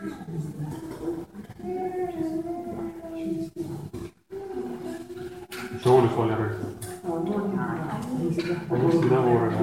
Что улиц Валеры? Они всегда воры.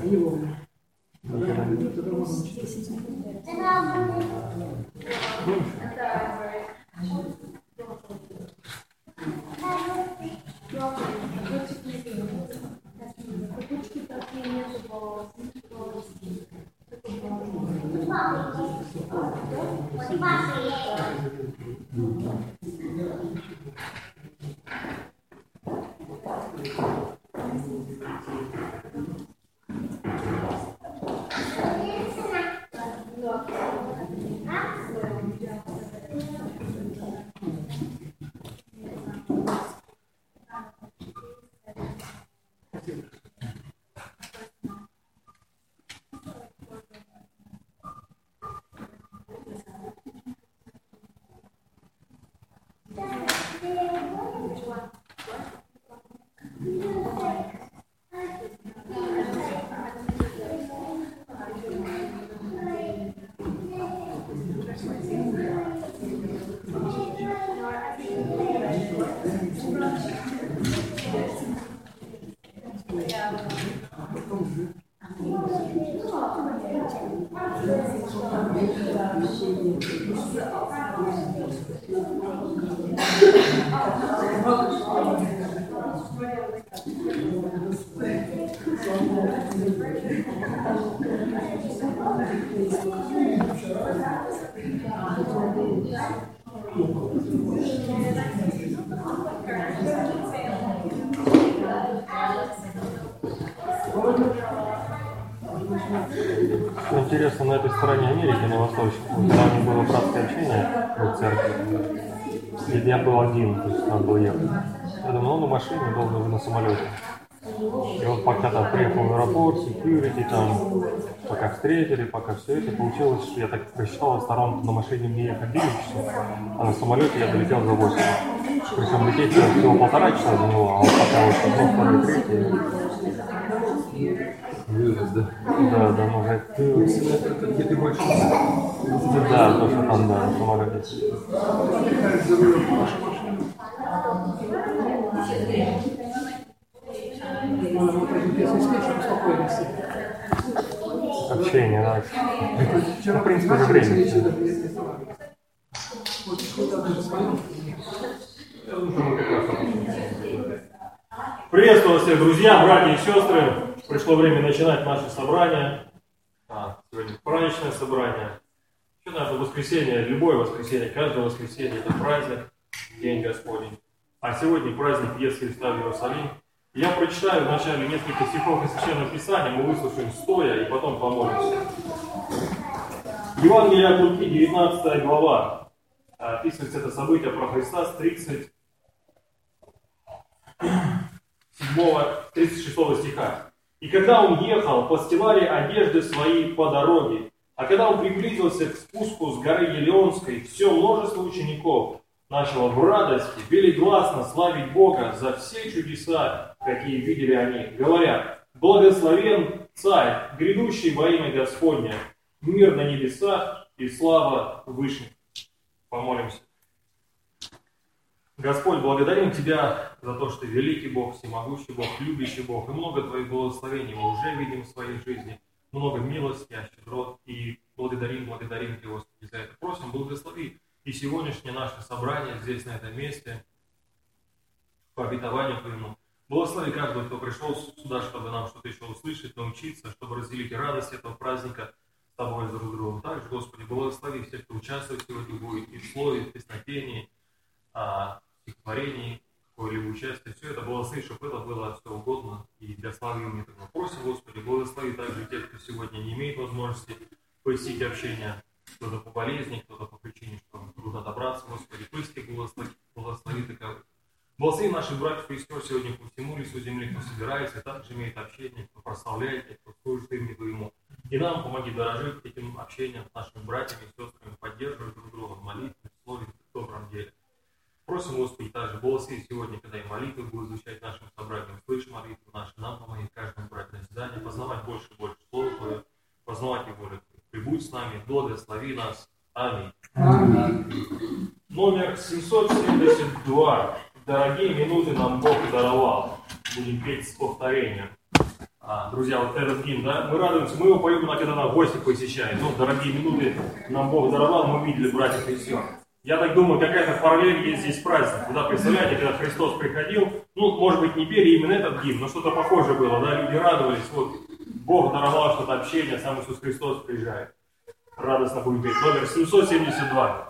Интересно, на этой стороне Америки, на восточной, когда у них было братское общение в церкви, и я был один, то есть надо было ехать. Я думал, он на машине, был уже на самолете. И вот пока там приехал в аэропорт, security, там, пока встретили, пока все это, получилось, что я так просчитал, сторон на машине мне ехать 9 часов, а на самолете я долетел за 8. Причем лететь всего 1,5 часа за него, а вот пока вот 1, 2, 3. Вылез, да? Да, может. Где ты больше? Да, то, что там, да, на самолете. Общение, да. В принципе, уже время. Приветствую всех, друзья, братья и сестры. Пришло время начинать наше собрание. Сегодня праздничное собрание. Что наше воскресенье, любое воскресенье, каждое воскресенье это праздник, День Господень. А сегодня праздник въезд Христа в Иерусалим. Я прочитаю вначале несколько стихов из Священного Писания, мы выслушаем стоя и потом помолимся. Евангелие от Луки, 19 глава. Описывается это событие про Христа с 36 стиха. «И когда он ехал, постилали одежды свои по дороге. А когда он приблизился к спуску с горы Елеонской, все множество учеников начало в радости велигласно славить Бога за все чудеса, какие видели они, говоря: благословен Царь, грядущий во имя Господня, мир на небесах и слава выше». Помолимся. Господь, благодарим Тебя за то, что Ты великий Бог, всемогущий Бог, любящий Бог, и много Твоих благословений мы уже видим в своей жизни, много милости, щедрот, и благодарим Тебя, Господи, за это. Просим, благослови и сегодняшнее наше собрание здесь, на этом месте, по обетованию Твоему. Благослови каждого, кто пришел сюда, чтобы нам что-то еще услышать, научиться, чтобы разделить радость этого праздника с Тобой и друг другом. Также, Господи, благослови всех, кто участвует сегодня будет и в слове, и в песнопении, стихотворении, какое-либо участие. Все это благослови, чтобы это было все угодно и для славы имени Твоего. Просим, Господи, благослови также тех, кто сегодня не имеет возможности посетить общение, кто-то по болезни, кто-то по причине, что трудно добраться, Господи, пусть Ты благослови таковых. Благослови наших братьев и сестер сегодня по всему лесу земли, кто собирается, также имеет общение, кто прославляет Тебя, кто служит имени Твоему. И нам помоги дорожить этим общением с нашими братьями и сестрами, поддерживать друг друга в молитве, в слове, в добром деле. Просим, Господи, также благослови сегодня, когда и молитвы будут звучать нашим собранием, слышь молитвы наши, нам помоги каждому брать назидание, познавать больше и больше Слова Твое, познавать и волю Твою. Прибудь с нами, благослови нас, Аминь. Аминь. Номер 772. Дорогие минуты нам Бог даровал. Будем петь с повторением. Друзья, вот этот гимн, да, мы радуемся, мы его поем, когда нас гости посещаем. Ну, дорогие минуты нам Бог даровал, мы видели братьев и сестер. Я так думаю, какая-то параллель есть здесь праздник. Куда, представляете, когда Христос приходил, ну, может быть, не пели именно этот гимн, но что-то похожее было, да, люди радовались, вот, Бог даровал что-то общение, сам Иисус Христос приезжает. Радостно будем петь. Номер 772.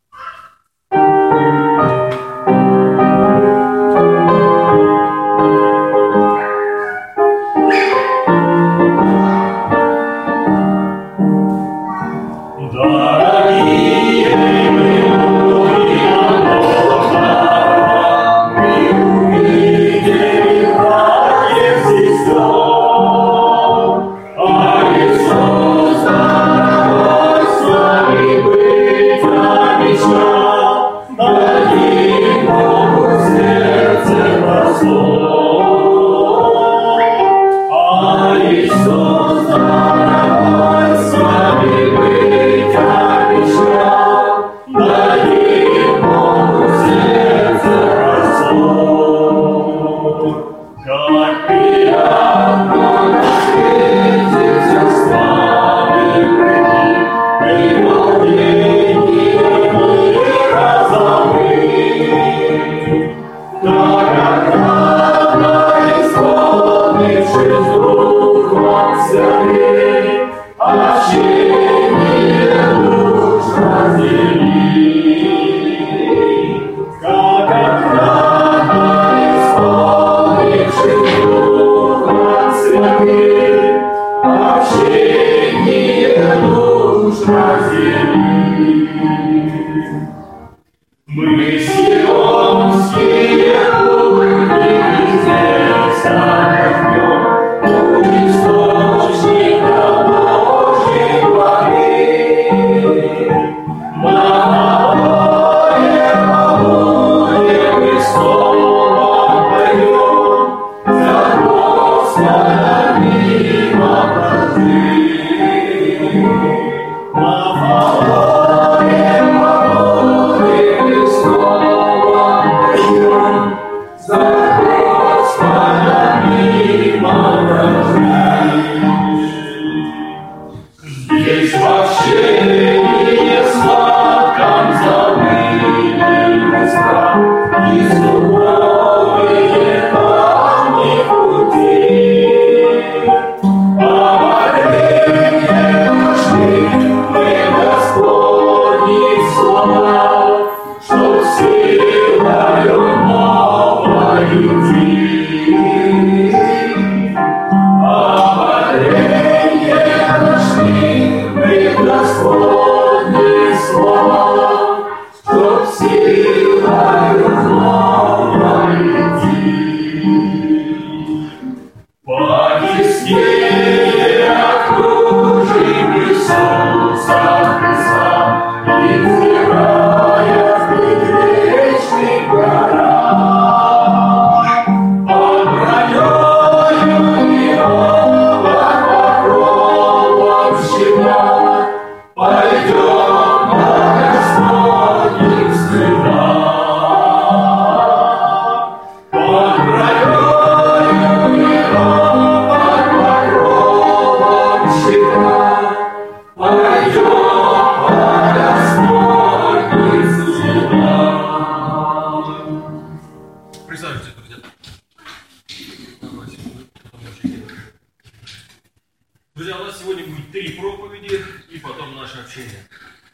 Друзья, у нас сегодня будет 3 проповеди и потом наше общение.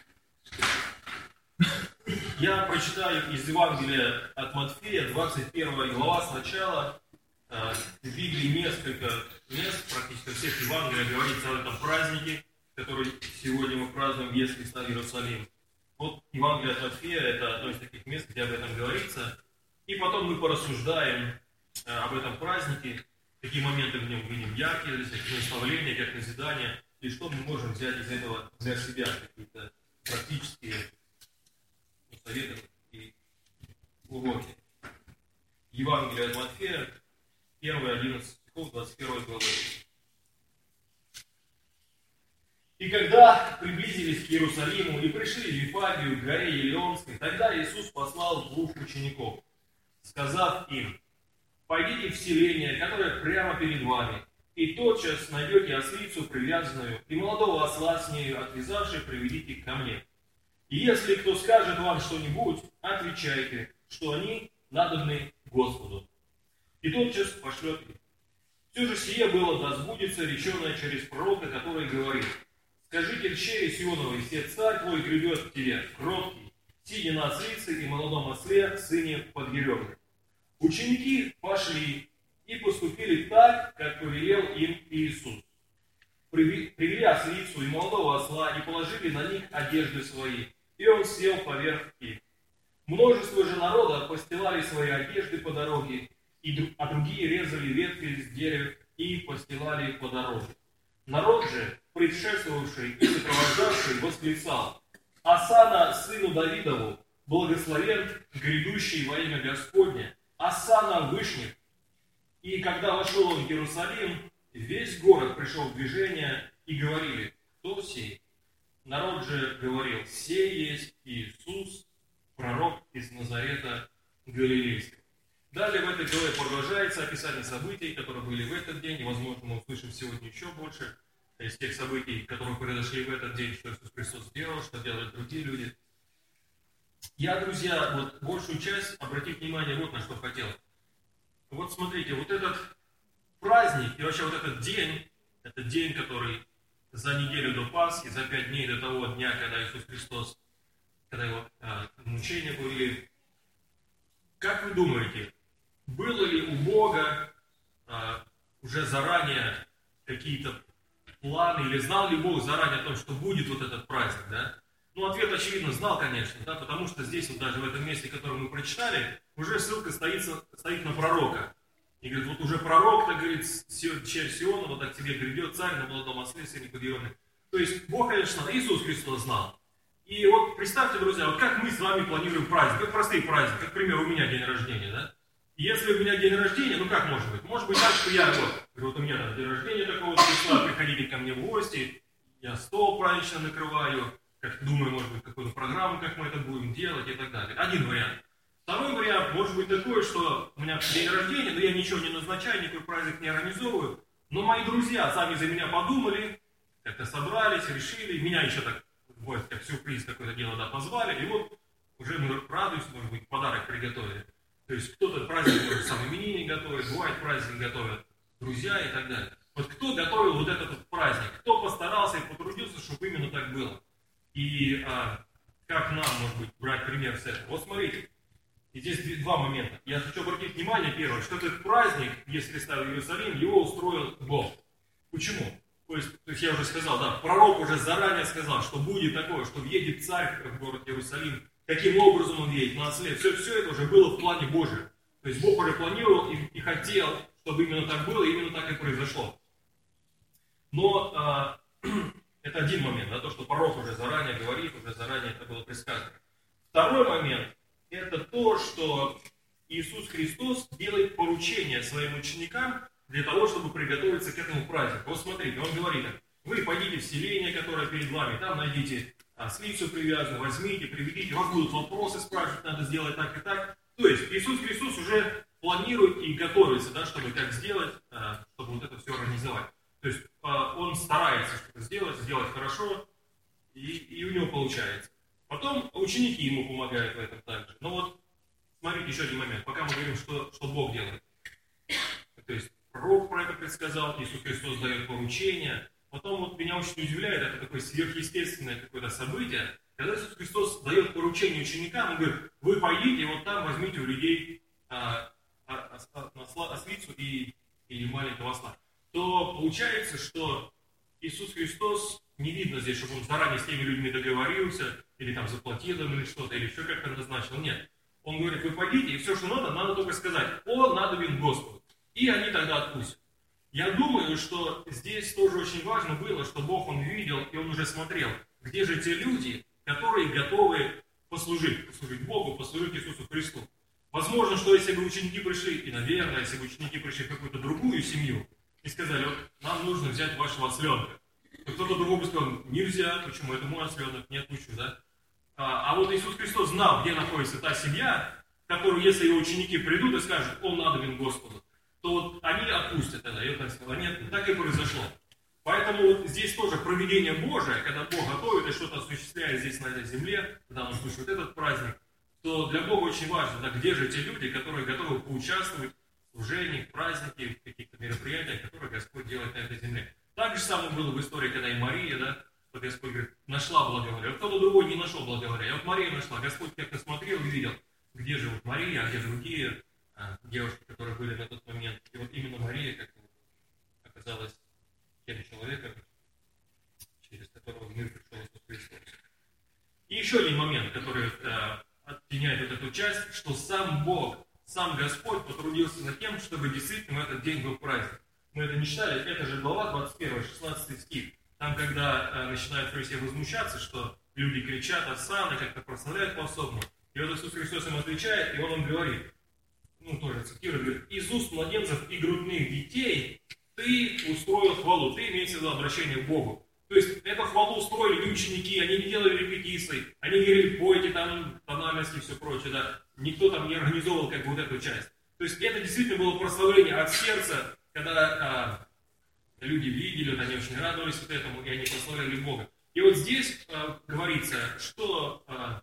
Я прочитаю из Евангелия от Матфея, 21 глава сначала. В Библии несколько мест, практически всех Евангелиях говорится об этом празднике, который сегодня мы празднуем въезд Христа в Иерусалим. Вот Евангелие от Матфея – это одно из таких мест, где об этом говорится. И потом мы порассуждаем об этом празднике, какие моменты в нем видим яркие, как наставления, как назидания, и что мы можем взять из этого для себя, какие-то практические советы и уроки. Евангелие от Матфея, 1-11 стихов 21 главы. «И когда приблизились к к Иерусалиму и пришли в Вифагию, к горе Елеонской. Тогда Иисус послал 2 учеников, сказав им: «Пойдите в селение, которое прямо перед вами, и тотчас найдете ослицу привязанную, и молодого осла с нею отвязавши, приведите ко мне. И если кто скажет вам что-нибудь, отвечайте, что они надобны Господу. И тотчас пошлет их. Все же сие было, да сбудется реченое через пророка, который говорит: скажите дщери Сионовой, се царь твой грядет к тебе, кроткий, сидя на ослице и молодом осле, сыне подъеремных». Ученики пошли и поступили так, как повелел им Иисус. Привели ослицу и молодого осла и положили на них одежды свои, и он сел поверх их. Множество же народа постилали свои одежды по дороге, а другие резали ветви с дерев и постилали по дороге. Народ же, предшествовавший и сопровождавший, восклицал: «Осанна сыну Давидову, благословен грядущий во имя Господне, осанна вышних». И когда вошел он в Иерусалим, весь город пришел в движение, и говорили: «Кто сей?» Народ же говорил: «Сей есть Иисус, пророк из Назарета Галилейского». Далее в этой главе продолжается описание событий, которые были в этот день, и, возможно, мы услышим сегодня еще больше из тех событий, которые произошли в этот день, что Иисус Христос сделал, что делают другие люди. Я, друзья, вот большую часть обратить внимание вот на что хотел. Вот смотрите, вот этот праздник и вообще вот этот день, который за неделю до Пасхи, за 5 дней до того дня, когда Иисус Христос, когда его мучения были. Как вы думаете, было ли у Бога уже заранее какие-то планы, или знал ли Бог заранее о том, что будет вот этот праздник, да? Ну, ответ, очевидно, знал, конечно, да, потому что здесь, вот даже в этом месте, которое мы прочитали, уже ссылка стоит на пророка. И говорит, вот уже пророк, так говорит, через Сионова, так тебе грядет царь на молодом осле, сыне подъеремных. То есть, Бог, конечно, Иисус Христос знал. И вот представьте, друзья, вот как мы с вами планируем праздник, как простые праздники, как, к примеру, у меня день рождения, да? И если у меня день рождения, ну как может быть? Может быть так, что я вот у меня там день рождения такого числа, приходите ко мне в гости, я стол празднично накрываю, как думаю, может быть, какую-то программу, как мы это будем делать и так далее. Один вариант. Второй вариант может быть такой, что у меня день рождения, но я ничего не назначаю, никакой праздник не организовываю, но мои друзья сами за меня подумали, как-то собрались, решили, меня еще так, вот, как сюрприз какое-то дело, да, позвали, и вот уже мы радуемся, может быть, подарок приготовили. То есть кто-то праздник, может, сам именинник готовит, бывает праздник готовят друзья и так далее. Вот кто готовил вот этот вот праздник, кто постарался и потрудился, чтобы именно так было. И как нам, может быть, брать пример с этого? Вот смотрите, и здесь два момента. Я хочу обратить внимание, первое, что этот праздник, если Христа в Иерусалим, его устроил Бог. Почему? То есть я уже сказал, да, пророк уже заранее сказал, что будет такое, что въедет царь в город Иерусалим, каким образом он едет, на осле. Все это уже было в плане Божьем. То есть Бог уже планировал и хотел, чтобы именно так было, и именно так и произошло. Но это один момент, да, то, что пророк уже заранее говорит, уже заранее это было предсказано. Второй момент, это то, что Иисус Христос делает поручение своим ученикам для того, чтобы приготовиться к этому празднику. Вот смотрите, он говорит: вы пойдите в селение, которое перед вами, там найдите ослицу привязанную, возьмите, приведите, у вас будут вопросы спрашивать, надо сделать так и так. То есть Иисус Христос уже планирует и готовится, да, чтобы как сделать, чтобы вот это все организовать. То есть он старается что-то сделать хорошо, и у него получается. Потом ученики ему помогают в этом также. Но вот смотрите еще один момент, пока мы говорим, что Бог делает. То есть пророк про это предсказал, Иисус Христос дает поручения. Потом вот меня очень удивляет, это такое сверхъестественное какое-то событие, когда Иисус Христос дает поручение ученикам, он говорит: вы пойдите, и вот там возьмите у людей ослицу и маленького осла. То получается, что Иисус Христос, не видно здесь, чтобы он заранее с теми людьми договорился, или там заплатил им, или что-то, или еще как-то назначил. Нет. Он говорит: вы пойдите, и все, что надо только сказать: о, надобен Господу. И они тогда отпустят. Я думаю, что здесь тоже очень важно было, что Бог, Он видел, и Он уже смотрел, где же те люди, которые готовы послужить Богу, послужить Иисусу Христу. Возможно, что если бы ученики пришли, и, наверное, если бы ученики пришли в какую-то другую семью, и сказали: вот нам нужно взять вашего осленка, то кто-то другой бы сказал, нельзя, почему, это мой осленок, не отпущу, да? А вот Иисус Христос знал, где находится та семья, в которую, если его ученики придут и скажут, он надобен Господу, то вот они отпустят это. И он так сказал, нет, так и произошло. Поэтому вот здесь тоже провидение Божие, когда Бог готовит и что-то осуществляет здесь на этой земле, когда он слышит этот праздник, то для Бога очень важно, да, где же те люди, которые готовы поучаствовать в служении, в празднике, в каких-то мероприятиях, которые Господь делает на этой земле. Так же самое было в истории, когда и Мария, да, вот Господь говорит, нашла благоволие, а кто-то другой не нашел благоволия, а вот Мария нашла, Господь как-то смотрел и видел, где же вот Мария, а где другие девушки, которые были на тот момент. И вот именно Мария как-то оказалась тем человеком, через которого в мир пришел Иисус Христос. И еще один момент, который оттеняет вот эту часть, что сам Бог, сам Господь потрудился над тем, чтобы действительно в этот день был праздник. Мы это не читали, это же глава 21, 16 стих. Там, когда начинают фарисеи возмущаться, что люди кричат «Осанна», как-то прославляют по-особому. И вот Иисус Христос им отвечает, и Он им говорит, тоже цитирую, говорит, «Из уст младенцев и грудных детей ты устроил хвалу». Ты имеешь в виду обращение к Богу. То есть эту хвалу устроили не ученики, они не делали репетиции, они говорили «пойте там тональности» и все прочее, да. Никто там не организовывал как бы вот эту часть. То есть это действительно было прославление от сердца, когда люди видели, вот они очень радовались вот этому, и они прославляли Бога. И вот здесь говорится, что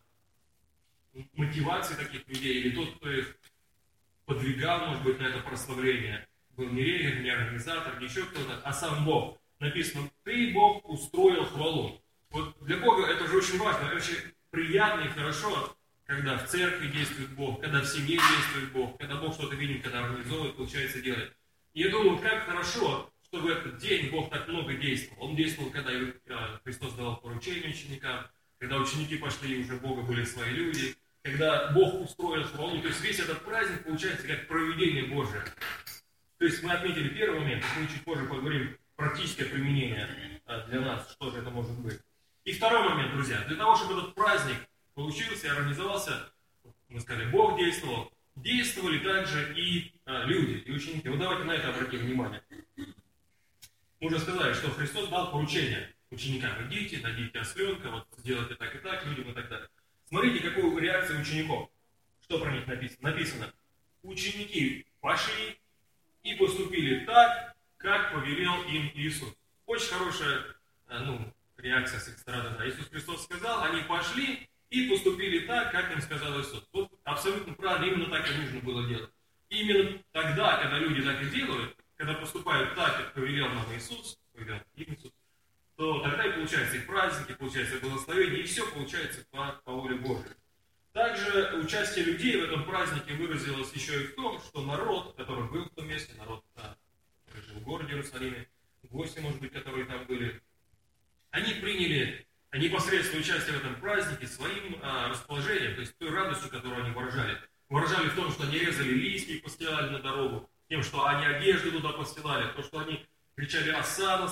мотивация таких людей, или тот, кто их подвигал, может быть, на это прославление, был не регент, не организатор, не еще кто-то, а сам Бог. Написано, ты, Бог, устроил хвалу. Вот для Бога это же очень важно, очень приятно и хорошо, когда в церкви действует Бог, когда в семье действует Бог, когда Бог что-то видит, когда организовывает, получается делать. И я думаю, как хорошо, что в этот день Бог так много действовал. Он действовал, когда Христос давал поручения ученикам, когда ученики пошли, и уже Бога были свои люди, когда Бог устроил хвалу. То есть весь этот праздник получается как провидение Божие. То есть мы отметили первый момент, мы чуть позже поговорим практическое применение для нас, что же это может быть. И второй момент, друзья, для того, чтобы этот праздник получился и организовался, мы сказали, Бог действовал, действовали также и люди, и ученики. Вот давайте на это обратим внимание. Мы уже сказали, что Христос дал поручение ученикам. Идите, найдите осленка, вот сделайте так и так, людям и так далее. Смотрите, какую реакцию учеников. Что про них написано? Написано, ученики пошли и поступили так, как повелел им Иисус. Очень хорошая реакция с их стороны. Да. Иисус Христос сказал, они пошли и поступили так, как им сказал Иисус. Вот абсолютно правильно, именно так и нужно было делать. И именно тогда, когда люди так и делают, когда поступают так, как повелел нам Иисус, повелел им Иисус, то тогда и получается их праздники, получается благословение, и все получается по воле Божьей. Также участие людей в этом празднике выразилось еще и в том, что народ, который был в том месте, народ, который жил в городе Иерусалиме, гости, может быть, которые там были, они приняли непосредственное участие в этом празднике своим расположением, то есть той радостью, которую они выражали. Выражали в том, что они резали листья и постилали на дорогу, тем, что они одежды туда постилали, то, что они кричали «Осанна,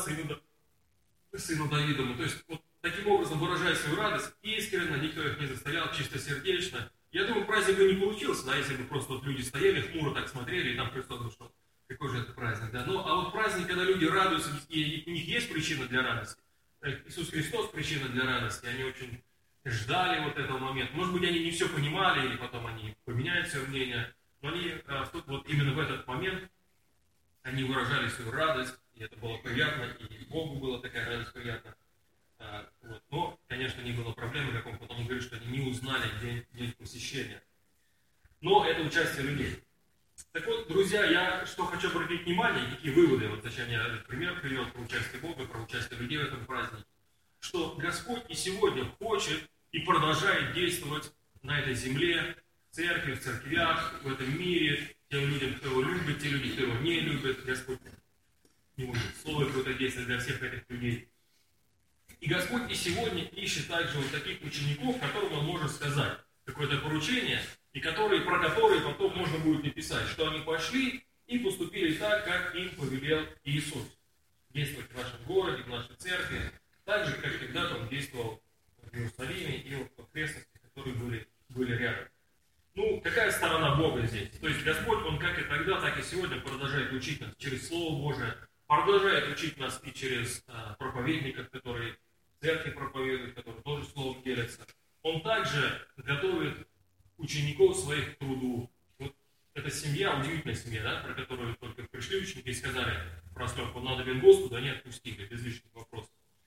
сыну Давидову». То есть вот таким образом выражая свою радость, искренне, никто их не заставлял, чистосердечно. Я думаю, праздник бы не получился, да, если бы просто вот люди стояли, хмуро так смотрели, и там Христос говорил, что какой же это праздник, да. Ну, а вот праздник, когда люди радуются, и у них есть причина для радости. Иисус Христос причина для радости, они очень ждали вот этого момента. Может быть, они не все понимали, или потом они поменяют свое мнение, но они вот именно в этот момент они выражали свою радость, и это было приятно, и Богу была такая радость приятна. Вот. Но, конечно, не было проблемы каком, потом он говорит, что они не узнали день посещения. Но это участие людей. Так вот, друзья, я что хочу обратить внимание, какие выводы, вот зачем я этот пример привел про участие Бога, про участие людей в этом празднике, что Господь и сегодня хочет и продолжает действовать на этой земле, в церкви, в церквях, в этом мире, тем людям, кто его любит, те люди, кто его не любит, Господь не может слово какое-то действие для всех этих людей. И Господь и сегодня ищет также вот таких учеников, которым Он может сказать какое-то поручение, и про которые потом можно будет написать, что они пошли и поступили так, как им повелел Иисус. Действовать в нашем городе, в нашей церкви, так же, как когда-то Он действовал в Иерусалиме и в окрестностях, которые были рядом. Ну, какая сторона Бога здесь? То есть Господь, Он как и тогда, так и сегодня продолжает учить нас через Слово Божие, продолжает учить нас и через проповедников, которые в церкви проповедуют, которые тоже словом делятся. Он также готовит учеников своих к труду. Вот эта семья, удивительная семья, да, про которую только пришли ученики и сказали, прослёв, он надобен Господу, они отпустили, без лишних вопросов.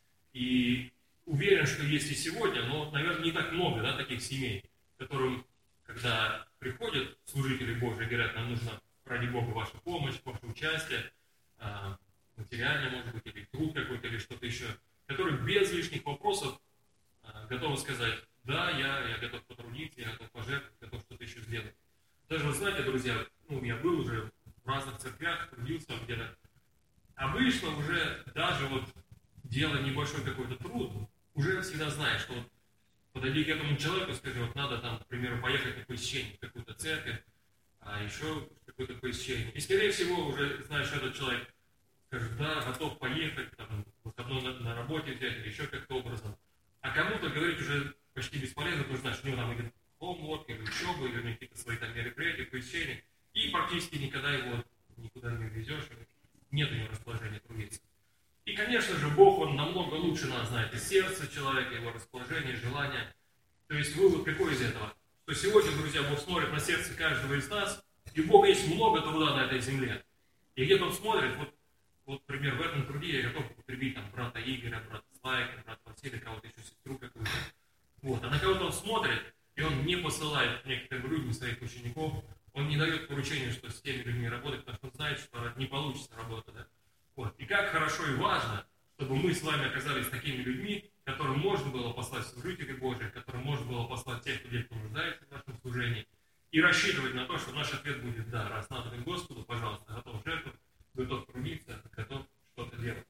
И уверен, что есть и сегодня, но, наверное, не так много, да, таких семей, которым, когда приходят служители Божьи, говорят, нам нужна, ради Бога, ваша помощь, ваше участие, материальное, может быть, или труд какой-то, или что-то еще, которые без лишних вопросов готовы сказать, да, я готов потрудиться, я готов пожертвовать, готов что-то еще сделать. Даже, вы знаете, друзья, я был уже в разных церквях, трудился где-то. Обычно уже даже вот делая небольшой какой-то труд, уже всегда знаешь, что вот подойди к этому человеку, скажи, вот надо там, к примеру, поехать на посещение в какую-то церковь, а еще какое-то посещение. И, скорее всего, уже знаешь, что этот человек скажет, да, готов поехать, там, выходной на работе взять или еще как-то образом. А кому-то говорить уже почти бесполезно, потому что, знаешь, у него там идет homework, или учеба, или какие-то свои там мероприятия, посещения, и практически никогда его никуда не везешь, нет у него расположения трудиться. И, конечно же, Бог, Он намного лучше нас знает и сердце человека, его расположение, желание. То есть вывод какой из этого? Что сегодня, друзья, Бог смотрит на сердце каждого из нас, и у Бога есть много труда на этой земле. И где-то Он смотрит, вот, например, в этом труде я готов употребить там брата Игоря, брата Слайка, брата Василия, кого-то еще, сестру какую-то. Вот. А на кого-то Он смотрит, и Он не посылает некоторым людям своих учеников, Он не дает поручения, что с теми людьми работать, потому что Он знает, что не получится работа, да? Вот. И как хорошо и важно, чтобы мы с вами оказались такими людьми, которым можно было послать служителей Божьих, которым можно было послать тех людей, кто нуждается в нашем служении, и рассчитывать на то, что наш ответ будет «да». Раз надо Господу, пожалуйста, готов жертвовать, готов трудиться, готов что-то делать.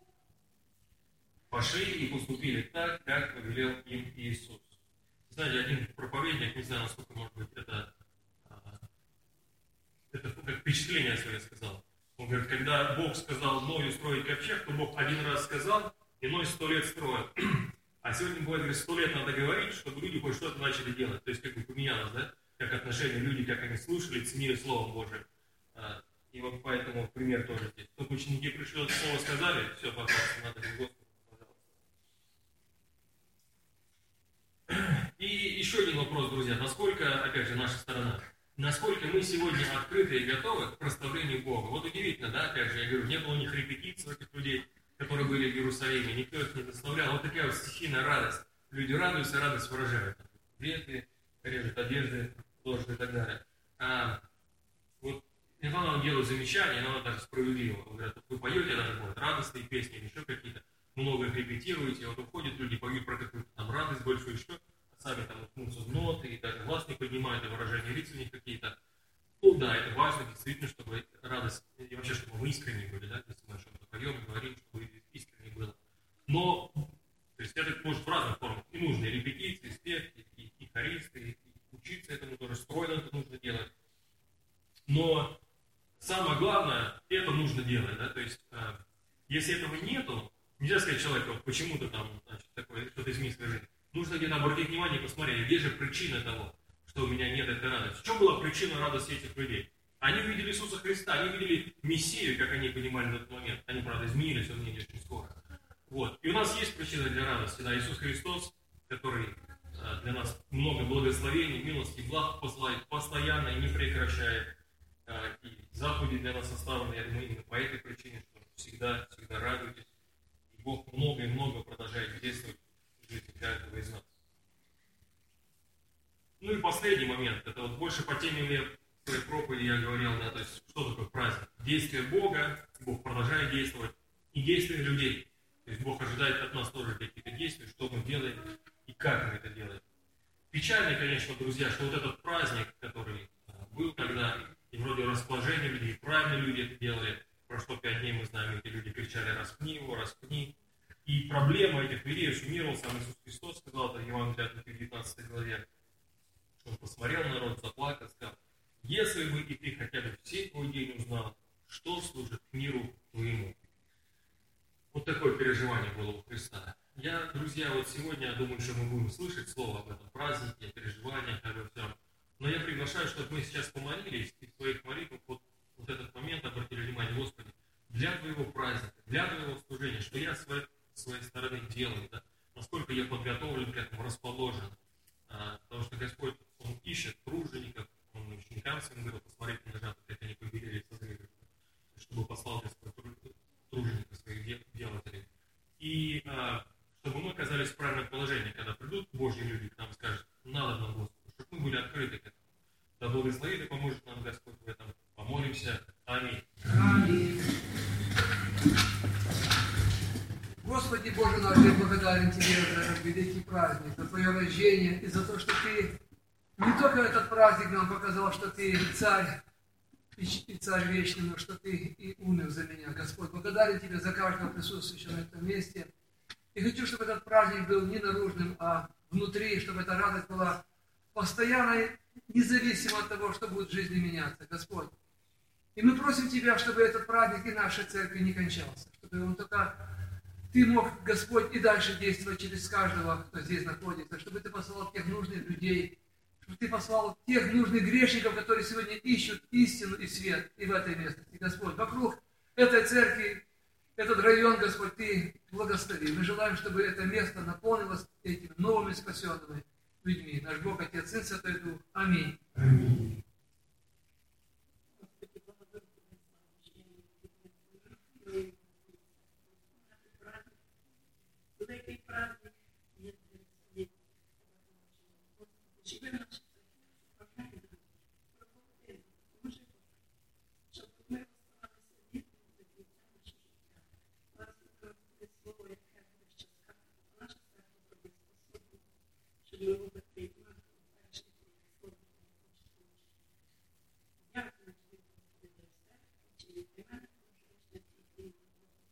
Пошли и поступили так, как повелел им Иисус. Знаете, один проповедник, не знаю, насколько, может быть, это как впечатление свое сказал. Он говорит, когда Бог сказал Ною строить ковчег, то Бог один раз сказал, и Ной 100 лет строил. А сегодня бывает, говорит, 100 лет надо говорить, чтобы люди хоть что-то начали делать. То есть, как бы поменялось, да? Как отношения люди, как они слушали, ценили Слово Божие. И вот поэтому пример тоже здесь. Только ученики пришли, это слово сказали, все, пожалуйста, надо ли Господу, пожалуйста. И еще один вопрос, друзья. Насколько, опять же, наша сторона, насколько мы сегодня открыты и готовы к прославлению Бога. Вот удивительно, да, опять же, я говорю, не было у них репетиций, этих людей, которые были в Иерусалиме, никто их не доставлял. Вот такая вот стихийная радость. Люди радуются, радость выражают. Ветви, режут одежды, ложат и так далее. Вот иногда нам делают замечания, иногда даже справедливо. Говорят, вы поете, даже будут радостные песни или еще какие-то, много их репетируете, вот уходят люди, поют про какую-то там радость большую, еще, сами там уткнутся в ноты, и даже глаз не поднимают, и выражения лиц у них какие-то. Ну да, это важно, действительно, чтобы радость, и вообще, чтобы мы искренне были, да, если мы что-то поем, говорим, чтобы искренне было. Но, то есть это может в разных формах. И нужны репетиции, спевки, и хористы, и учиться этому тоже, стройно это нужно делать. Но самое главное, это нужно делать, да, то есть, если этого нету, нельзя сказать человеку, почему-то там, значит, такое, что-то изменить в своей жизни. Нужно где-то обратить внимание и посмотреть, где же причина того, что у меня нет этой радости. В чем была причина радости этих людей? Они увидели Иисуса Христа, они увидели Мессию, как они понимали на этот момент. Они, правда, изменились, он не очень скоро. Вот. И у нас есть причина для радости, да, Иисус Христос, который для нас много благословений, милости, благ посылает постоянно и не прекращает. И заповеди для нас оставлены, я думаю, именно по этой причине, что всегда радуйтесь. И Бог много и много продолжает действовать в жизни каждого из нас. Ну и последний момент, это вот больше по теме своей проповеди я говорил, да, то есть что такое праздник? Действие Бога, Бог продолжает действовать, и действия людей. То есть Бог ожидает от нас тоже какие-то действия, что мы делаем и как мы это делаем. Печально, конечно, друзья, что вот этот праздник, который был, когда и вроде расположение людей, правильно люди это делали, прошло 5 дней, мы знаем, эти люди кричали «распни его, распни». И проблема этих людей суммировал сам Иисус Христос, сказал это в Евангелии от Луки 19 главе. Он посмотрел на народ, заплакал, сказал: «Если бы и ты хотя бы все твой день узнал, что служит миру твоему». Вот такое переживание было у Христа. Я, друзья, вот сегодня думаю, что мы будем слышать слово об этом празднике, о переживаниях, обо всем. Но я приглашаю, чтобы мы сейчас помолились и в своих молитвах вот этот момент обратили внимание: Господи, для Твоего праздника служения, что я с своей стороны делаю, да? Насколько я подготовлен к этому, расположен. Потому что Господь, Он ищет тружеников, Он ученикам своим говорил, посмотреть на ребята, как они победили со зверем, чтобы послал Господь тружеников своих делателей. И чтобы мы оказались в правильном положении, когда придут Божьи люди к нам и скажут, надо нам Господу, чтобы мы были открыты к этому. Да благословит и поможет нам Господь в этом. Помолимся. Аминь. Аминь. Господи Боже наш, я благодарен Тебе за этот великий праздник, за Твое рождение и за то, что Ты не только этот праздник нам показал, что Ты царь и царь вечный, но что Ты и умер за меня. Господь, благодарен Тебе за каждого присутствующего на этом месте. И хочу, чтобы этот праздник был не наружным, а внутри, чтобы эта радость была постоянной, независимо от того, что будет в жизни меняться, Господь. И мы просим Тебя, чтобы этот праздник и нашей церкви не кончался, чтобы он только Ты мог, Господь, и дальше действовать через каждого, кто здесь находится, чтобы Ты послал тех нужных людей, чтобы Ты послал тех нужных грешников, которые сегодня ищут истину и свет и в этой местности. Господь, вокруг этой церкви, этот район, Господь, Ты благослови. Мы желаем, чтобы это место наполнилось этими новыми спасенными людьми. Наш Бог, Отец, Сын, Святой Дух. Аминь. Аминь. Великий праздник є для всіх. Живи наші церкви, проходи, поможи, щоб ми оставалися вірними до кінця нашого життя. Власне, це слово, яке буде ще сказано, наша церква буде способна, щоб ми могли приймати перші слово. Дякую тобі, Господи, за все, чи від мене можеш на цій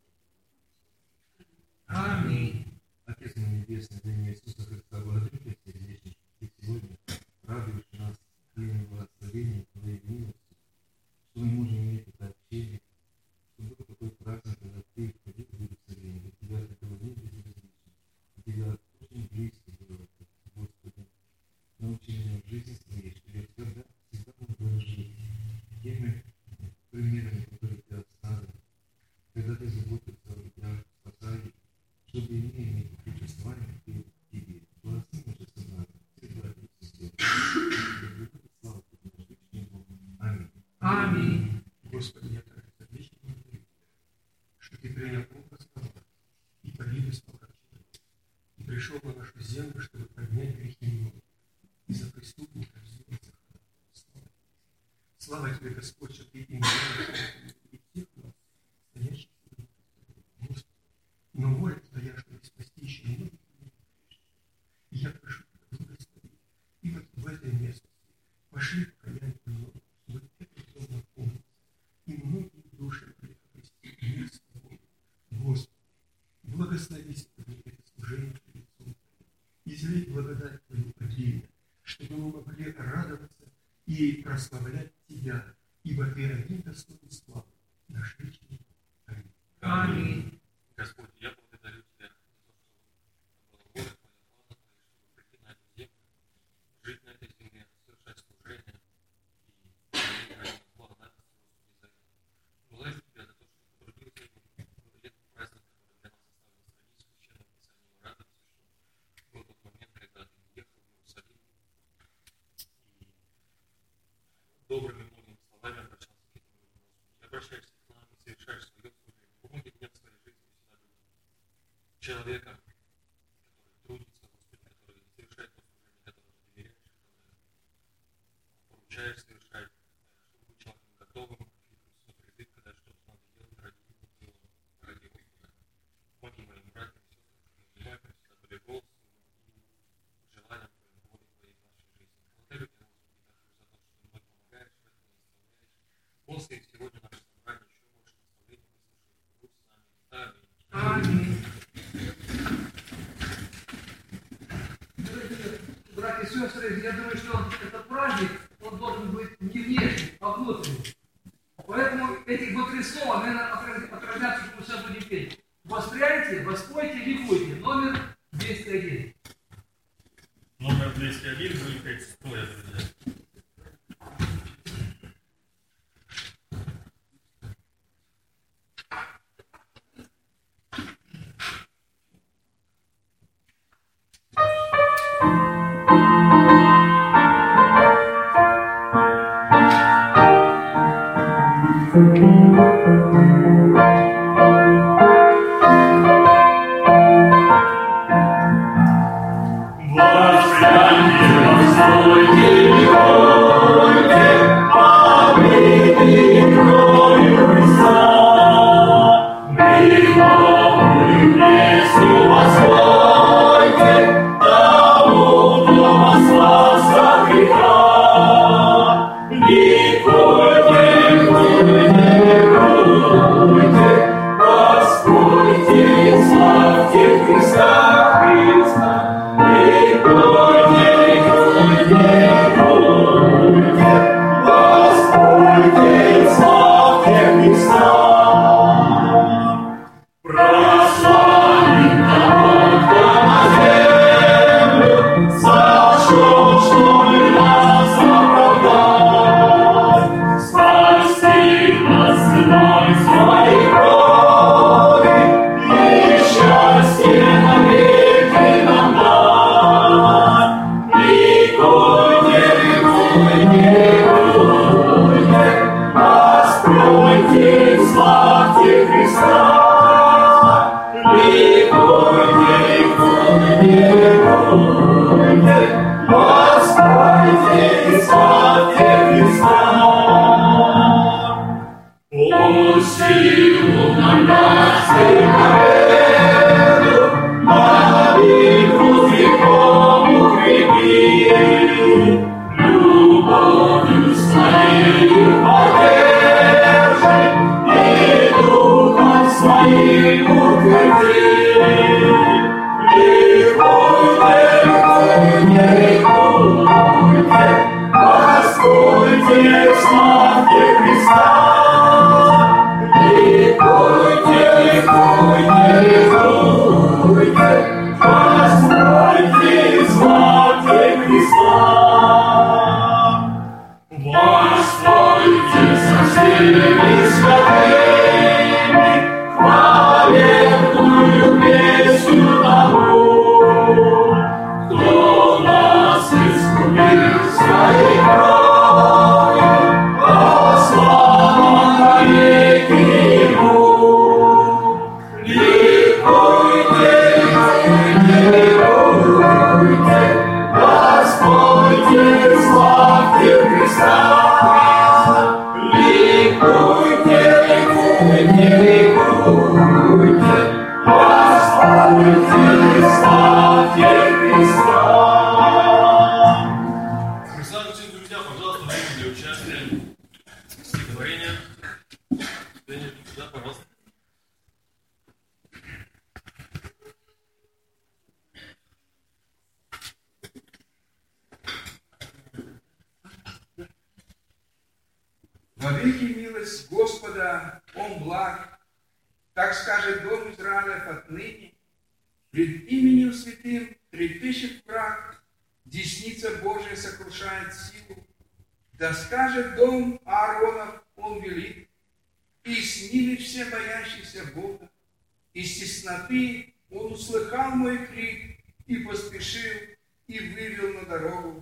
Аминь. Отец мой Небесный, во имя Иисуса Христа, благодарю Тебя, сердечно, что Ты сегодня радуешь нас Твоим благословением, Твоей милостью, что мы можем иметь это общение, что был такой праздник, когда Ты входил в Иерусалим, для Тебя это было не безразлично, для Тебя очень близко было, Господи. Научи меня в жизни своей, что я всегда буду жить теми примерами, которые Ты оставил, когда Ты заботишься о людях, спасаешь, чтобы иметь существование в Тебе. Благослови наше собрание, все братья и сестры. Слава Тебе, наш вечный Бог. Аминь. Аминь. Господи, я также сердечно благодарю Тебя, что Ты принял образ нас и погиб из покорчения, и пришел на нашу землю, чтобы поднять грехи мира, и за преступников сделать сохранение. Слава Тебе, Господь, что Ты имеешь и всех нас, стоящих сегодня, Господи. Но воля Твоя, чтобы спасти еще многих людей. И я прошу Тебя, благослови. И вот в этой местности пошли покаяние много, чтобы это все наполнилось. И многие души были обрести мир с Тобой. Господи, благослови сегодня это служение перед лицом Твоим. Излей благодать Твою отдельно, чтобы мы могли радоваться и прославлять Тебя, ибо Ты один достоин славы, наш вечный. Аминь. Аминь. Господь, я благодарю Тебя за то, что была воля Твоя, планы Твои, чтобы прийти на эту землю, жить на этой земле, совершать служение и хранить благодать Господи за это. Благодарю Тебя за то, что потрудился в этот праздник, который для нас оставлен в странице Священного Писания. Мы радуемся, что был тот момент, когда Ты уехал в Иерусалим и добрыми многими словами обращался к этому людям. Господи, обращаешься к нам и совершаешь свое служение. Помоги мне в своей жизни всегда быть человеком, который трудится, Господи, который совершает то служение, которое Ты доверяешь, которое поручаешь совершать, чтобы быть человеком готовым к присутствию призыв, когда что-то надо делать ради Его дела, ради Господа. Помоги моим братьям и сестрам, чтобы внимательно всегда были голосом и желанием Твоим, волей Твоей в нашей жизни. Благодарю Тебя, Господи, также за то, что Ты помогаешь в этом и наставляешь. После сегодня наше собрание еще больше наставлений выслушали. Будь с нами. Аминь. Аминь. Братья и сестры, я думаю, что этот праздник, он должен быть не внешний, а внутренний. Поэтому эти вот три слова, наверное, отразятся, что мы сейчас будем петь. Воспряйте, воспойте, ликуйте. Номер 201. Номер 201 будет петь стоя, друзья. Вовеки милость Господа, Он благ, так скажет Дом Израилев отныне. Пред именем святым трепещет враг, десница Божия сокрушает силу. Да скажет дом Ааронов, Он велик, и с ними все боящиеся Бога. Из тесноты Он услыхал мой крик, и поспешил, и вывел на дорогу.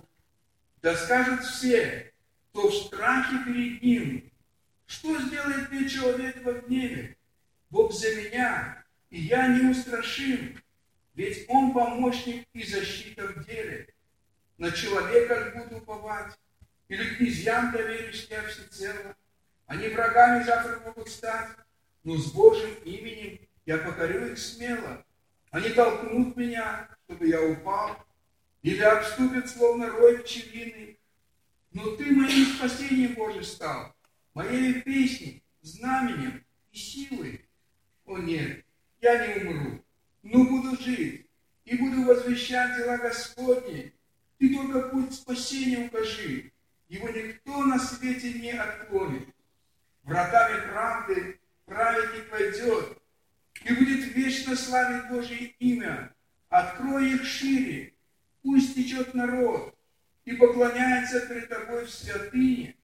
Да скажут все, кто в страхе перед Ним, что сделает мне человек во гневе? Бог за меня, и я неустрашим, ведь Он помощник и защита в деле. На человека буду уповать, или князьям доверишь я всецело. Они врагами завтра могут стать, но с Божьим именем я покорю их смело. Они толкнут меня, чтобы я упал, или обступят, словно рой пчелиный. Но Ты моим спасением, Боже, стал, моей песней, знаменем и силой. О нет, я не умру, но буду жить и буду возвещать дела Господни. Ты только путь спасения укажи, его никто на свете не отклонит. Вратами правды праведник войдет и будет вечно славить Божье имя. Открой их шире, пусть течет народ и поклоняется перед Тобой в святыне.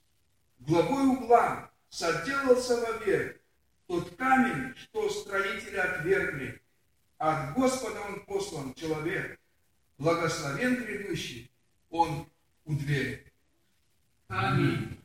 Главой угла соделался вовек тот камень, что строители отвергли. От Господа он послан человек, благословен грядущий, он у двери. Аминь.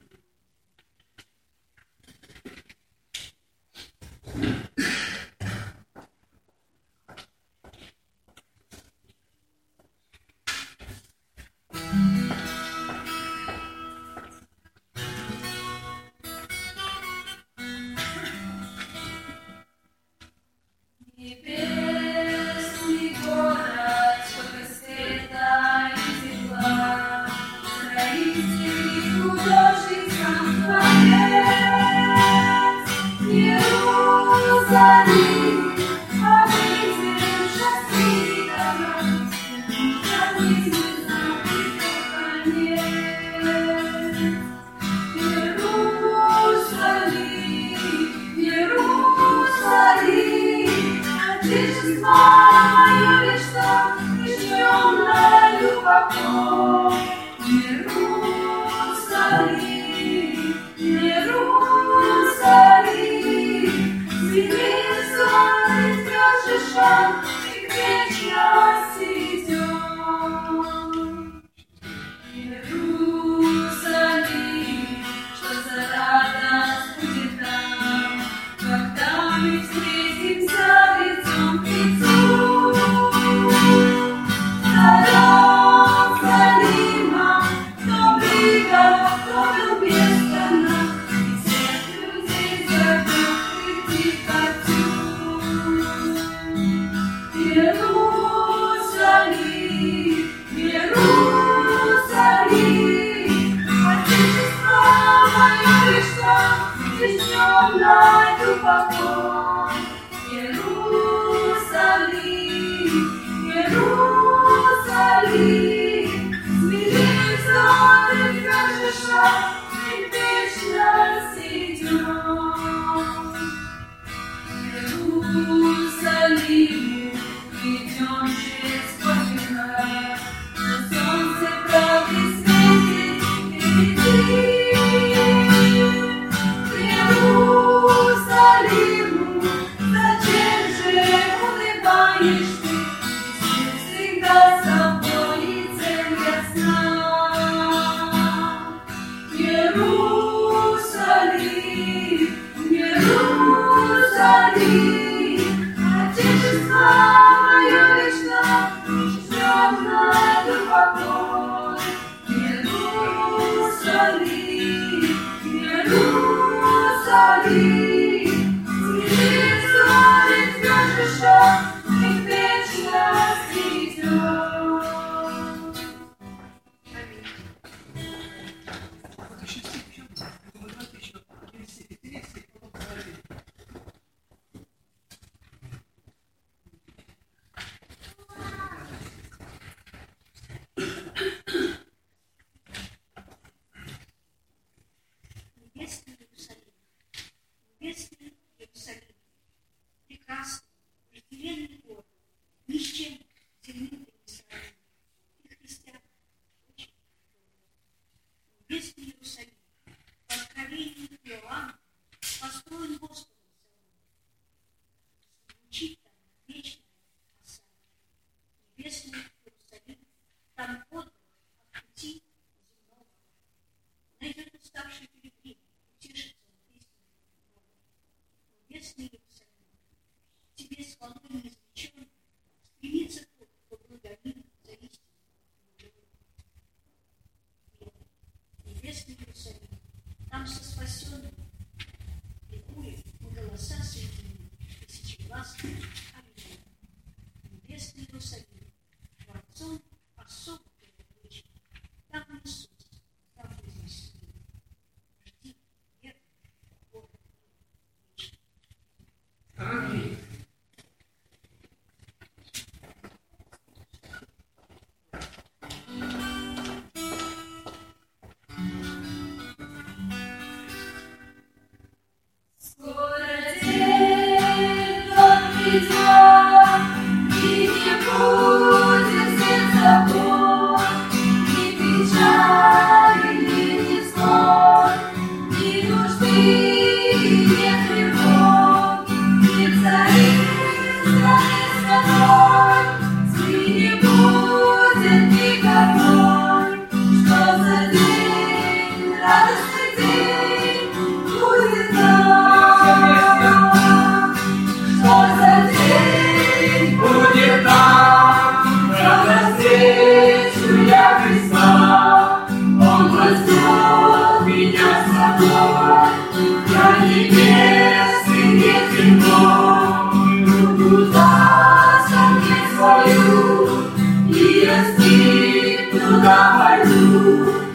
Говорю, что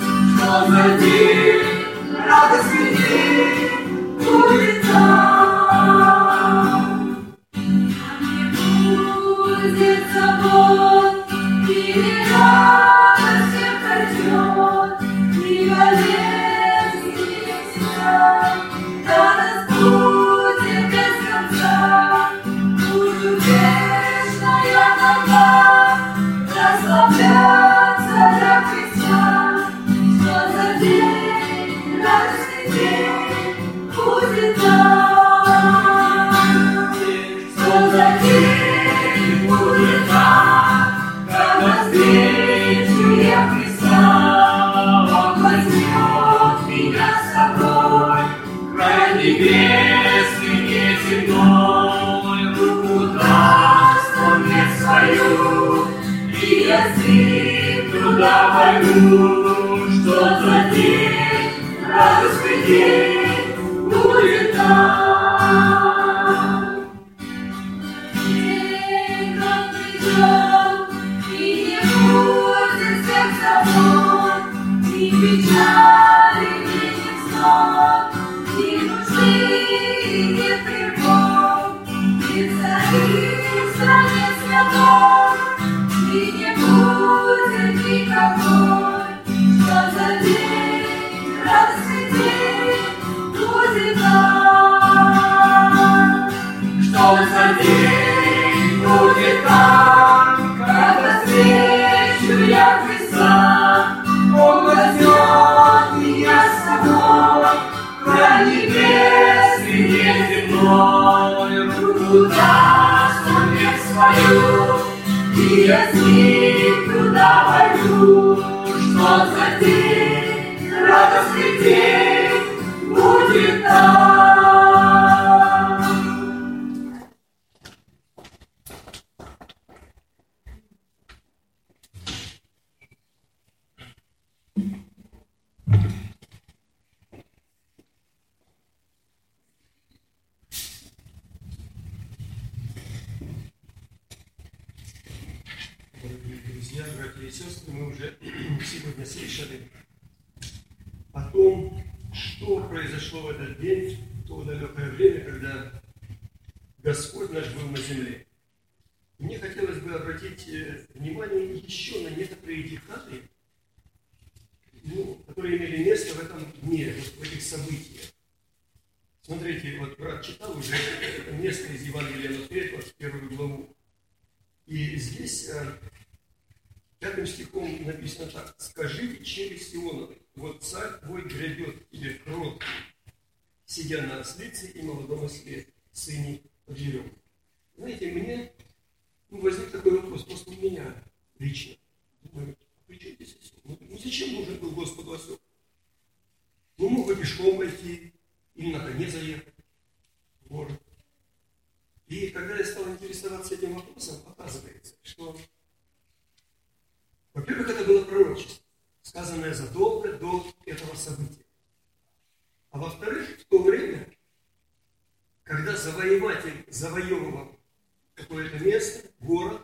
Друзья, братья и сестры, мы уже сегодня слышали о том, что произошло в этот день, в то далекое время, когда Господь наш был на земле. Мне хотелось бы обратить внимание еще на некоторые детали, которые имели место в этом дне, в этих событиях. Смотрите, вот брат читал уже это место из Евангелия Матфея, 21 главу. И здесь 5 стихом написано так: «Скажите чере Сионовой, вот царь твой грядет к тебе кротко, сидя на ослице и молодом осле, сыне поджерем». Знаете, мне возник такой вопрос, просто у меня лично. Думаю, при чем здесь осел? Зачем нужен был Господу осел? Мог бы пешком пойти или на коне заехать в город. И когда я стал интересоваться этим вопросом, оказывается, что, во-первых, это было пророчество, сказанное задолго до этого события. А во-вторых, в то время, когда завоеватель завоевывал какое-то место, город,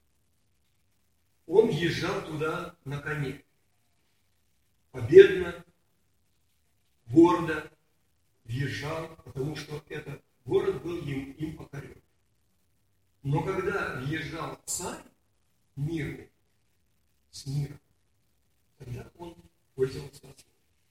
он въезжал туда на коне. Победно, гордо въезжал, потому что этот город был им покорен. Но когда въезжал царь мирный, с миром, тогда он пользовался отцом.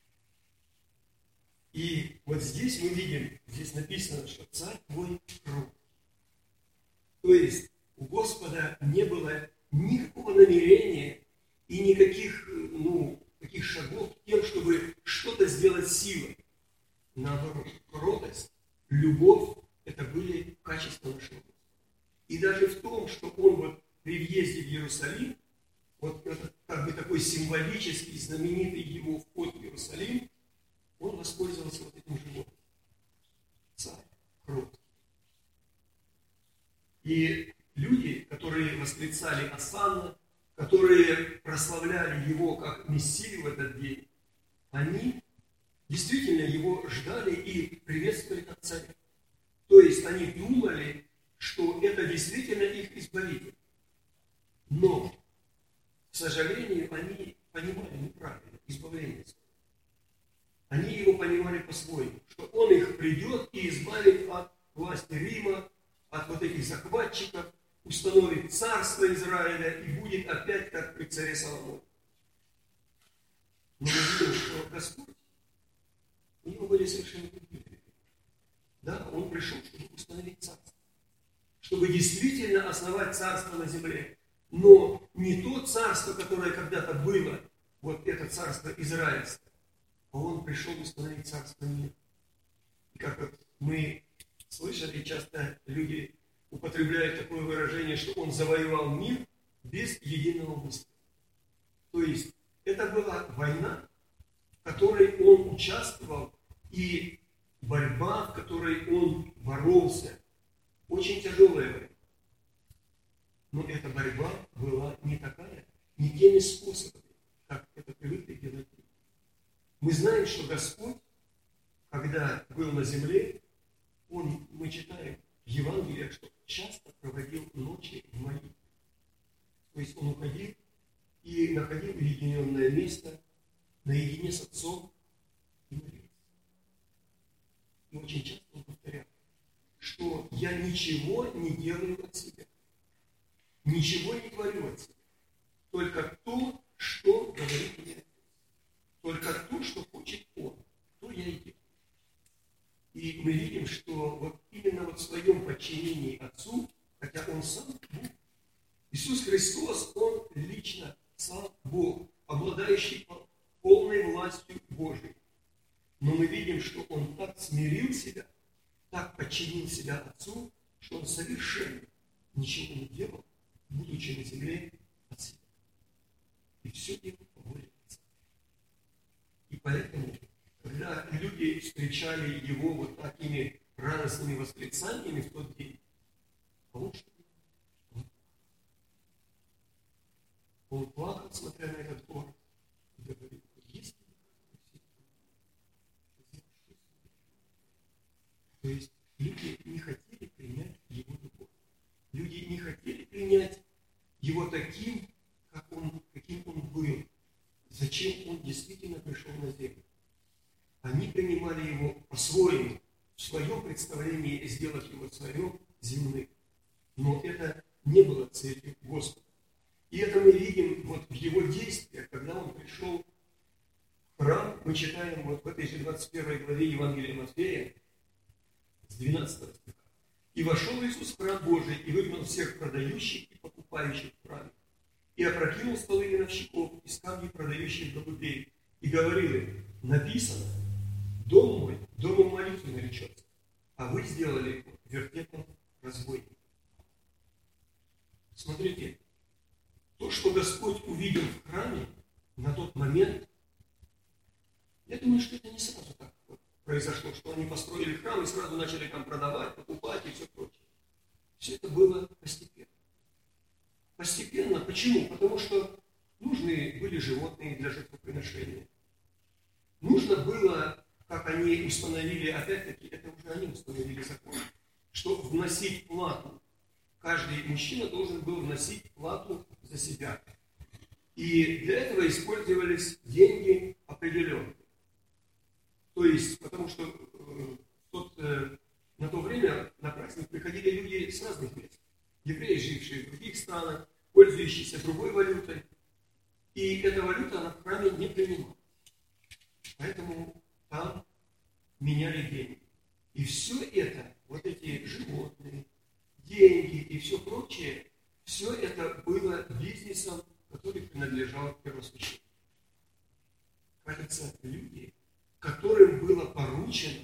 И вот здесь мы видим, здесь написано, что царь твой кроток. То есть у Господа не было никакого намерения и никаких таких шагов тем, чтобы что-то сделать силой. Наоборот, кротость, любовь – это были качества нашего Господа. И даже в том, что он вот при въезде в Иерусалим, вот это как бы такой символический, знаменитый его вход в Иерусалим, он воспользовался вот этим животным. Царь кроткий. И люди, которые восклицали Осанна, которые прославляли его как Мессию в этот день, они действительно его ждали и приветствовали как царя. То есть они думали, что это действительно их избавитель. Но, к сожалению, они понимали неправильно избавление. по-своему, что Он их придет и избавит от власти Рима, от вот этих захватчиков, установит царство Израиля и будет опять как при царе Соломоне. Но мы видим, что Господь, у него были совершенно другие виды. Да, Он пришел, чтобы установить царство, чтобы действительно основать царство на земле. Но не то царство, которое когда-то было, вот это царство израильское, а Он пришел установить царство мира. И как вот мы слышали, часто люди употребляют такое выражение, что Он завоевал мир без единого выстрела. То есть это была война, в которой Он участвовал, и борьба, в которой Он боролся. Очень тяжелая война. Но эта борьба была не такая, не теми способами, как это привыкли делать. Мы знаем, что Господь, когда был на земле, мы читаем в Евангелиях, что часто проводил ночи в молитве. То есть Он уходил и находил уединенное место наедине с Отцом и молился. И очень часто Он повторял, что я ничего не делаю от себя, ничего не творю от себя, только то, что говорит мне Отец, только то, что хочет Он, то я и делаю. И мы видим, что вот именно вот в своем подчинении Отцу, хотя Он сам Бог, Иисус Христос, Он лично сам Бог, обладающий полной властью Божией. Но мы видим, что Он так смирил себя, так подчинил себя Отцу, что Он совершенно ничего не делал, будучи на земле от себя. И все делал по воле Отца. И поэтому, когда люди встречали Его вот такими радостными восклицаниями в тот день, Он что делал? Он плакал, смотря на этот город, и говорил, есть ли то есть люди не хотели принять Его любовь. Люди не хотели принять Его таким, каким Он был. Зачем Он действительно пришел на землю. Они принимали Его по-своему, в своем представлении сделать Его царем земным. Но это не было целью Господа. И это мы видим вот в Его действиях, когда Он пришел в храм. Мы читаем вот в этой же 21 главе Евангелия Матфея, с 12 стиха. «И вошел Иисус в храм Божий, и выгнал всех продающих и покупающих в храме, и опрокинул столы виновщиков и скамьи продающих голубей, и говорил им, написано, дом мой, домом молитвы наречется, а вы сделали его вертепом разбойников». Смотрите, то, что Господь увидел в храме на тот момент, я думаю, что это не сразу так произошло, что они построили храм и сразу начали там продавать, покупать и все прочее. Все это было постепенно. Постепенно. Почему? Потому что нужны были животные для жертвоприношения. Нужно было, как они установили, опять-таки, это уже они установили закон, что вносить плату. Каждый мужчина должен был вносить плату за себя. И для этого использовались деньги определенные. То есть, потому что на то время на праздник приходили люди с разных мест. Евреи, жившие в других странах, пользующиеся другой валютой. И эта валюта она в храме не принималась. Поэтому там меняли деньги. И все это, вот эти животные, деньги и все прочее, все это было бизнесом, который принадлежал первосвященнику. Кажется, люди, которым было поручено,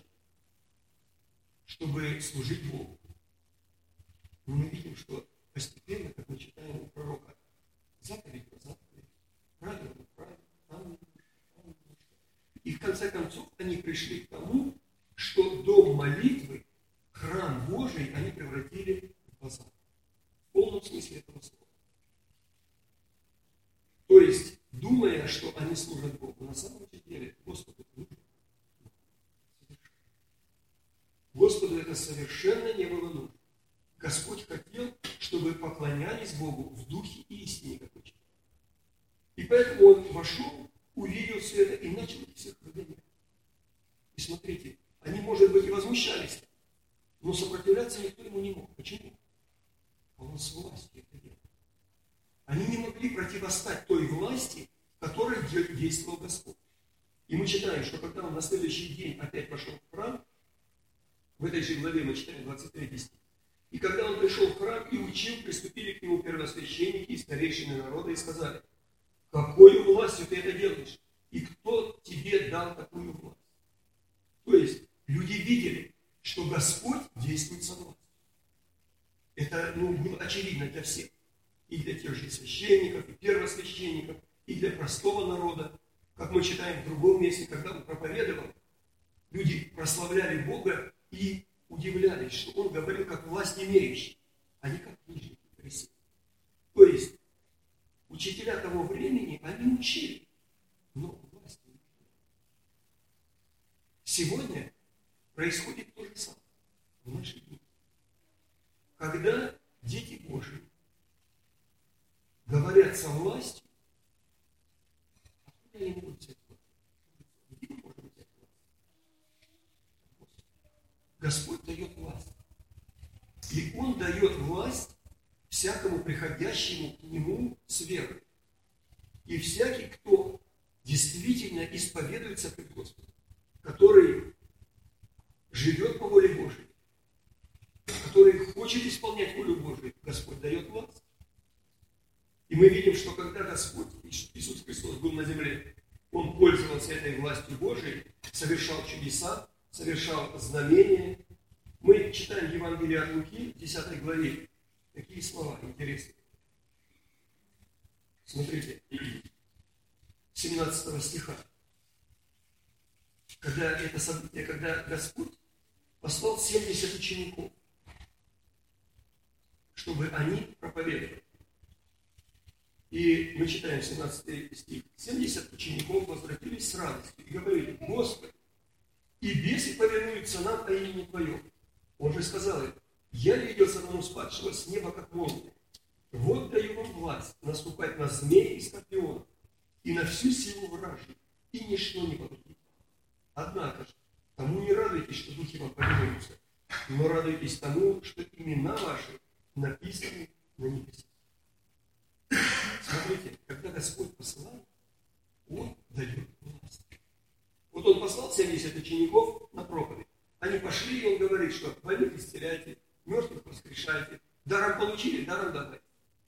чтобы служить Богу. Но мы видим, что постепенно, как мы читаем у пророка, заповедь по заповеди, правило по правилу, там. И в конце концов они пришли к тому, что дом молитвы, храм Божий, они превратили в базар. В полном смысле этого слова. То есть, думая, что они служат Богу, на самом деле Господу нужно. Господу это совершенно не было нужно. Господь хотел, чтобы поклонялись Богу в духе и истине, как мы читаем. И поэтому Он вошел, увидел все это и начал их всех выгонять. И смотрите, многие возмущались, но сопротивляться никто ему не мог. Почему? А он с властью это делал. Они не могли противостать той власти, в которой действовал Господь. И мы читаем, что когда он на следующий день опять пошел в храм, в этой же главе мы читаем 23 стих, и когда он пришел в храм и учил, приступили к нему первосвященники и старейшины народа и сказали: какой властью ты это делаешь? И кто тебе дал такую власть? То есть люди видели, что Господь действует со властью. Это было очевидно для всех. И для тех же священников, и первосвященников, и для простого народа. Как мы читаем в другом месте, когда он проповедовал, люди прославляли Бога и удивлялись, что он говорил как власть имеющий, а не как книжники фарисеи. То есть учителя того времени, они учили, но власть не учили. Сегодня происходит то же самое в наши дни. Когда дети Божьи говорят со властью, откуда они могут взять власть? Где мы можем взять власть? Господь дает власть. И Он дает власть всякому приходящему к Нему с верой. И всякий, кто действительно исповедуется пред Господом, который живет по воле Божией, который хочет исполнять волю Божию, Господь дает власть. И мы видим, что когда Господь, Иисус Христос, был на земле, Он пользовался этой властью Божией, совершал чудеса, совершал знамения. Мы читаем Евангелие от Луки, в 10 главе, такие слова интересные. Смотрите, 17 стиха. Когда это событие, когда Господь послал 70 учеников, чтобы они проповедовали. И мы читаем 17 стих. 70 учеников возвратились с радостью и говорили: Господи, и бесы повинуются нам о имени Твоем. Он же сказал им: я видел сатану спадшего с неба, как молния. Вот даю вам власть наступать на змей и скорпионов, и на всю силу вражью, и ничто не повредит. Однако же, тому не радуйтесь, что духи вам повинуются, но радуйтесь тому, что имена ваши написаны на небесах. Смотрите, когда Господь посылает, Он дает власть. Вот Он послал 70 учеников на проповедь. Они пошли, и Он говорит, что больных исцеляйте, мертвых воскрешайте, даром получили, даром давайте.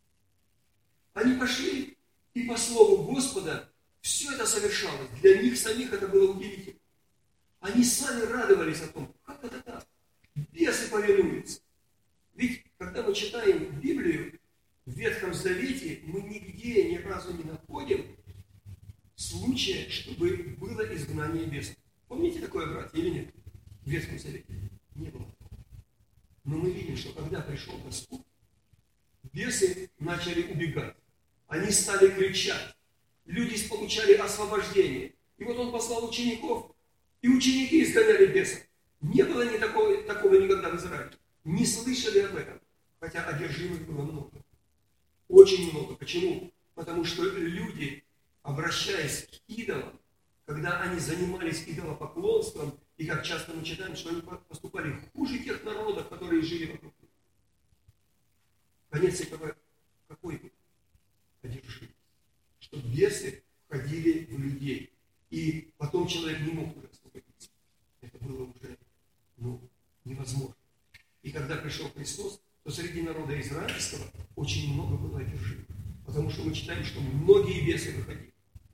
Они пошли, и по слову Господа все это совершалось. Для них самих это было удивительно. Они сами радовались о том, как это так. Бесы повинуются. Ведь, когда мы читаем Библию, в Ветхом Завете мы нигде ни разу не находим случая, чтобы было изгнание бесов. Помните такое, братья, или нет? В Ветхом Завете не было. Но мы видим, что когда пришел Господь, бесы начали убегать. Они стали кричать. Люди получали освобождение. И вот Он послал учеников, и ученики изгоняли бесов. Не было такого никогда в Израиле. Не слышали об этом. Хотя одержимых было много. Очень много. Почему? Потому что люди, обращаясь к идолам, когда они занимались идолопоклонством, и как часто мы читаем, что они поступали хуже тех народов, которые жили вокруг них. Конец этого какой был? Одержимость. Что бесы входили в людей. И потом человек не мог уже освободиться. Это было уже невозможно. И когда пришел Христос, то среди народа израильского очень много было одержимых. Потому что мы читаем, что многие бесы выходили.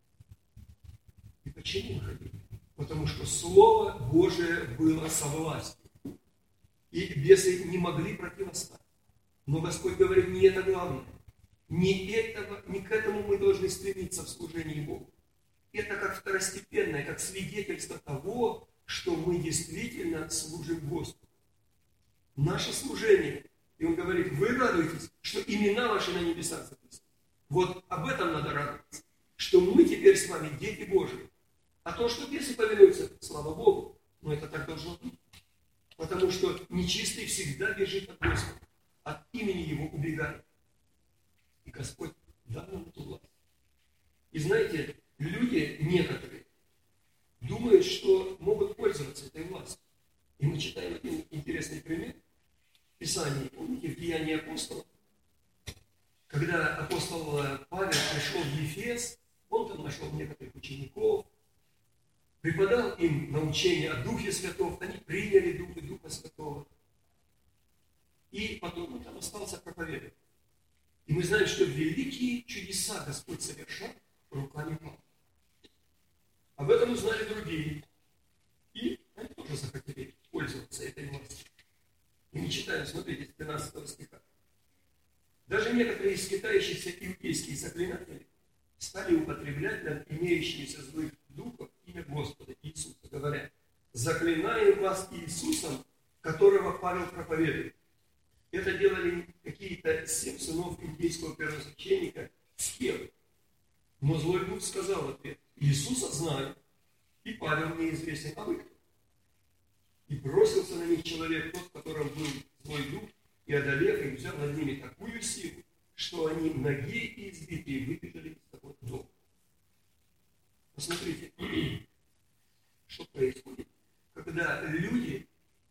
И почему выходили? Потому что Слово Божие было со властью. И бесы не могли противостать. Но Господь говорит, не это главное. Не к этому мы должны стремиться в служении Богу. Это как второстепенное, как свидетельство того, что мы действительно служим Господу. Наше служение, и Он говорит, вы радуетесь, что имена ваши на небесах записаны. Вот об этом надо радоваться, что мы теперь с вами дети Божьи. А то, что бесы повинуются, слава Богу, но это так должно быть. Потому что нечистый всегда бежит от Господа, от имени Его убегает. И Господь дал нам эту власть. И знаете, люди некоторые думают, что могут пользоваться этой властью. И мы преподал им научение о Духе Святом, они приняли Духа Святого. И потом он там остался проповедовать. И мы знаем, что великие чудеса Господь совершал руками Павла. Об этом узнали другие. И они тоже захотели пользоваться этой властью. И мы читаем, смотрите, с 13 стиха. Даже некоторые из скитающихся иудейские заклинатели стали употреблять над имеющимися злых духов имя Господа Иисуса, говоря: заклинаем вас Иисусом, которого Павел проповедует. Это делали какие-то 7 сынов иудейского первосвященника Скевы. Но злой дух сказал в ответ: Иисуса знаю, и Павел мне известен, а вы кто? И бросился на них человек, тот, в котором был злой дух, и одолев их, взял над ними такую силу, что они многие и избитые выбежали из того дома. Посмотрите, что происходит, когда люди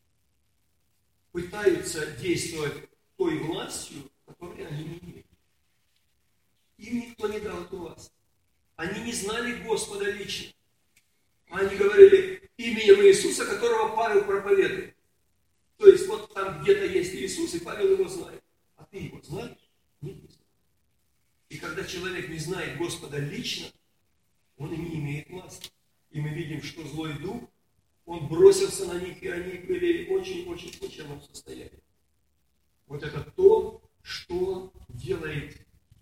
пытаются действовать той властью, которой они не имеют. Им никто не дал эту власть. Они не знали Господа лично. Они говорили именем Иисуса, которого Павел проповедует. То есть вот там где-то есть Иисус, и Павел его знает. А ты его знаешь? Нет, не знаешь. И когда человек не знает Господа лично, он и не имеет власти. И мы видим, что злой дух, он бросился на них, и они были очень-очень в плачевном состоянии. Вот это то, что делает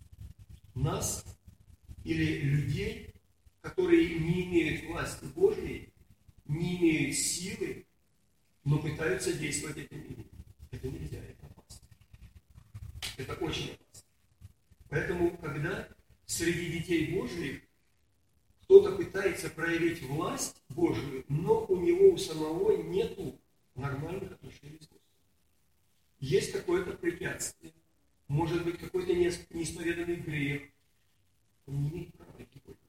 нас или людей, которые не имеют власти Божьей, не имеют силы, но пытаются действовать этим именем. Это нельзя, это опасно. Это очень опасно. Поэтому, когда среди детей Божьих кто-то пытается проявить власть Божию, но у него у самого нету нормальных отношений с Господом. Есть какое-то препятствие, может быть какой-то неисповеданный грех, он не имеет права этим пользоваться.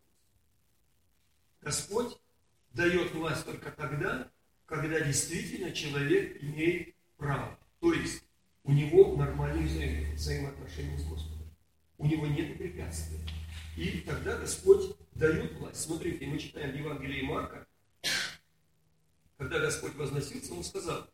Господь дает власть только тогда, когда действительно человек имеет право. То есть у него нормальные взаимоотношения с Господом. У него нет препятствия. И тогда Господь дает власть. Смотрите, мы читаем в Евангелии Марка, когда Господь возносился, Он сказал,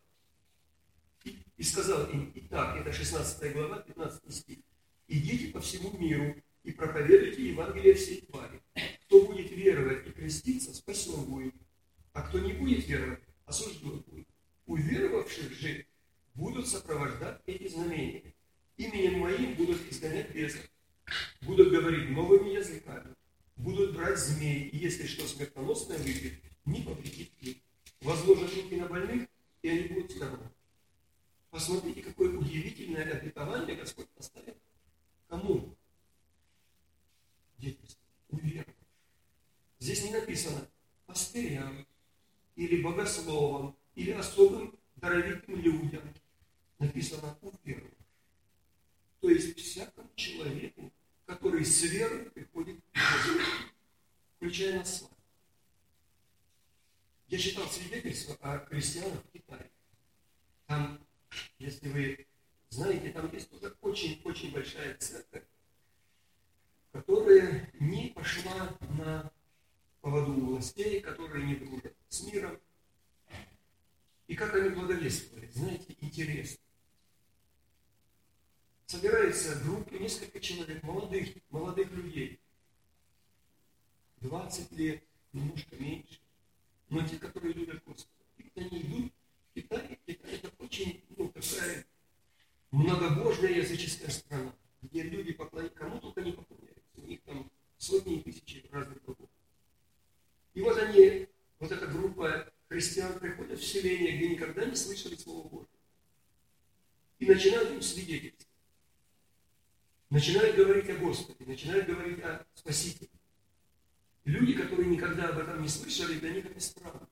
и сказал им: итак, это 16 глава, 15 стих, идите по всему миру и проповедуйте Евангелие всей твари. Кто будет веровать и креститься, спасен будет, а кто не будет веровать, осужден будет. У веровавших же будут сопровождать эти знамения. Именем моим будут изгонять бесов, будут говорить новыми языками, будут брать змей, и если что смертоносное выпьют, не повредит им. Возложат руки на больных, и они будут здоровы. Посмотрите, какое удивительное обетование Господь поставил. Кому? Детям, уверовать. Здесь не написано пастырям, или богословам, или особым даровитым людям. Написано уверовать. То есть всякому человеку, который с верой приходит к Богу, включая нас с вами. Я читал свидетельства о христианах в Китае. Там, если вы знаете, там есть уже очень-очень большая церковь, которая не пошла на поводу властей, которые не дружат с миром. И как они благовествовали, знаете, интересно. Собирается группа, несколько человек, молодых людей, 20 лет, немножко меньше, но те, которые любят Господа. И вот они идут в Китай. Китай это очень, такая многобожная языческая страна, где люди кому только не поклоняются. У них там сотни и тысячи разных богов. И вот они, вот эта группа христиан приходят в селение, где никогда не слышали Слова Божьего. И начинают им свидетельствовать. Начинают говорить о Господе, начинают говорить о Спасителе. Люди, которые никогда об этом не слышали, для них это странно.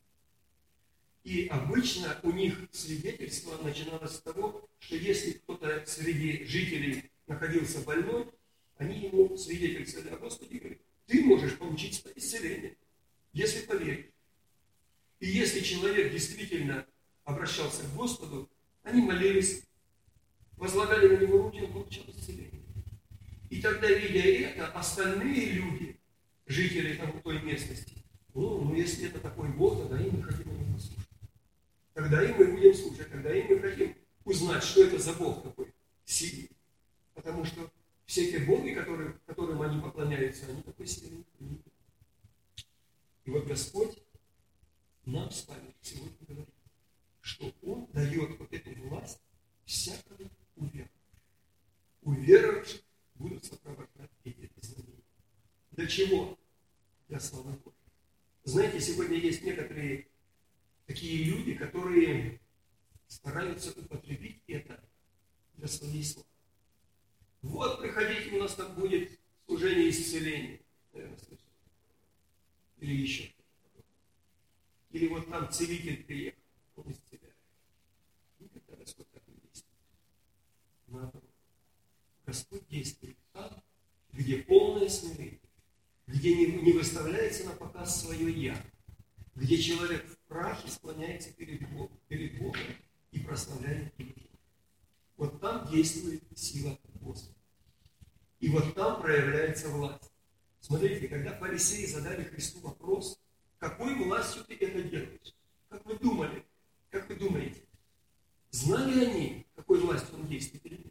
И обычно у них свидетельство начиналось с того, что если кто-то среди жителей находился больной, они ему свидетельствовали о Господе и говорят: ты можешь получить исцеление, если поверишь. И если человек действительно обращался к Господу, они молились, возлагали на него руки, он получал исцеление. И тогда, видя это, остальные люди, жители той местности, если это такой Бог, тогда и мы хотим Ему послушать. Тогда и мы будем слушать, тогда и мы хотим узнать, что это за Бог такой сильный. Потому что все те боги, которым они поклоняются, они такой сильный. И вот Господь нам с вами сегодня говорит, что Он дает вот эту власть всякому уверовавшему. Уверовавших будут сопровождать эти знамения. Для чего? Для славы Божьей. Знаете, сегодня есть некоторые такие люди, которые стараются употребить это для своей славы. Вот, приходите, у нас там будет служение исцеления. Наверное, слышали. Или еще что-то. Или вот там целитель приехал, он исцеляет. Никогда Господь так не действует. Наоборот. Господь действует там, где полное смирение, где не выставляется на показ свое «я», где человек в прахе склоняется перед Богом и прославляет Его. Вот там действует сила Господа. И вот там проявляется власть. Смотрите, когда фарисеи задали Христу вопрос, какой властью ты это делаешь? Как вы думали? Как вы думаете? Знали они, какой властью он действует или нет?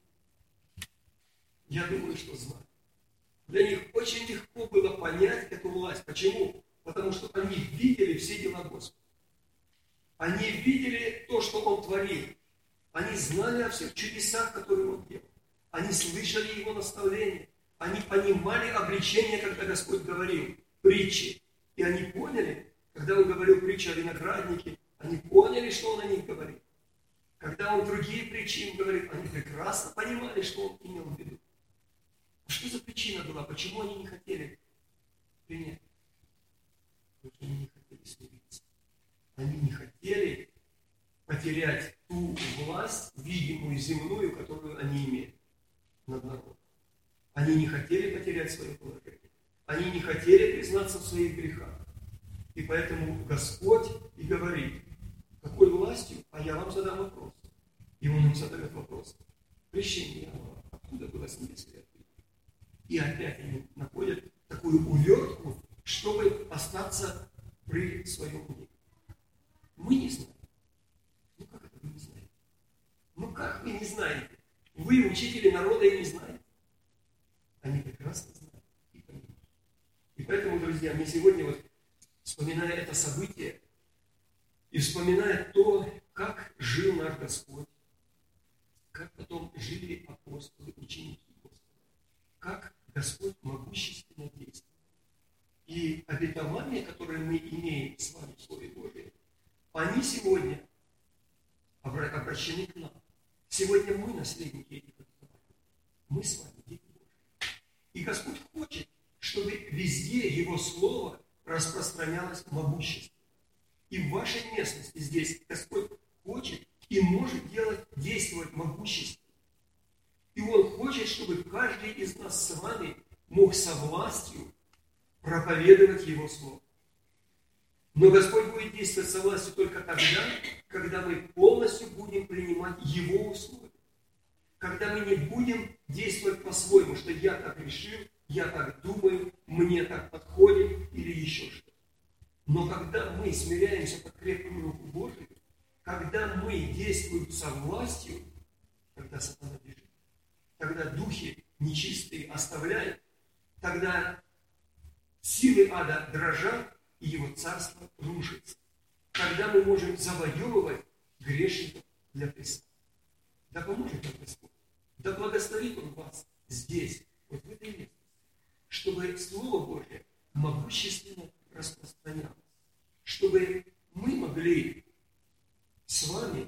Я думаю, что знали. Для них очень легко было понять эту власть. Почему? Потому что они видели все дела Господа. Они видели то, что Он творил. Они знали о всех чудесах, которые Он делал. Они слышали Его наставления. Они понимали обличение, когда Господь говорил притчи. И они поняли, когда Он говорил притчи о винограднике, они поняли, что Он о них говорит. Когда Он другие притчи им говорит, они прекрасно понимали, что Он имел в виду. А что за причина была? Почему они не хотели принять? Потому что они не хотели смириться. Они не хотели потерять ту власть, видимую, земную, которую они имели над народом. Они не хотели потерять свое положение. Они не хотели признаться в своих грехах. И поэтому Господь и говорит, какой властью? А я вам задам вопрос. И Он им задает вопрос. Крещение Иоанна, откуда было с небес? И опять они находят такую увертку, чтобы остаться при своем мнении. Мы не знаем. Ну как это вы не знаете? Ну как вы не знаете? Вы, учители народа, и не знаете. Они прекрасно знают и понимают. И поэтому, друзья, мне сегодня, вот, вспоминая это событие, и вспоминая то, как жил наш Господь, как потом жили апостолы, ученики Господа, как Господь могущественно действует. И обетования, которые мы имеем с вами в Слове Божьем, они сегодня обращены к нам. Сегодня мы наследники этих обетований. Мы с вами дети Божьи. И Господь хочет, чтобы везде Его Слово распространялось могущественно. И в вашей местности здесь Господь хочет и может действовать могущественно. И Он хочет, чтобы каждый из нас с вами мог со властью проповедовать Его Слово. Но Господь будет действовать со властью только тогда, когда мы полностью будем принимать Его условия. Когда мы не будем действовать по-своему, что я так решил, я так думаю, мне так подходит или еще что-то. Но когда мы смиряемся под крепкую руку Божию, когда мы действуем со властью, тогда сатана бежит. Тогда духи нечистые оставляют, тогда силы ада дрожат, и его царство рушится. Тогда мы можем завоевывать грешников для Христа. Да поможет нам Господь. Да благословит Он вас здесь, вот в этой местности, чтобы Слово Божье могущественно распространялось. Чтобы мы могли с вами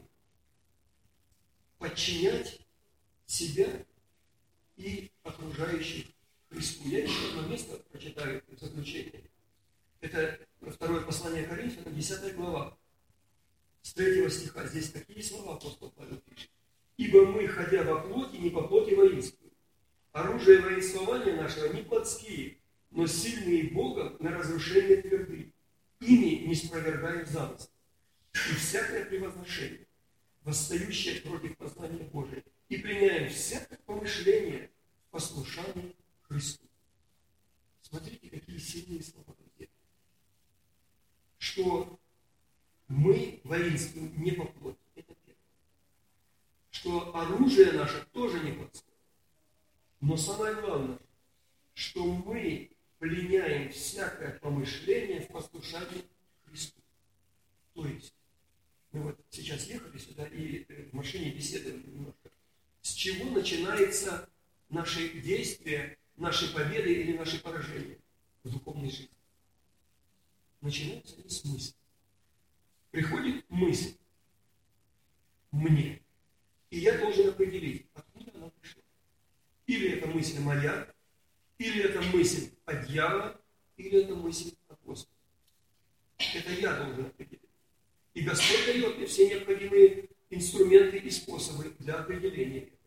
подчинять себя и окружающих Христу. Я еще одно место прочитаю в заключение. Это второе послание Коринфянам, 10 глава, с 3 стиха. Здесь такие слова апостол Павел пишет. «Ибо мы, ходя во плоти, не по плоти воинствуем. Оружие воинствования нашего не плотские, но сильные Богом на разрушение тверды. Ими не спровергаем замысл. И всякое превозношение, восстающее против познания Божия, и применяем всякое помышление в послушании Христу». Смотрите, какие сильные слова, друзья. что мы воинствуем не по плоти. Это первое. Что оружие наше тоже не плотское. Но самое главное, что мы пленяем всякое помышление в послушании Христу. То есть, мы вот сейчас ехали сюда и в машине беседовали немножко. С чего начинается наши действия, наши победы или наши поражения в духовной жизни? Начинаются они с мысли. Приходит мысль мне, и я должен определить, откуда она пришла. Или это мысль моя, или это мысль от дьявола, или это мысль от Господа. Это я должен определить. И Господь дает мне все необходимые инструменты и способы для определения этого.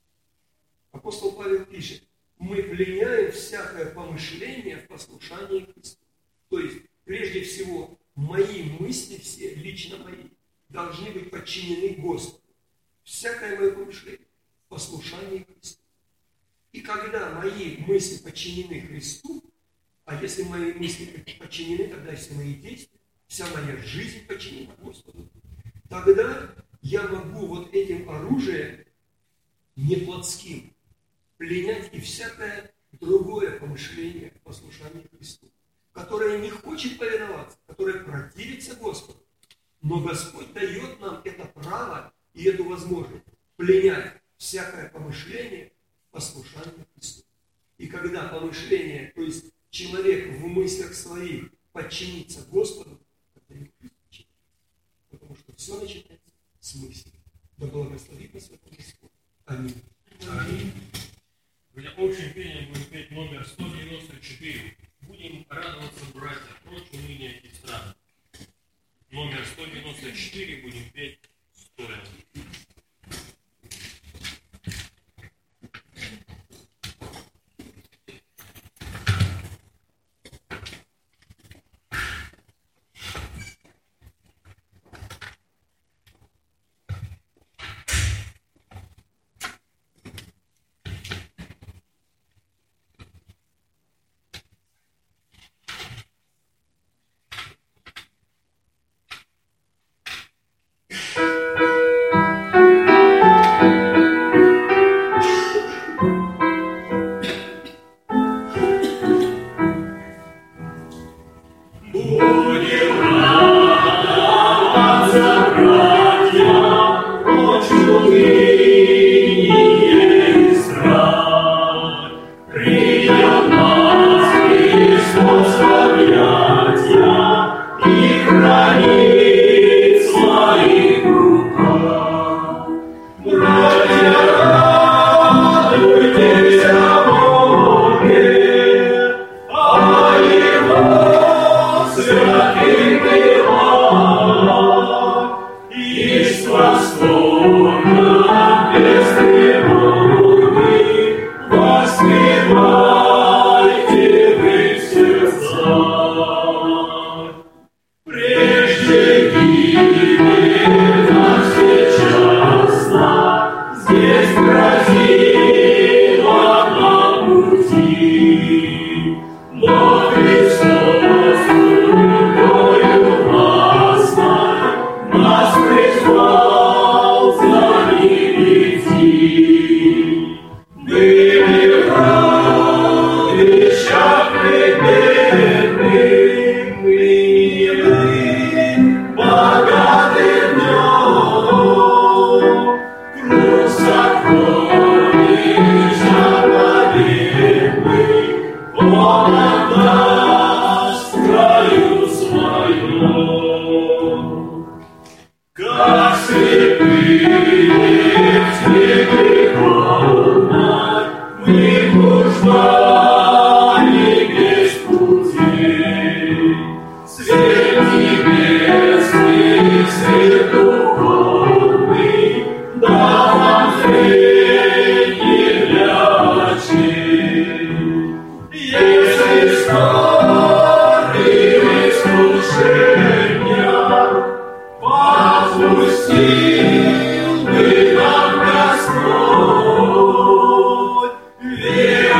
Апостол Павел пишет: мы пленяем всякое помышление в послушании Христу. То есть, прежде всего, мои мысли все, лично мои, должны быть подчинены Господу. Всякое мое помышление в послушании Христу. И когда мои мысли подчинены Христу, а если мои мысли подчинены, тогда все мои действия, вся моя жизнь подчинена Господу, тогда я могу вот этим оружием не плотским пленять и всякое другое помышление в послушании Христу, которое не хочет повиноваться, которое противится Господу. Но Господь дает нам это право и эту возможность пленять всякое помышление в послушании Христу. И когда помышление, то есть человек в мыслях своих подчинится Господу, тогда и Христу подчинится. Потому что все начинается с мысли. Да благословит нас это Господь. Аминь. Аминь. В общем пении будем петь номер 194. Будем радоваться, братья, прочь уныние и страх. Номер 194 будем петь стоя.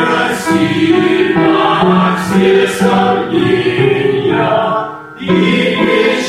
Все сомнения и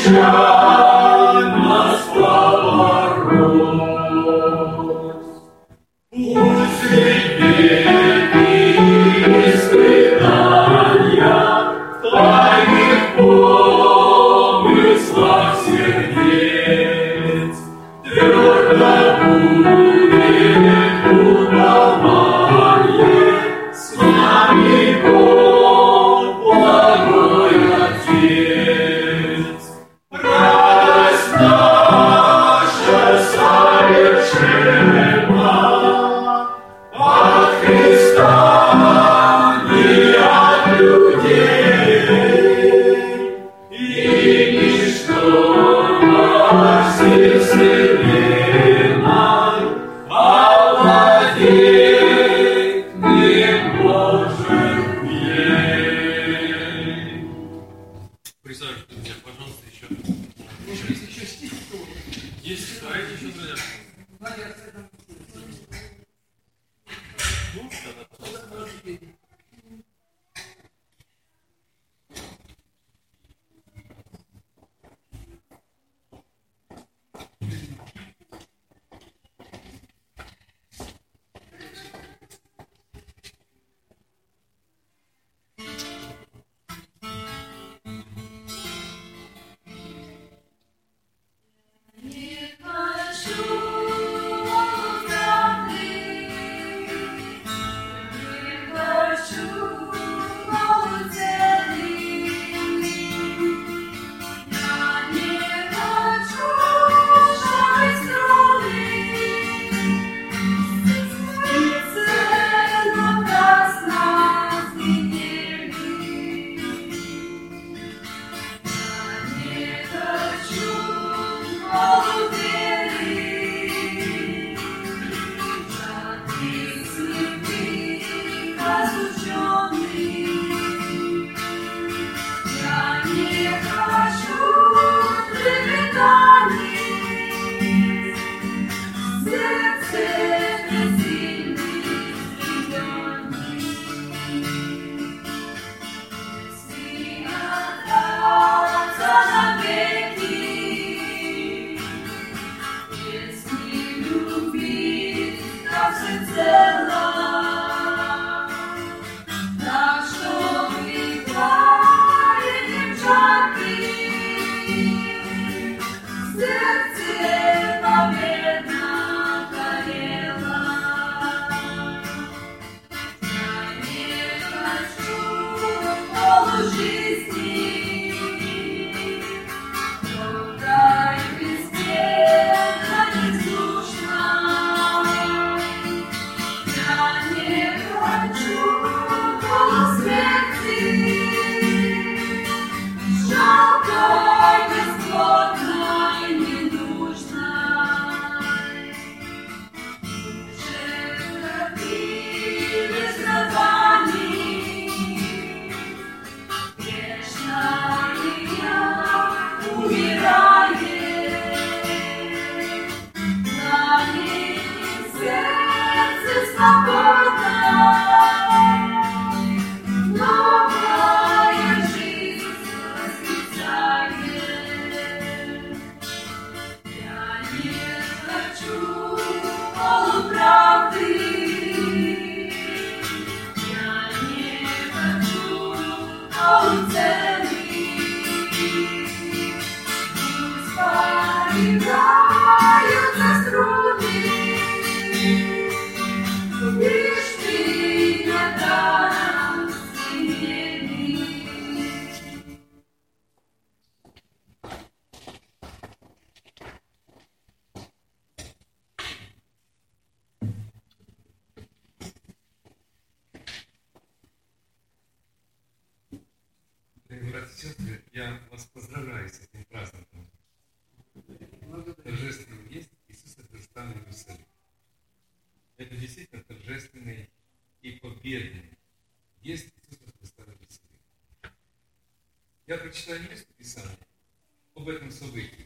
Я прочитаю несколько писаний об этом событии.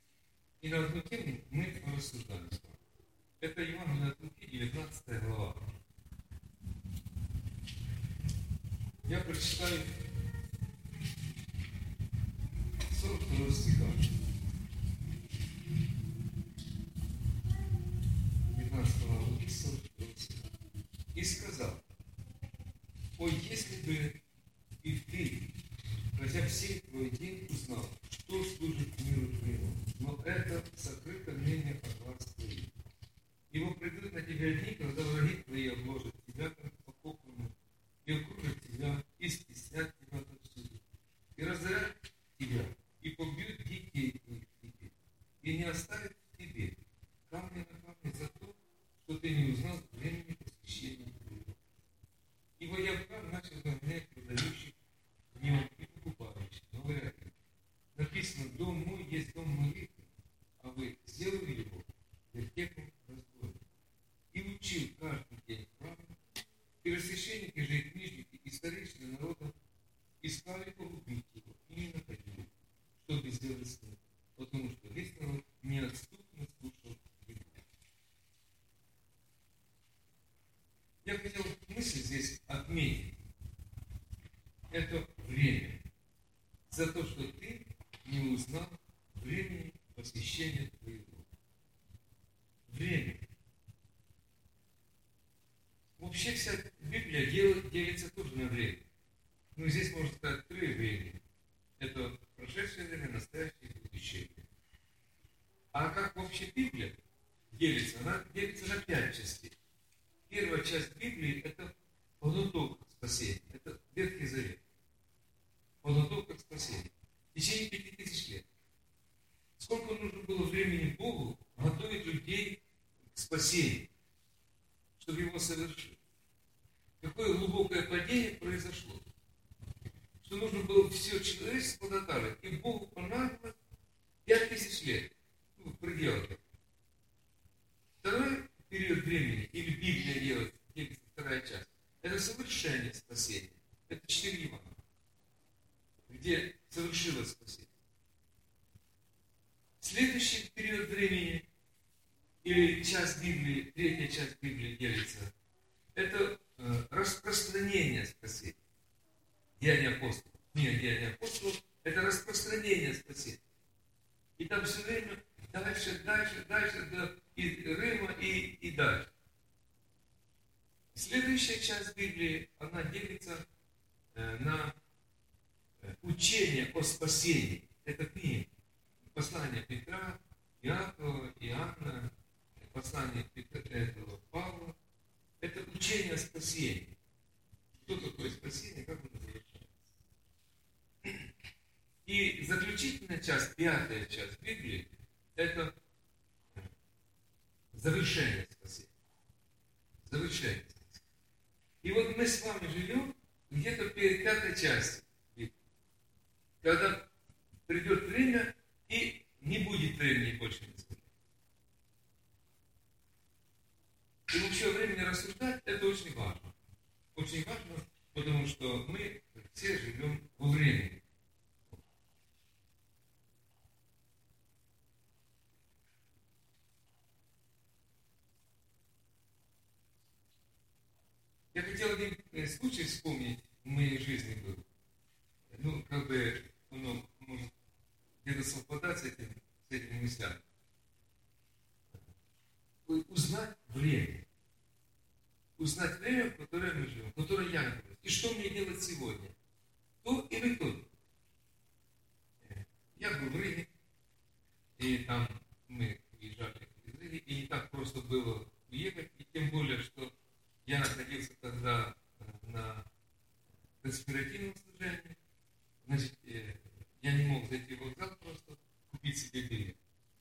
И на одну тему мы рассуждали с вами. Это Евангелие от Луки, 19 глава. Я прочитаю 42 стиха. 15 главы, 42 стиха. И сказал: ой, если бы и ты, хотя всей твой день узнал, что служит миру твоему, но это сокрыто мнение от глаз твоих. Ибо придут на тебя дни, когда враги твои обложат тебя, как покопанную, и окружат тебя, и стеснят тебя отовсюду, и разорят тебя, и побьют детей твоих в тебе, и не оставят в тебе камня на камне за то, что ты не узнал времени посвящения твоего. Ибо я прав начал гонять продающих в нем и покупающих, говоря им: написано, дом мой есть дом молитвы, а вы сделали его вертепом разбойным. И учил каждый день правду, и рассвященники же и книжники, и старейшины народа искали погубить его, и не находили, чтобы сделать с ним, потому что весь народ неотступно слушал его. Я хотел мысль здесь отметить. Это время. За то, что ты не узнал времени посвящения твоего. Время. Вообще вся Библия делится тоже на время. Ну, здесь можно сказать 3 времени. Это прошедшее время, настоящее и будущее время. А как вообще Библия делится? Она делится на 5 частей. Первая часть Библии – это подготовка к спасению. Это Ветхий Завет. Подготовка к спасению. В течение 5000 лет. Сколько нужно было времени Богу готовить людей к спасению, чтобы его совершить? Какое глубокое падение произошло? Что нужно было все человечество подготовить. И Богу понадобилось 5000 лет. Ну, в пределах. Второй период времени, или Библия делится вторая часть, это совершение спасения. Это 4 Евангелия, где совершилось спасение. Следующий период времени, или часть Библии, 3-я часть Библии делится, это распространение спасения. Деяния апостолов. Книга Деяния апостолов – это распространение спасения. И там все время дальше до Рима и дальше. Следующая часть Библии, она делится на учение о спасении. Это книги. Послание Петра, Иакова, Иоанна, послание Павла. Это учение о спасении. Что такое спасение, как оно завершается. И заключительная часть, 5-я часть Библии, это завершение спасения. Завершение спасения. И вот мы с вами живем где-то перед 5-й частью Библии. Когда придет время, и не будет времени больше на земле. И вообще времени рассуждать, это очень важно. Очень важно, потому что мы все живем во времени. Я хотел один случай вспомнить, в моей жизни был. Ну, как бы, оно может где-то совпадать с этими мыслями. Узнать время. Узнать время, в которое мы живем, в которое я нахожусь. И что мне делать сегодня? То или то. Я был в Риме, и там мы уезжали из Риги, и не так просто было уехать, и тем более, что я находился тогда на конспиративном служении. Значит, я не мог зайти в вокзал просто купить себе билет.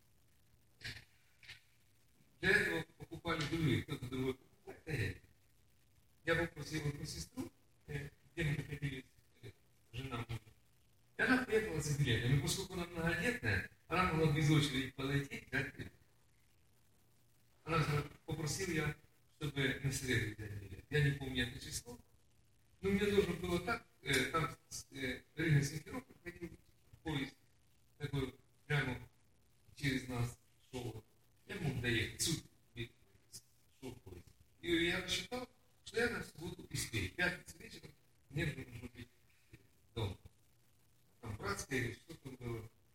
Для этого покупали другие, кто-то другой покупает. Я попросил одну сестру, где мы находились, жена мужа. И она приехала за билетом. И поскольку она многодетная, она могла без очереди подойти, дать билет. Она попросила я, чтобы на среду взять билет. Я не помню это число, но мне нужно было так, там Рига-Симферополь ходил поезд, такой прямо через нас шел. Я мог доехать, суть шел поезд. И я рассчитал, что я на субботу успею. В пятницу вечером мне нужно быть дома. Там братская или что-то было.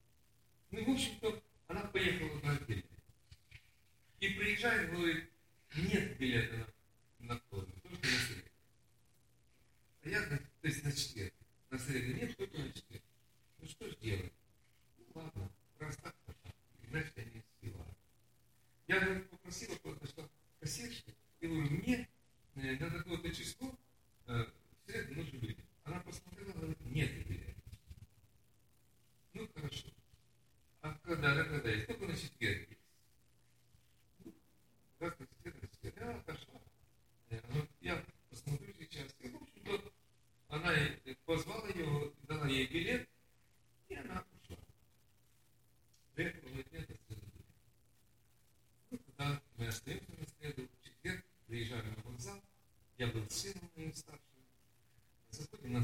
общем-то, она поехала на билет. И приезжает, говорит, нет билета на вторник, только на среду. А я, то есть на четверг. На среду нет, только на четверг. Ну что ж делать? Ну ладно, раз так, то так. Иначе я не успеваю. Я, говорит, попросила, подошла кассирша, и говорю, мне на такое-то число в среду нужен билет. Она посмотрела, говорит, нет билета. Ну хорошо. А когда есть? Только на четверг есть. Ну, раз на четверг, я отошла. Я посмотрю сейчас. И, в общем-то, она позвала ее, дала ей билет, и она ушла. Приехала, говорит, нет, это билет. Ну, тогда мы остаемся на среду, в четверг, приезжаем на вокзал, я был с сыном моим старшим, заходим на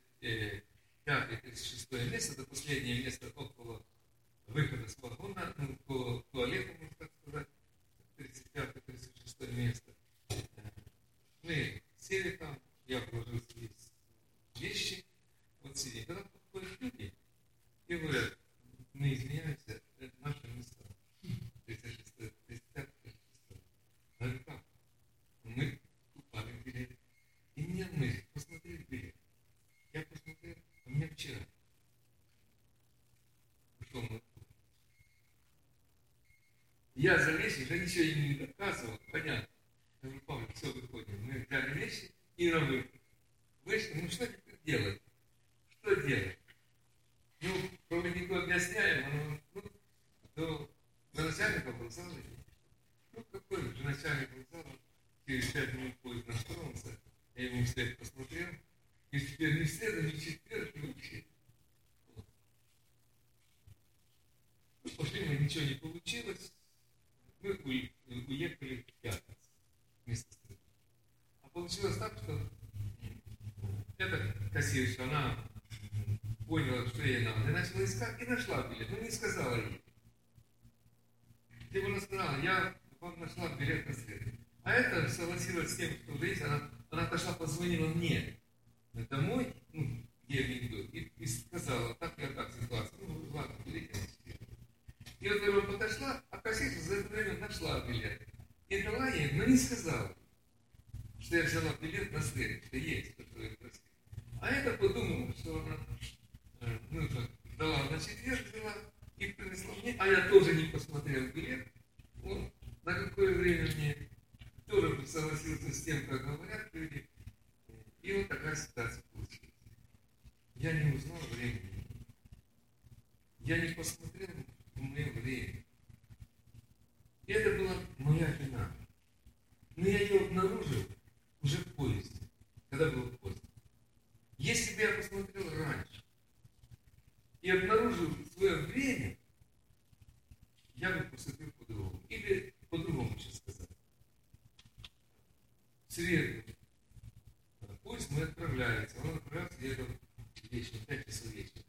35-36 место, это последнее место около выхода с вагона, ну, около туалета, можно так сказать, 35-36 место. Мы сели там, я положил свои вещи, вот сидим. Когда подходят люди и говорят, мы извиняемся, это наши места. 35-36. Я говорю, как? Мы купали билет. И мне мы посмотрели билет. Я посмотрел, а мне вчера ушел на. Я за вещи уже ничего им не доказывал, понятно. Я говорю, Павел, все, выходим. Мы взяли вещи и на выход. Вышли, ну что теперь делать? Что делать? Ну, проводнику объясняем, то начальника вокзала. Ну, какой же начальник вокзала? Через 5 минут поезд настроился, я ему вслед посмотрел, и теперь ни в среду, ни в четверг, ни вообще. Ну, пошли, мы, ничего не получилось. Мы уехали в пятницу вместо среды. А получилось так, что эта кассирша, она поняла, что ей надо, и начала искать, и нашла билет, но не сказала ей. Тем она сказала, я вам нашла билет на среду. А это согласилась с тем, что уже есть, она отошла, позвонила мне домой, ну, где я был, и сказала, так я так ситуация, ну, ладно, билет на среду. И вот я подошла, а кассирша за это время нашла билет. И дала ей, но не сказала, что я взяла билет на среду, что есть, что я просил. А это подумала, что она, ну, так, дала на четверг, взяла и принесла мне, а я тоже не посмотрел билет. Вот, на какое время мне тоже согласился с тем, как говорят люди. И вот такая ситуация получилась. Я не узнал времени. Я не посмотрел в мое время. И это была моя вина. Но я ее обнаружил уже в поезде, когда был поезд. Если бы я посмотрел раньше и обнаружил свое время, я бы поступил по-другому. Или по-другому сейчас сказать. В среду поезд мой отправляется. Он отправляется где-то вечером, 5 часов вечера.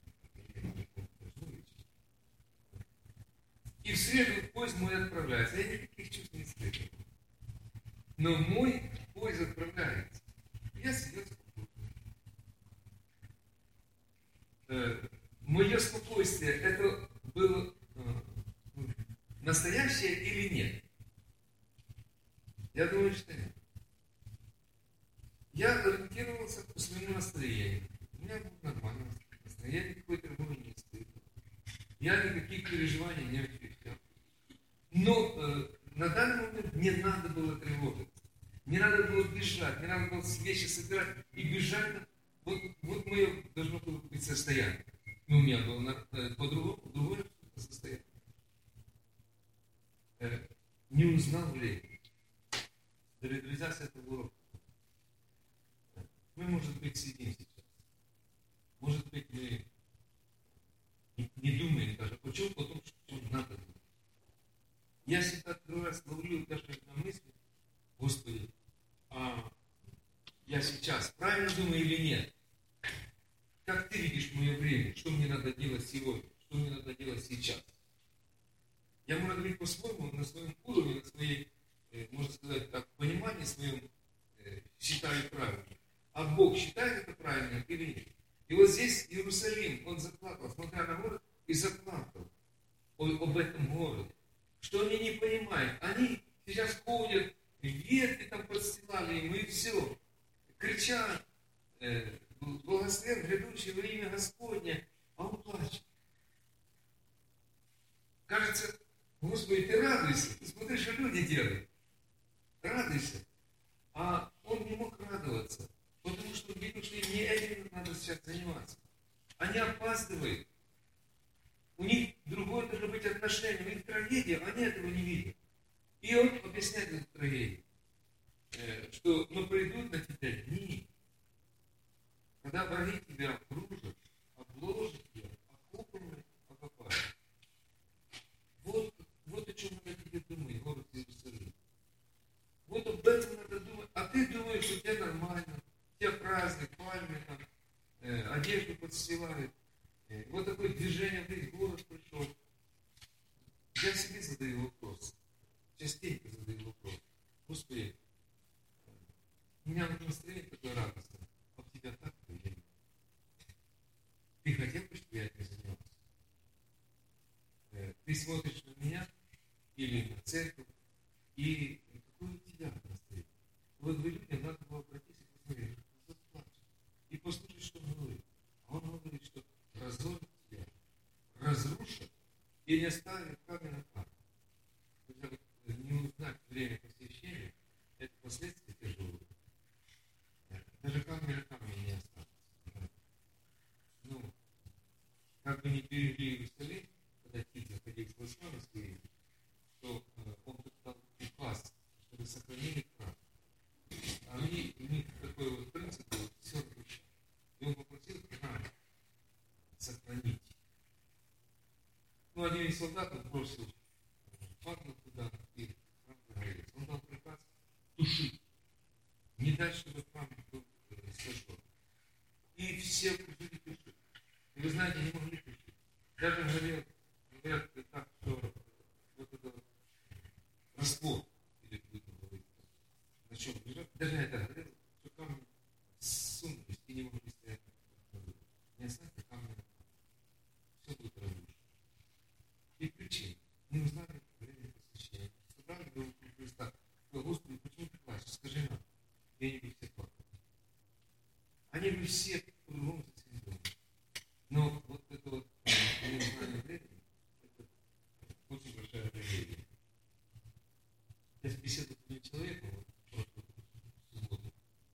И в среду поезд мой отправляется. Я никаких чувств не испытываю. Но мой поезд отправляется. Я сидел спокойно. Мое спокойствие, это было настоящее или нет? Я думаю, что нет. Я ориентировался по своему настроению. У меня было нормальное настроение. Я никакой тревоги не испытывал. Я никаких переживаний не ощущал. Но на данный момент мне надо было тревожиться. Не надо было бежать, не надо было вещи собирать и бежать. Вот мое должно было быть состояние. Но у меня было по-другому, другое состояние. Не узнал времени. Дорогие друзья, с этого урока. Мы, может быть, сидим сейчас. Может быть, мы не думаем даже, почему, потому что надо думать. Я всегда другой раз ловлю даже на мысли, Господи, а я сейчас правильно думаю или нет? Как ты видишь мое время? Что мне надо делать сегодня? Что мне надо делать сейчас? Я могу говорить по-своему, на своем уровне, на своей, можно сказать так, понимании своем, считаю правильно. А Бог считает это правильно или нет? И вот здесь Иерусалим, он заплакал, смотря на город, и заплакал. об этом городе, что они не понимают. Они сейчас ходят, ветки там подстилали им, и все. Кричат, благословен грядущий во имя Господне, а он плачет. Кажется, Господи, ты радуйся, ты смотри, что люди делают. Радуйся. А он не мог радоваться, потому что он видел, что им не этим надо сейчас заниматься. Они опаздывают. У них другое должно быть отношение, у них трагедия, они этого не видят. И он объясняет эту трагедию, что придут на тебя дни, когда враги тебя окружат, обложат тебя, окопами окопают. Вот о чем надо тебе думать, город Иерусалим. Вот об этом надо думать. А ты думаешь, что у тебя нормально, у тебя праздник, пальмы, там, одежду подстилают. Вот такое движение в весь город пришел. Я себе задаю вопрос. Частенько задаю вопрос. Господи, у меня вот настроение такое радостное, а у тебя так или ты хотел бы, чтобы я этим занимался? Ты смотришь на меня или на церковь, и какое у тебя настроение? Вот вы людям надо было обратиться и посмотреть, заплачь. И послушать, что он говорит. А он говорит, что разорят тебя, разрушат и не оставят камень на камень. Не узнать время посещения, это последствия тяжелые. Даже камень на камень не останется. Ну, как бы не перевели Иерусалим, когда Тит заходил с войсками своими, то он дал указ, чтобы сохранили храм. У них такой вот принцип был, все разрушать. И он попросил храм сохранить. Один из солдатов бросил факел туда, и храм загорелся. Он дал приказ тушить, не дать, чтобы храм был сожжен. И все окружили тушить. И вы знаете, не могли тушить. Даже говорят так, что вот это раствор, или будем говорить, на чем лежат, даже это говорил, что камни сунулись и не могли стоять. Не оставьте камни на камни. Все будет разрушено. И причина. Не узнали время посвящения. Собрали бы вокруг Христа. Господи, почему ты плачешь? Скажи нам. И они бы все плакали. Они бы все по-другому за себя думали. Но вот это вот незнание времени, это очень большая трагедия. Я беседовал с одним человеком в прошлую субботу.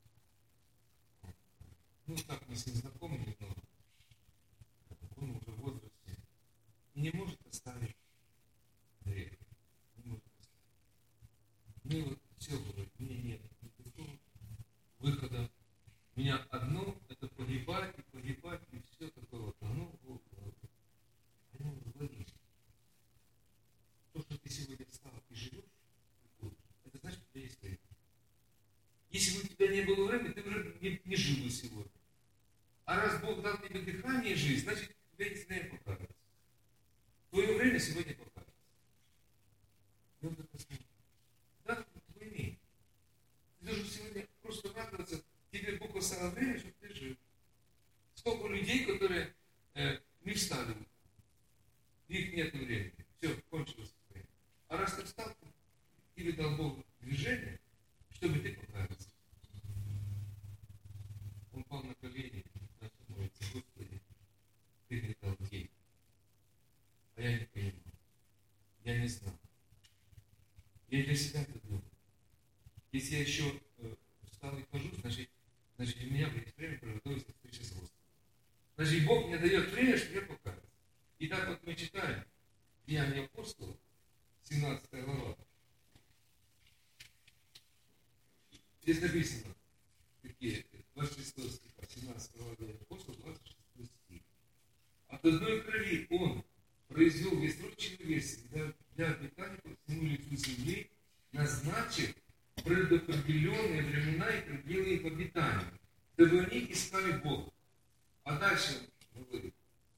Так мы с ним знакомы немного. Он уже в возрасте и не может оставить грех. Не может оставить. Мне вот все говорит, мне нет никакого выхода. У меня одно это погибать, и все такое вот. Оно логично. То, что ты сегодня встал и живешь, это значит, что у тебя есть время. Если бы у тебя не было времени, ты уже не жил бы сегодня. А раз Бог дал тебе дыхание и жизнь, значит, у тебя есть время покаяться. Твое время сегодня покаяться. И он так посмотрит. Да, твое имя. Ты должен сегодня просто радоваться. Тебе Бог оставил время, чтобы ты жил. Сколько людей, которые не встали. Их нет времени. Все, кончилось время. А раз ты встал, тебе дал Бог движение, чтобы ты покаялся. Он пал на колени, начал молиться: Господи, ты мне дал день. А я не понимал. Я не знал. Я для себя это думал. Если я еще встал и хожу, значит у меня будет время приготовиться к встрече с Господом. Значит, Бог мне дает время, чтобы я покаялся. И так вот мы читаем Деяния апостолов, 17 глава. Здесь написано, такие 26 стиха, 17 глава Деяния апостолов, 26 стих. От одной крови Он произвел весь род человеческий для обитания по всему лицу земли, назначив предопределенные времена и пределы их обитания, дабы они искали Бога. А дальше он говорит: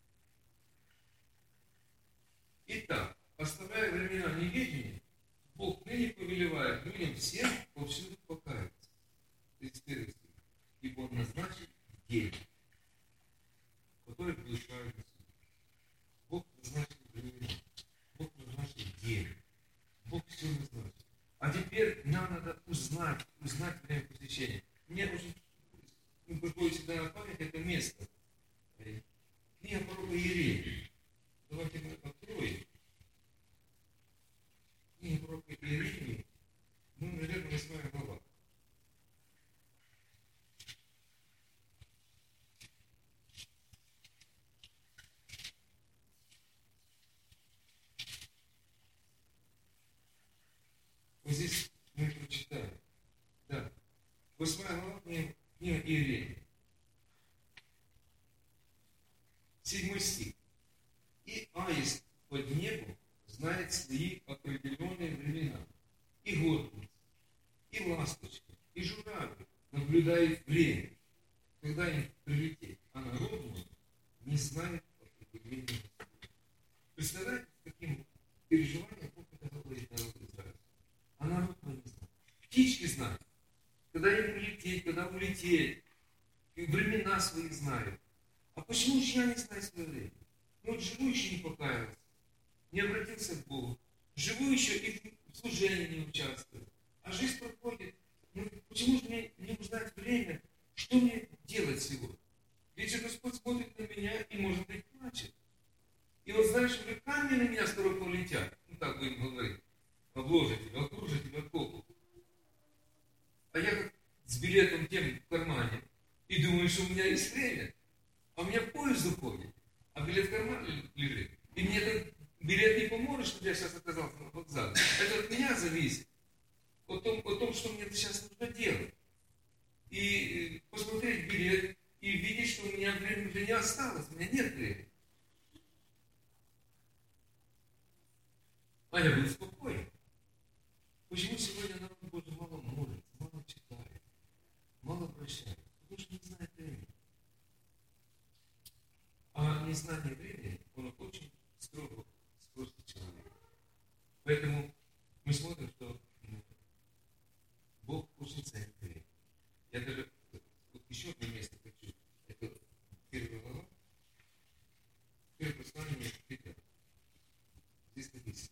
итак, оставляя времена неведения, Бог ныне повелевает людям всем повсюду покаяться. 31 стих. Ибо Он назначит день, который будет праведный суд. Бог назначил времена. узнать время посвящения. Мне очень приходит всегда на память это место. Книга пророка Иеремии. Давайте мы откроем. Книга пророка Иеремии. Ну, наверное, 8 глава. Вот здесь мы прочитаем. Да. 8 глава книга Иеремии. 7 стих. И аист под небом знает свои определенные времена. И горлица, и ласточка, и журавль наблюдает время, когда им прилететь, а народ мой не знает определения. Представляете, с каким переживанием Бог это говорит народу Израиля? А народ мой не знает. Птички знают, когда им прилететь, когда улететь, и времена свои знают. А почему же я не знаю свое время? Ну вот живу еще не покаялся, не обратился к Богу, живу еще и в служении не участвую, а жизнь проходит. Ну почему же мне не узнать время, что мне делать сегодня? Ведь же Господь смотрит на меня и, может быть, плачет. И вот знаешь, вы камни на меня скоро полетят, ну так будем говорить, обложат тебя, окружат тебя копом. А я как с билетом тем в кармане и думаю, что у меня есть время. А у меня поезд уходит, а билет в кармане лежит. И мне этот билет не поможет, чтобы я сейчас оказался на вокзале. Это от меня зависит. О том, что мне сейчас нужно делать. И посмотреть билет и видеть, что у меня времени уже не осталось. У меня нет времени. А я был спокоен. Почему сегодня народ Божий мало молится, мало читает, мало прощает? Потому что не знает времени. А незнание времени, оно очень строго спросит человека. Поэтому мы смотрим, что Бог очень ценит время. Я даже вот еще одно место хочу. Это 1 глава. 1 послание Петра. Здесь написано.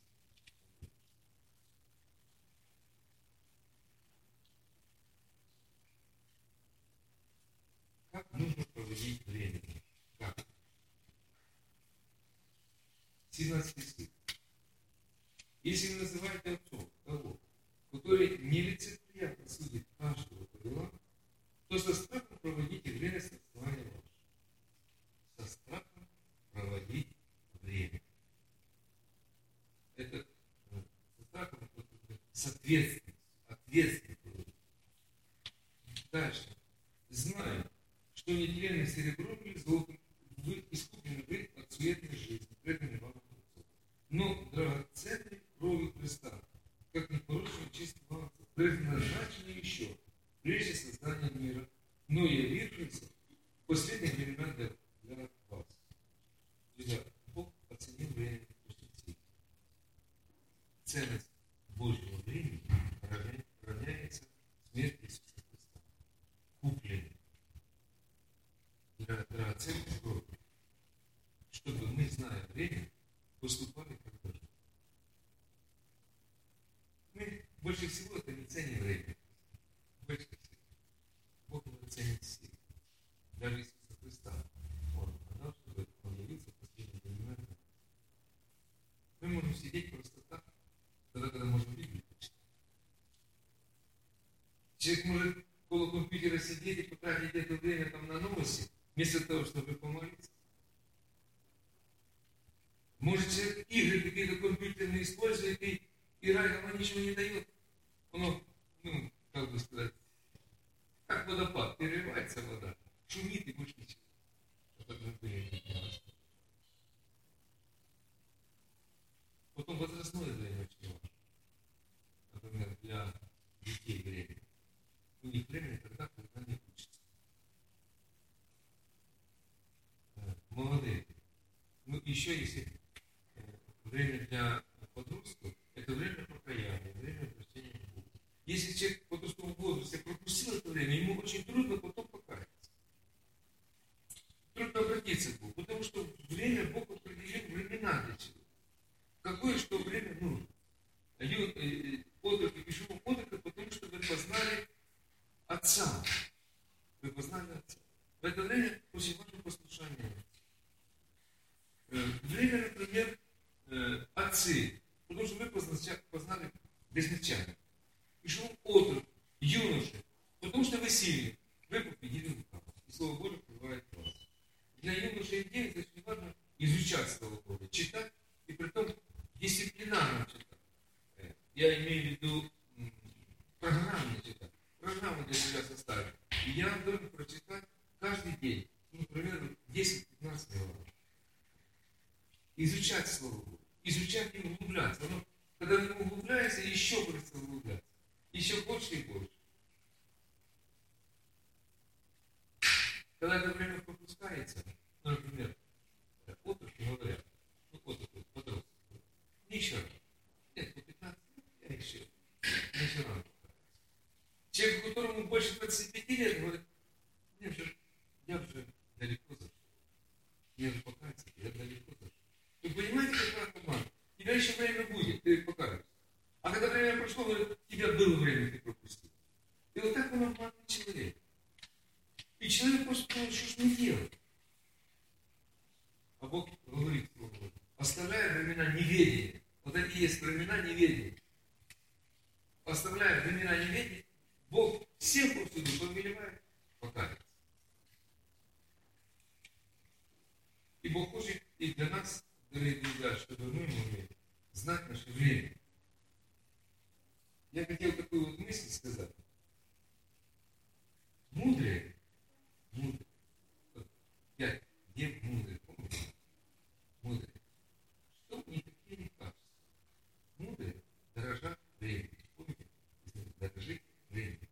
Как нужно проводить время? Как? 17 стих. Если вы называете отцом того, который нелицеприятно судит каждого по делам, то со страхом проводите время существования ваше. Со страхом проводить время. Это со страхом, с ответственностью проводить. Дальше. Знаю, что нетленным серебром или золотом вы искуплены вы от суетной жизни, преданной вам от отцов. Но драгоценной кровью Христа, как непорочным чистым вам отцов, предназначены еще, прежде создания мира, но явившийся в последних временах для вас. Друзья, Бог оценил время очень сильно. Ценность Божьего времени равняется смерти Иисуса Христа. Купленный. Драгоценной кровью, чтобы мы, зная время, поступали как должны. Мы больше всего это не ценим время. Больше всего. Бог его ценит сильно. Даже Иисуса Христа. Он отдал, чтобы он явился в последние времена. Мы можем сидеть просто так, когда можем Библию почитать. Человек может около компьютера сидеть и потратить это время там на новости, вместо того, чтобы помолиться. Может, человек игры какие-то компьютерные использует, и рай нам ничего не дает. Оно, как бы сказать, как водопад, переливается вода, шумит и больше ничего. Потом возрастное время очень важно. Например, для детей время. У них время тогда не учатся. Молодые. Ну, еще есть время для подростков, это время покаяния, время обращения к Богу. Если человек в подростковом возрасте пропустил это время, ему очень трудно потом покаяться. Трудно обратиться к Богу, потому что время Бог определил времена для человека. Какое что время нужно. Отдых и пишу вам отдыха, потому что вы познали время, например, отцы, потому что вы познали безначально. И что он отрок, юноша, потому что вы сильны, вы победили лукавого. И Слово Божие пребывает в вас. Для юношей и девиц очень важно изучать Слово Божие, читать, и при том дисциплинарно читать. Я имею в виду программно читать. Программу для себя составить. И я должен прочитать каждый день, например, 10-15 глав. Изучать Слово Божие. Изучать и углубляться. Но когда в него углубляешься, еще хочется углубляться. Еще больше и больше. Когда это время пропускается, например, отроки говорят, отроки, подростки, еще рано. Нет, по 15 лет я еще рано. Человек, которому больше 25 лет, говорит, я уже далеко зашел. Я уже покаяться, я далеко зашел. Вы понимаете, как обман? У тебя еще время будет, ты покаешься. А когда время прошло, говорит, у тебя было время, ты пропустил. И вот так он обманывает человека. И человек просто думает, что ж мне делать? А Бог говорит, оставляя времена неведения. Вот это и есть времена неведения. Оставляя времена неведения, Бог всем повсюду повелевает покаяться. И Бог хочет и для нас, дорогие друзья, чтобы мы могли знать наше время. Я хотел такую вот мысль сказать. Мудрые, пять дев мудрые, помните? Мудрые. Что не такие не качества? Мудрые дорожат временем. Помните? Дорожите временем.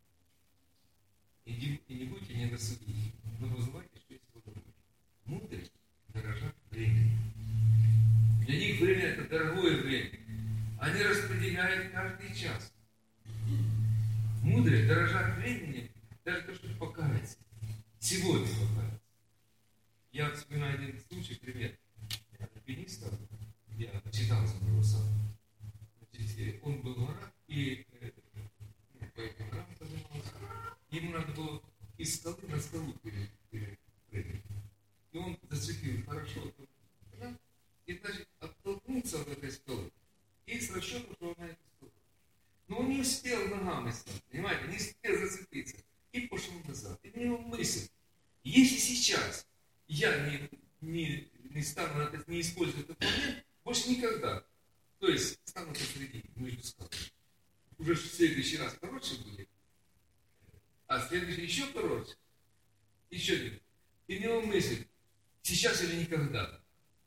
И не будьте нерассудительны, но вызывайте, что есть водой. Мудрые дорожат временем. Для них время это дорогое время. Они распределяют каждый час. Мудрые дорожат временем, даже то, что покаяться. Сегодня покаяться. Я вспоминаю один случай, пример. Альпиниста, я читал за него сам. Он был в горах и по этим горам занимался. Ему надо было из скалы на скалу перепрыгнуть. И он зацепил хорошо. И, значит, оттолкнулся от этой скалы. И с расчетом, что он на эту скалу. Но он не успел ногами стать, понимаете, не успел зацепиться. И пошел назад. И у него мысль, если сейчас я не стану на это, не использую этот момент, больше никогда. То есть стану посреди, между скалами. Уже в следующий раз короче будет, а следующий еще короче. Еще один. И у него мысль, сейчас или никогда.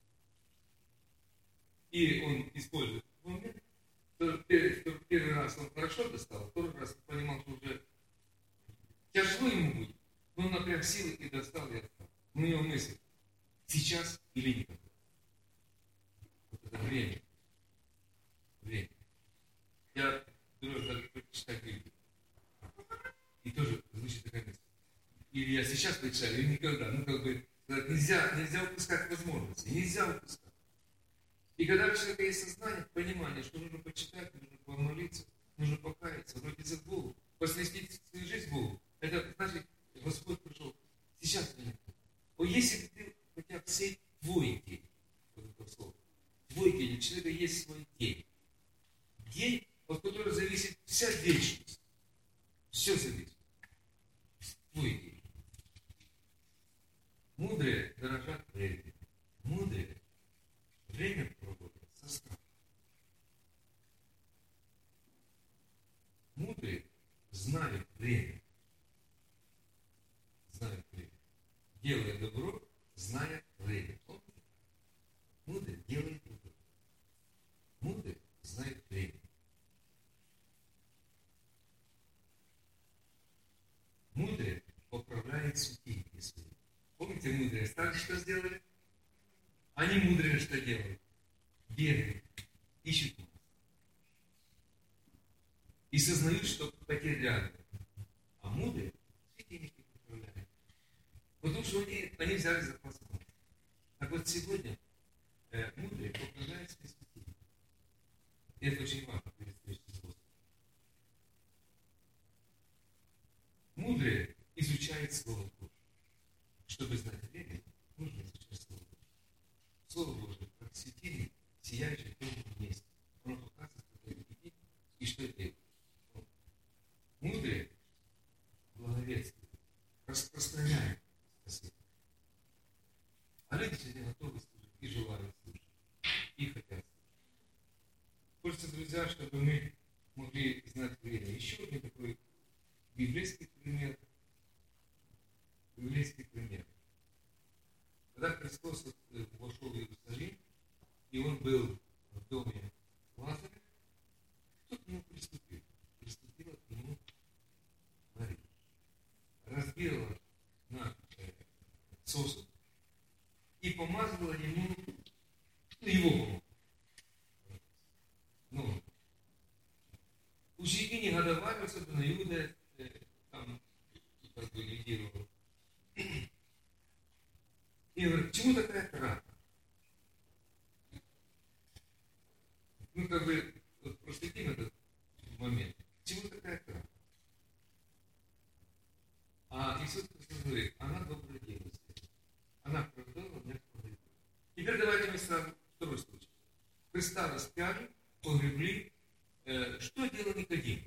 И он использует этот момент. Первый раз он хорошо достал, второй раз понимал, что уже тяжело ему будет. Но он напряг силы и достал, и отстал. Но у него мысль, сейчас или никогда. Вот это время. Время. Я думаю, даже прочитать Библию. И тоже звучит такая мысль. Или я сейчас прочитаю, или никогда. Ну, как бы, нельзя упускать возможности. Нельзя упускать. И когда у человека есть сознание, понимание, что нужно почитать, нужно помолиться, нужно покаяться, обратиться к Богу, посвятить свою жизнь Богу, это значит, Господь пришел сейчас или нет. О, если бы ты хотя бы всей твой день, вот это слово, твой день, у человека есть свой день. День, от которого зависит вся вечность. Все зависит. Твой день. Мудрые дорожат временем. Мудрые время проводят со страхом. Мудрые знают время. Знают время. Делая добро, зная время. Мудрый делает добро. Мудрый знает время. Мудрый поправляет сутенки свои. Помните, мудрые стали что сделали? Они мудрые что делают? Бегают, ищут нас. И сознают, что потеря рядом. А мудрые светильники поправляют. Потому что они взяли запас мудрых. Так вот сегодня мудрые поправляют свои светильники. И это очень важно перед встречей с Господом. Мудрые изучают Слово Божие. Чтобы знать время, нужно изучать Слово Божие. Слово Божие, как друзья, чтобы мы могли знать время. Еще один такой библейский пример. Когда Христос вошел в Иерусалим, и он был в доме Лазаря, кто к нему приступил? Приступила к нему Мария. Разбила на сосуд и помазала ему, его помазала. Ученики негодовали, особенно Иуда, там как бы лидировал. И говорит, к чему такая трата? Ну, как бы, вот проследим этот момент. К чему такая трата? А Иисус Христос говорит, она доброе дело сделала. Она оправдала меня в погребе. Теперь давайте мы сразу второй случай. Христа распяли, погребли. Что делал Никодим?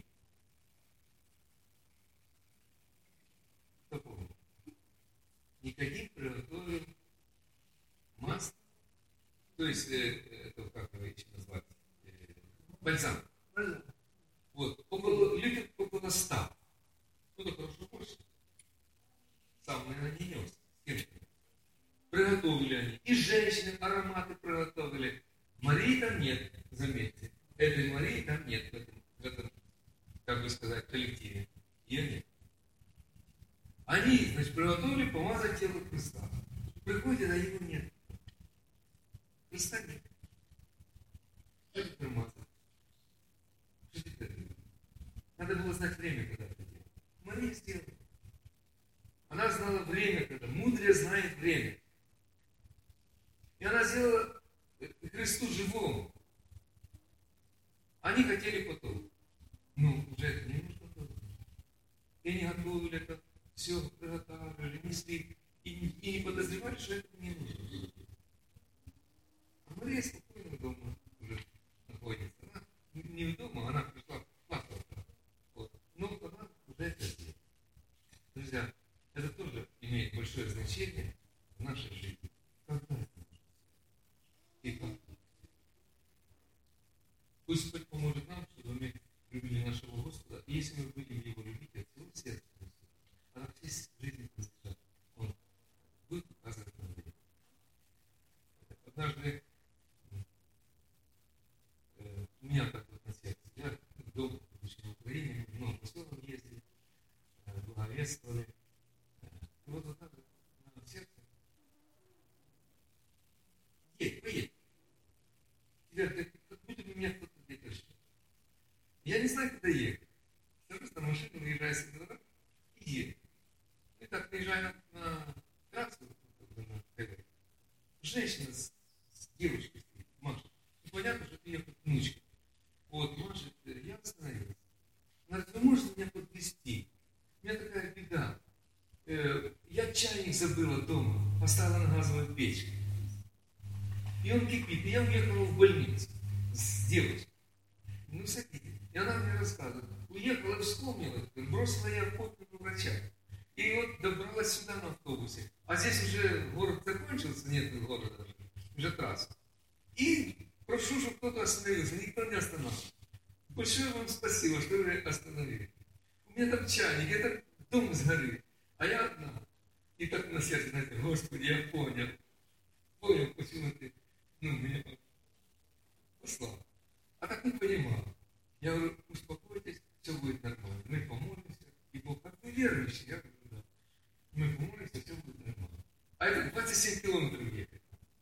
Кто помнит? Никодим приготовил масло, то есть, это как его еще назвать, бальзам. Вот, людям около 100. Кто-то хорошо хочет. Сам, наверное, не нес. Приготовили они. И женщины ароматы приготовили. Марии там нет, заметьте. Этой Марии там нет в этом, как бы сказать, коллективе. Ее нет. Они, значит, приготовили помазать тело Христа. Приходят, а его нет. Христа нет. Что теперь мазать? Что теперь делать? Надо было знать время, когда это делать. Мария сделала. Она знала время, когда мудрее знает время. И она сделала Христу живому. Они хотели потом. Ну, уже это не нужно было. И они готовили это, все приготовили, несли. И не подозревали, что это не нужно. А Мария спокойно дома уже находится. Она не дома, она пришла плакать. Вот. Но она уже это сделала. Друзья, это тоже имеет большое значение в нашей жизни. Когда это нужно? И как? Пусть Господь поможет нам, чтобы мы любили нашего Господа. И если мы будем Его любить от всего сердца, от всей жизни Христа, Он будет показывать нам время. Однажды у меня так вот на сердце. Я долго в Украине, много по селам ездили, благовествовали. И вот так вот на сердце. Поедь. Тебя как будто бы меня кто-то где-то ждет. Я не знаю, куда ехать. Сажусь на машину, выезжаю с двора и еду. И так приезжаю на трассу, на ТВ. Женщина с девочкой стоит, машет. И понятно, что это ее внучка. Вот, машет, я остановился. Она говорит, вы можете меня подвезти? У меня такая беда. Я чайник забыла дома, поставила на газовую печку. И он кипит. И я уехала в больницу с девочкой. Ну, садитесь. И она мне рассказывает. Уехала, вспомнила, бросила я подпись врача. И вот добралась сюда на автобусе. А здесь уже город закончился, нет города даже, уже трасса. И прошу, чтобы кто-то остановился. Никто не остановился. Большое вам спасибо, что вы остановили. У меня там чайник, это дом сгорит. А я одна. И так на сердце, знаете, Господи, я понял. Понял, почему ты меня послал. А так не понимал. Я говорю, успокойтесь, все будет нормально. Мы помолимся. И Бог, как вы верующие, я говорю, да. Мы помолимся, все будет нормально. А это 27 километров ехать.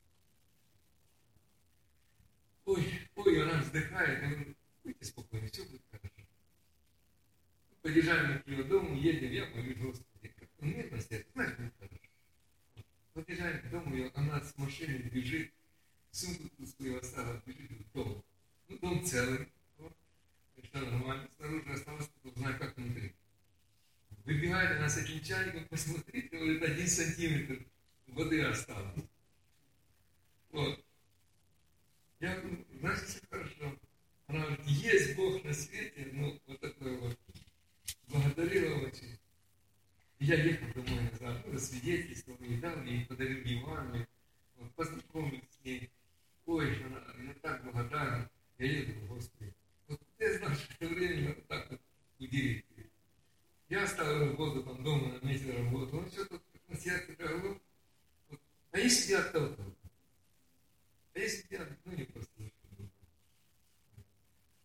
Ой, она вздыхает. Я говорю, будьте спокойны, все будет хорошо. Подъезжаем к ее дому, едем, я молюсь, Господи, как он мирно сердце, знаешь, будет хорошо. Подъезжаем к дому, она с машины бежит, сумку свою оставила, бежит в дом. Ну, дом целый. Вот. Что нормально. Снаружи осталось, узнать, как внутри. Выбегает она с этим чайником, посмотрите, говорит, 1 сантиметр воды осталось. Вот. Я говорю, значит, все хорошо. Она говорит, есть Бог на свете, ну, вот такой вот. Благодарила очень. И я ехал домой назад, засвидетельствовал, и дал ей, подарил Евангелие, вот, познакомился с ней. Ой, я так благодарен. Я еду, Господи,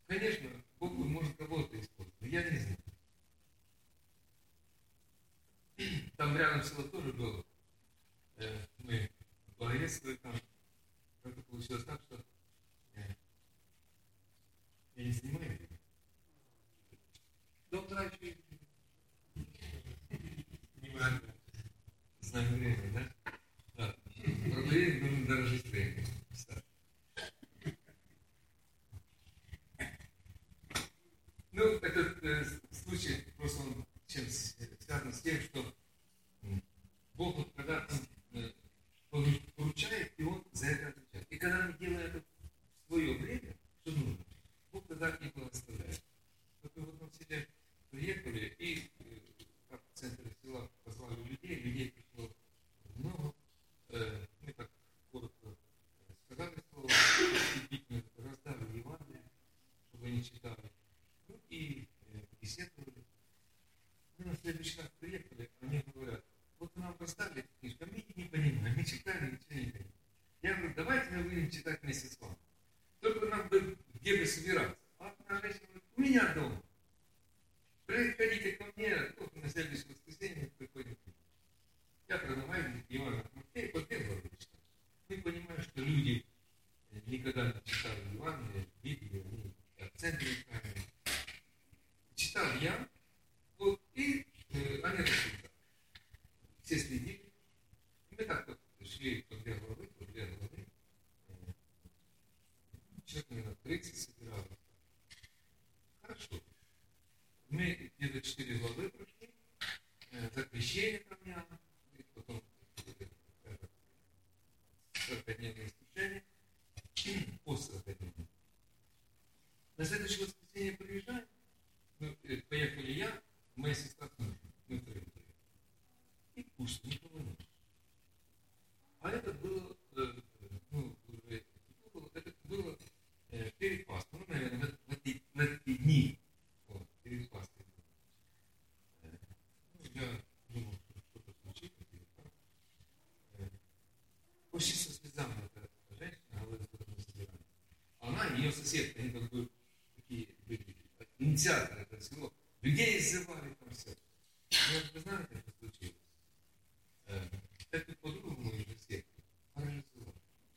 Конечно, Бог может кого-то использовать, но я не знаю. Там рядом село тоже было. Мы благовествовали там. Как-то получилось так, что я не снимаю его. Доктор Ачи. Не важно. Знаем время, да? Да. Про время нужно дорожить время. Ну, этот случай просто он связан с тем, что Бог, вот, когда Он поручает, и Он за это отвечает. И когда мы делаем это в свое время, что нужно, Бог тогда и благословляет. Вот мы в этом селе приехали, и как в центре села позвали людей пришло много. Мы так коротко сказали слово, мы раздали Евангелие, чтобы они читали. Ну и беседовали. Мы на следующий раз приехали, они говорят, вот нам раздали эту книжку, а мы не понимаем, мы читали, ничего не понимаем. Я говорю, давайте мы будем читать вместе с вами. Только нам бы где бы собираться. А одна женщина говорит, у меня дома. Приходите ко мне, только на следующее воскресенье мы приходим к ним. Я продаваю Ивана Матфея, по 2 главы читаю. Мы понимаем, что люди никогда не читали Евангелие, Библию, они акценты неправильные. Читал я, вот, и они рассуждали. Все следили. И мы так вот шли по 2 главы. Человек, наверное, 30 собирали. Хорошо. Мы где-то 4 главы прошли, за крещение Камняна, и потом 40-дневное служение, после 40-дневного. На следующее воскресенье приезжаем, поехали я, моя сестра с мужем, мы втроем приехали. И пусто, никого нет. А это было, это было перед Пасхой, наверное, в эти дни. Вот, перед Пасхой. Я думал, что что-то случится. Почти со слезами эта женщина говорит, что мы собираем. Она и ее соседка, они как бы такие были инициаторы этого всего. Людей иззывали там все. Но вы знаете, что случилось? Эту подругу мою же секты парализовала.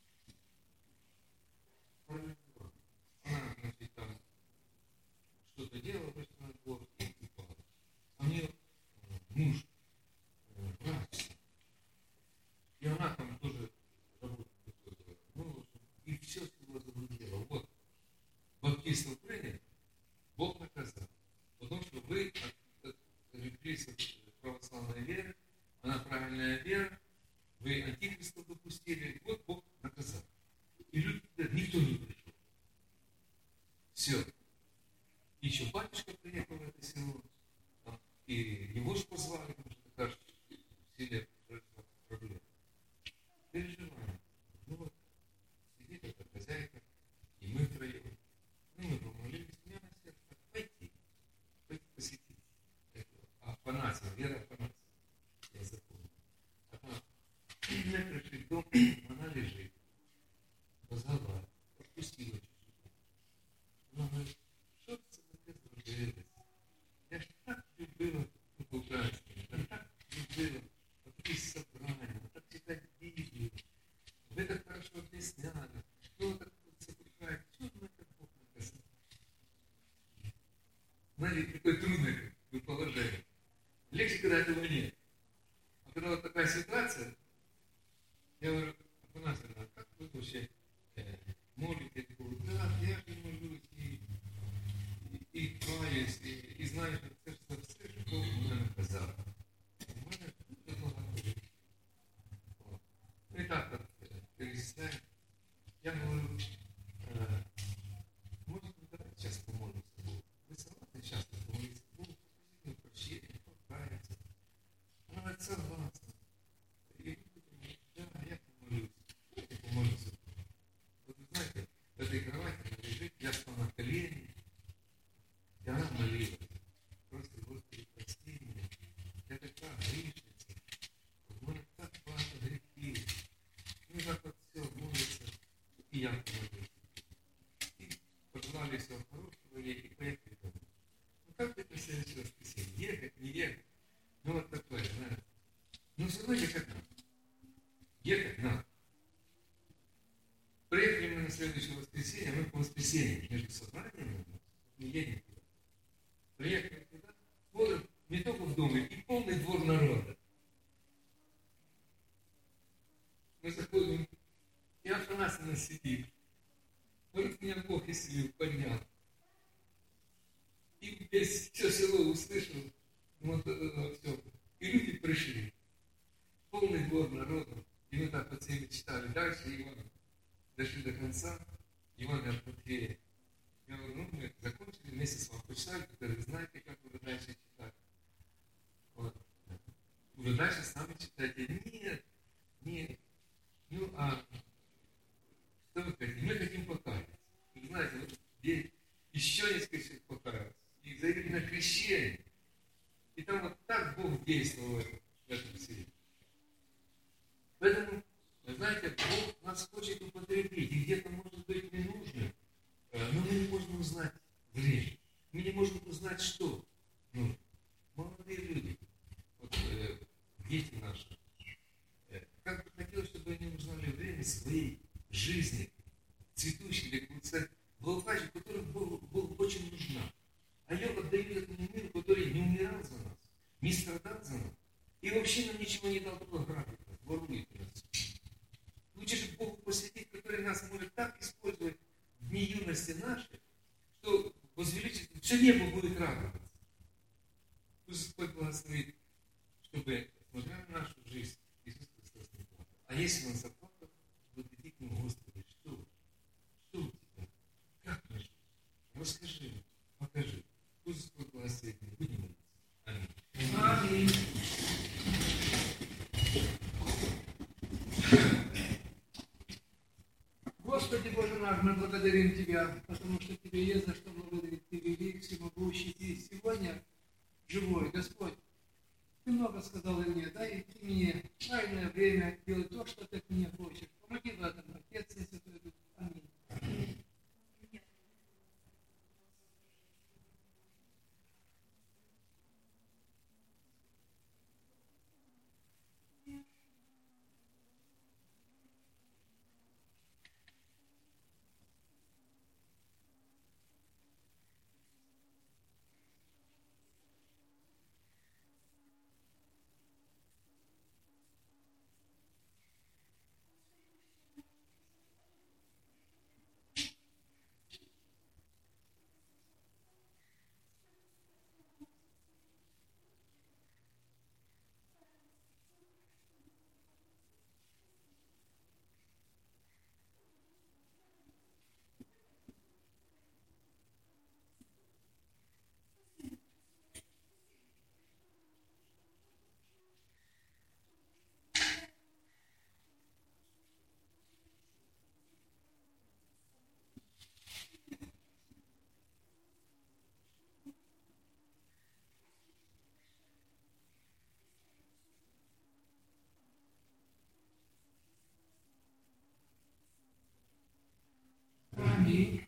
Она, значит, там что-то делала, вышла на двор и упала. А у нее муж врач. И она там тоже работает. Ну, и все было заблудило. Вот. Баптистов приняли, Бог наказал. Потому что вы отреклись от православной веры, она правильная вера, вы антихриста допустили, вот Бог наказал. И люди, никто не пришел. Все. Еще батюшка приехал в это село, и его же позвали, потому что такая в селе произошла проблема. Переживаем. Ну вот, сидит эта хозяйка, и мы втроем. Ну, мы помолились, у меня на сердце, пойти посетить. Афанасия, Вера Афанасия. Я запомнил. Мы пришли в дом, она лежит. Позвала, отпустила чуть-чуть. Она говорит, что ты заговорилась? Я ж так любила, по-украински, я так любила такие собрания, так читать Библию. Вы так хорошо объясняли. Ну, так вот сокрушает. Что мы так Бог наказал? Знаете, такое трудное положение. Легче, когда этого нет. А когда вот такая ситуация, я говорю, Афанасьевна, как вы вообще молитесь? Я говорю, да, я же молюсь и каюсь, и знаю, что все, что меня наказало. У меня это благословение. И так вот перечисляем. Я говорю, может быть, давайте сейчас помолимся Богу. Вы согласны часто помолиться Богу, просить прощения, покаяться? Она говорит, согласна. И да, я помолюсь. Я помолюсь. Вот вы знаете, в этой кровати она лежит, я стал на колени, и она молилась. воскресенье, мы по воскресеньям между собраниями не едем туда. Приехали туда, смотрим, не только в доме, и полный двор народа. Мы заходим, и Афанасьевна сидит. Говорит, меня Бог исцелил, поднял. И весь все село услышал, вот все. И люди пришли. Полный двор народа. И мы так по теме читали. Дальше Ивана дошли до конца. Ивана от Матфея. Я говорю, ну мы закончили, вместе с вами почитали, теперь вы знаете, как вы дальше читать. Вот. Вы дальше сами читайте. Нет. Ну, а что вы хотите? Мы хотим покаяться. Вы знаете, вот еще несколько человек покаялся. И заявили на крещение. И там вот так Бог действовал в этом селе. Поэтому, вы знаете, Бог нас хочет употребить. И где-то, может быть, не нужно. Но мы не можем узнать время. Мы не можем узнать, что. Ну, молодые люди, вот, дети наши, как бы хотелось, чтобы они узнали время своей жизни, цветущей, как бы сказать, благоухающей, которая была очень нужна. А ее отдают этому миру, который не умирал за нас, не страдал за нас. И вообще нам ничего не дал, только грабит нас, ворует нас. Лучше же Богу посвятить, который нас может так использовать в дни юности нашей, что возвеличит, все небо будет радоваться. Пусть Господь благословит, чтобы, смотря на нашу жизнь, Иисус Христос не плакал. А если Он заплакал, возведи к Нему, Господи, что? Что у тебя? Как мы? Расскажи, покажи. Пусть Господь благословит, будем молиться. Аминь. Аминь. Господи Боже наш, мы благодарим Тебя, потому что Тебе есть за что благодарить. Ты велик, всемогущий, Ты сегодня живой. Господь, Ты много сказал и мне, дай мне тайное время делать то, что Ты от меня хочешь. Помоги в этом, Отец и Святой Дух. Аминь. Аминь.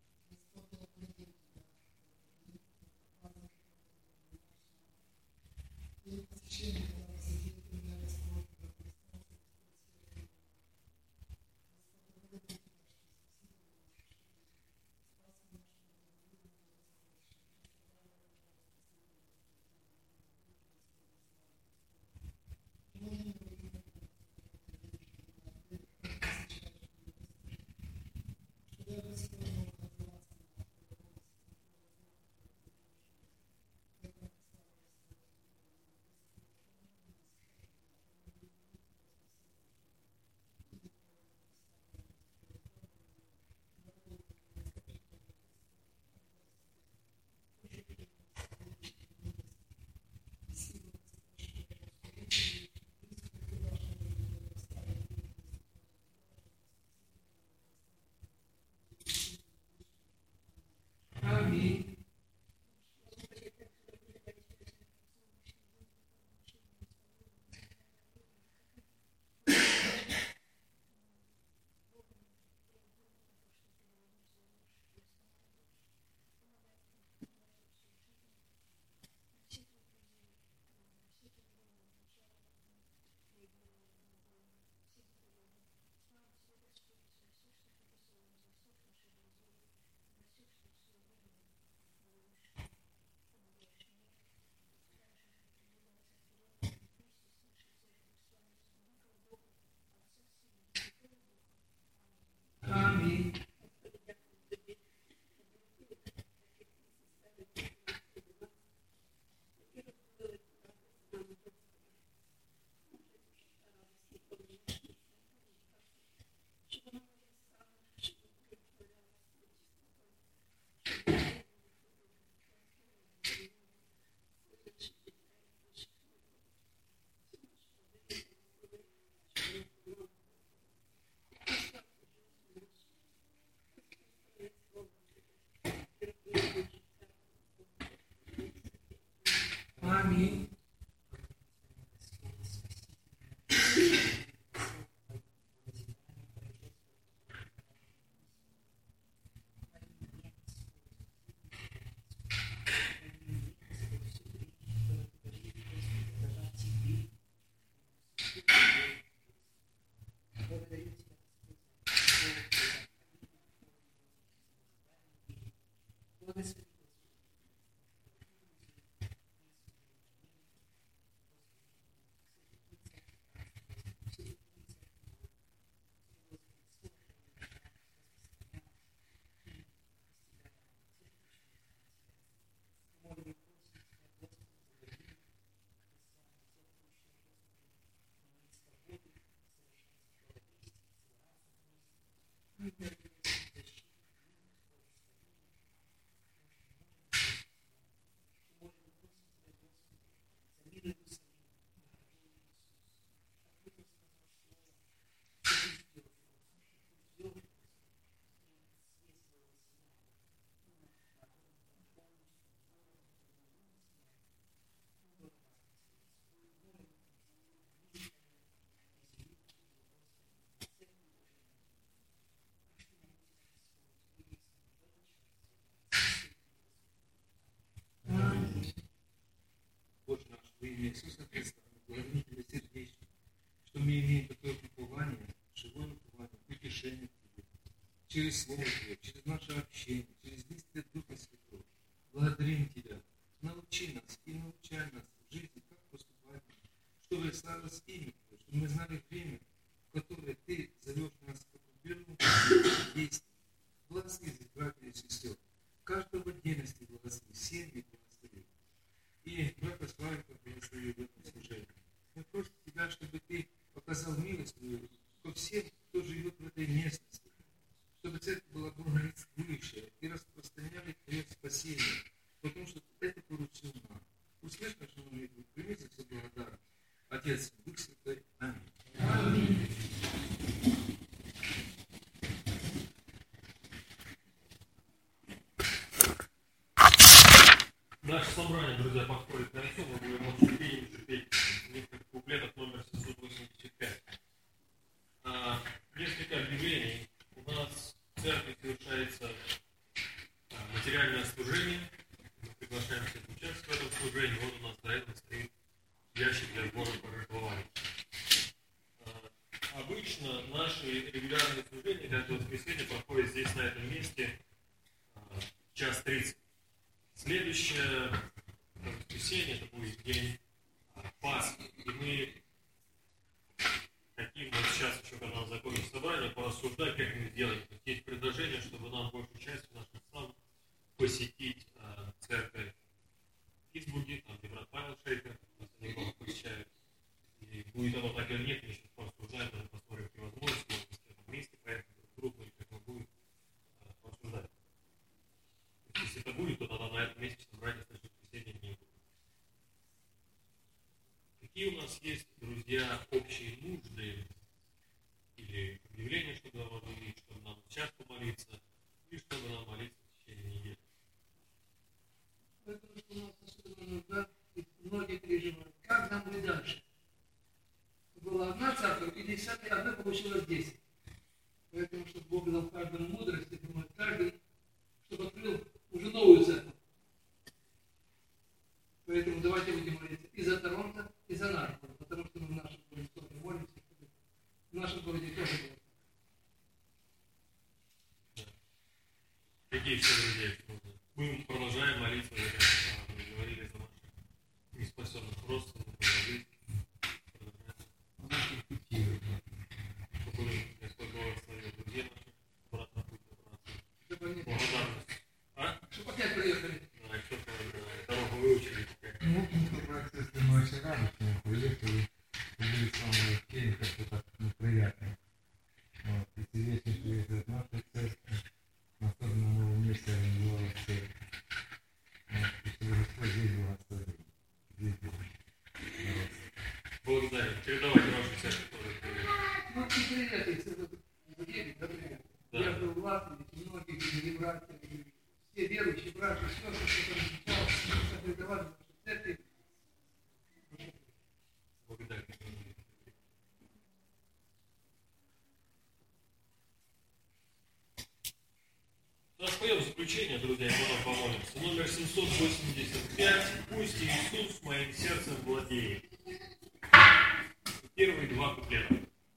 Аминь. Благодарю Тебя, Господь, благослови. Боже наш, во имя Иисуса Христа, благодарим Тебя сердечно, что мы имеем такое упование, живое упование, утешение Тебе, через Слово Твое, через наше общение, через действие Духа Святого. Благодарим Тебя. Научи нас и научай нас в жизни, как поступать, чтобы славилось имя Твое, чтобы мы знали время, в которое Ты зовешь нас к определенному действию. Благослови братья и сестер. Каждого в отдельности благослови, семьи благослови. И брата Славика благослови в этом служении. Мы просим Тебя, чтобы Ты показал милость Твою ко всем, кто живет в этой местности, чтобы церковь была благословляющая и распространяли Твое спасение, потому что это поручил нам. Услышь нашу молитву, прими за все благодарность. Отец, Дух Святой. Аминь. Аминь. Наше собрание, друзья, подходит к концу. Мы будем очень петь несколько куплетов номер 785. Несколько объявлений. У нас в церкви совершается материальное служение. Мы приглашаем всех участвовать в этом служении. Вот у нас до этого стоит ящик для сбора пожертвований. Обычно наши регулярные служения каждое воскресенье проходят здесь, на этом месте, в 1:30. Следующее воскресенье, это будет день Пасхи. И мы хотим вот сейчас еще, когда нам закончится собрание, порассуждать, как мы сделаем. Есть предложение, чтобы нам большую часть наших слав посетить церковь в Питтсбурге, там, где брат Павел Шейкер, нас они много посещают. И будет оно так или нет, мы сейчас порассуждаем, даже посмотрим, какие возможности, может быть, в этом месте поехать друг другу, или как он будет порассуждать. Если это будет, то тогда на этом месте собрания в воскресенье не будет. Какие у нас есть, друзья, общие нужды или объявления, чтобы нам объявить, чтобы нам сейчас помолиться, и чтобы нам молиться в течение недели? Поэтому что у нас особенно нужда, и многие переживают, как нам быть дальше. Была одна церковь, и 10, одна получилась 10. Поэтому, чтобы Бог дал каждому мудрость, и думает, каждый, чтобы открыл уже новую церковь. Поэтому давайте будем молиться и за Торонто, и за наш город, потому что мы в нашем городе тоже молимся, чтобы в нашем городе тоже было. Какие еще друзья нужны? Мы продолжаем молиться, как мы говорили, за наших неспасенных родственников, за жизнь. Чтобы Господь благословил друзей наших, обратно путь добраться. Благодарность. Чтобы опять приехали. Да, что-то дорогу выучили. Ну, процесс мы очень рады, что мы приехали. Были самые тени, как-то так неприятно. Вот. И сердечно приехать в нашу церковь, особенно в новом месте организовала церковь. Вот. И чтобы Господь здесь благословил. Здесь был. Благодарим. Передавайте вашу церковь тоже. Ну, и приятели, например. Я был в Латвии, и многие были братья, все верующие братья, все, что там сейчас, передавали в нашу церковь. Благодарим. У нас поем заключение, друзья, мы вам помолимся. Номер 785. Пусть Иисус моим сердцем владеет. Первые два куплета.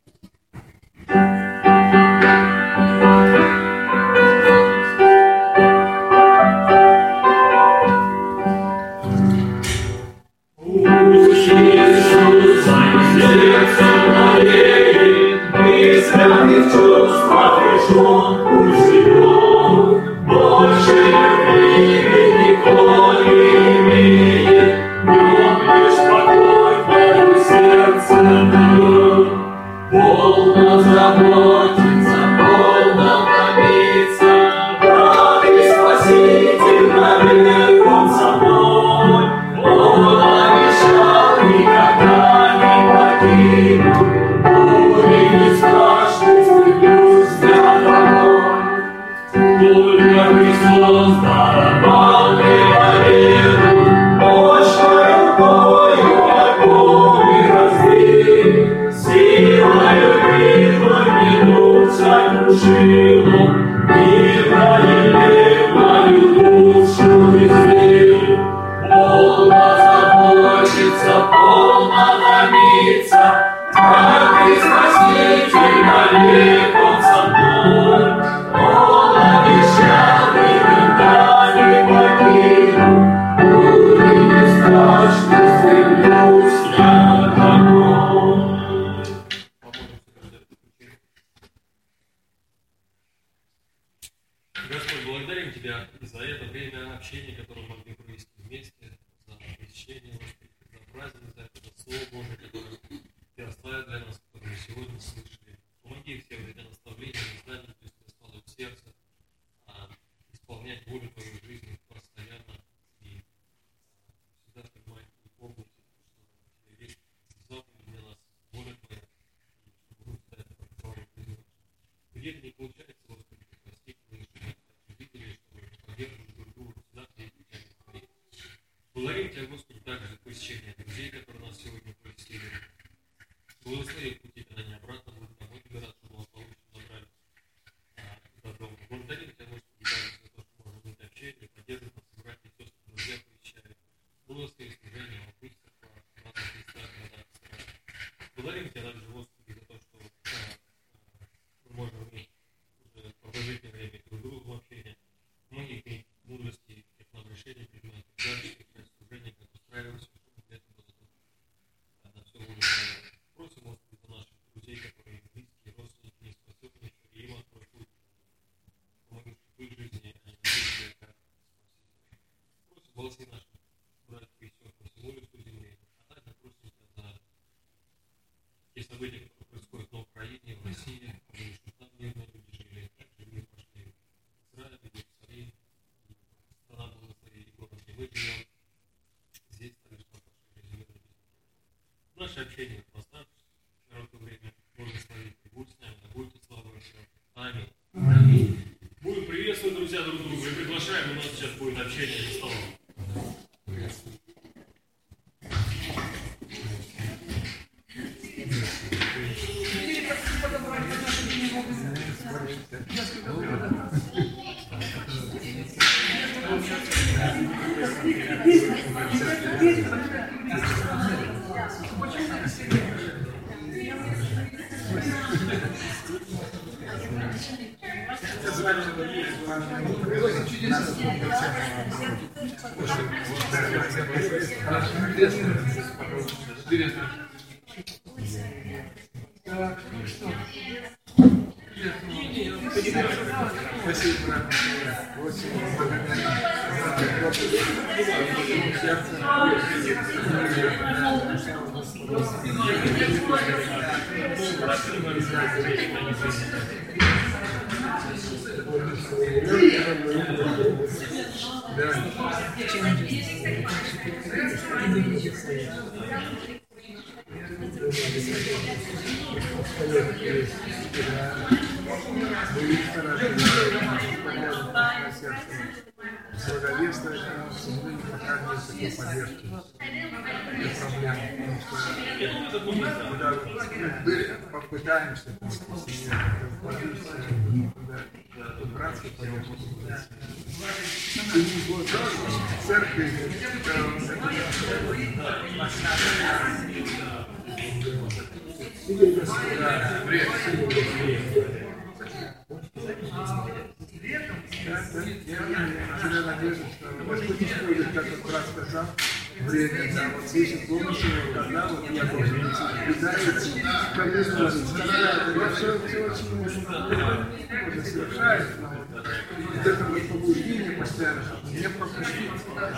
Господь, благодарим Тебя за это время общения, которое мы могли провести вместе, за посещение, Господи, за праздник, за это Слово Божие, которое Ты оставил для нас, которое мы сегодня слышали. Помоги все вот эти наставления, знания, то есть Ты стало в сердце, исполнять волю Твою в жизни постоянно и всегда понимать Твою помощь, что Тебе есть заповедь для нас, воля Твоя, и чтобы мы всегда это практиковали в жизни. Где-то не получается, Господи, прости, поддерживать друг друга, всегда говорить. Благодарим Тебя, Господи, также за посещение друзей, которые нас сегодня посетили. Благослови в пути, когда они обратно будут домой, тебе рад, что благополучно забрали до дома. Благодарим Тебя, Господи, также за то, что можно быть общение, поддерживать нас, братья и сестры, друзья посещают. Благослови служение, опуститься в разных местах, городах, странах. Благодарим Тебя также, Господи, за то, что мы можем иметь уже продолжительное время друг другу общения. Многие имеют мудрости, как нам решение принимать, дальше, как служение, как устраиваться, чтобы для этого было на все волю Твоя. Просим, Господи, за наших друзей, которые близкие, родственники, не способны, чтобы им открой путь. Помоги, чтобы в их жизни они видели, как спаситель. Просим, благослови наших братьев и сестер по всему лицу земли. А также просим Тебя за те события, которые происходят на Украине, в России, чтобы там мирные люди жили, также мир пошли в Израиль, в Иерусалим, страна благослови и город, где мы живем. Здесь также нам пошли мирные люди. Наше общение поставь в короткое время. Благослови, и будь с нами, да будет и слава Божья. Аминь. Аминь. Будем приветствовать, друзья, друг друга и приглашаем. У нас сейчас будет общение за столом. Так, ну что? Спасибо, брат. Очень благовествовать, всегда не показывает такой поддержки для проблем, потому что куда мы попытаемся братской поддержки. Церкви Игорь Васильевич. Я всегда надеюсь, что Господь использует, как он раз сказал, время, да, вот слышит полностью, когда вот я должен передать, конечно, я все очень можно совершать, но вот это вот побуждение постоянно, не пропустить,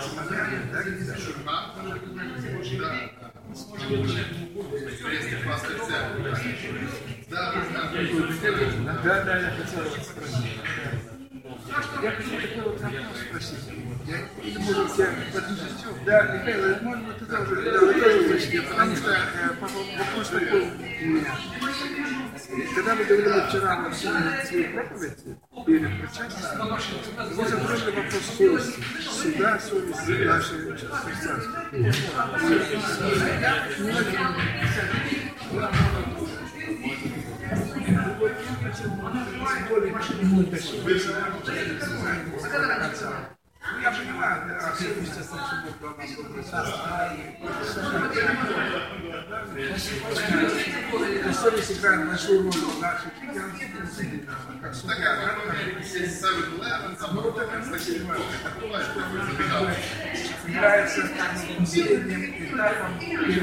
да, я хотел вас спросить. Я хотел такой вот вопрос спросить. Или может тебя подвижить? Да, Михаил, может быть, ты тоже слышите, потому что вопрос такой у меня. Когда вы говорили вчера во свою проповедь перед причастием, вы затронули вопрос совести, суда, совести нашей христианской. Я понимаю, совесть это совесть играет большую роль в нашей жизни, как судья, но вот это является последним этапом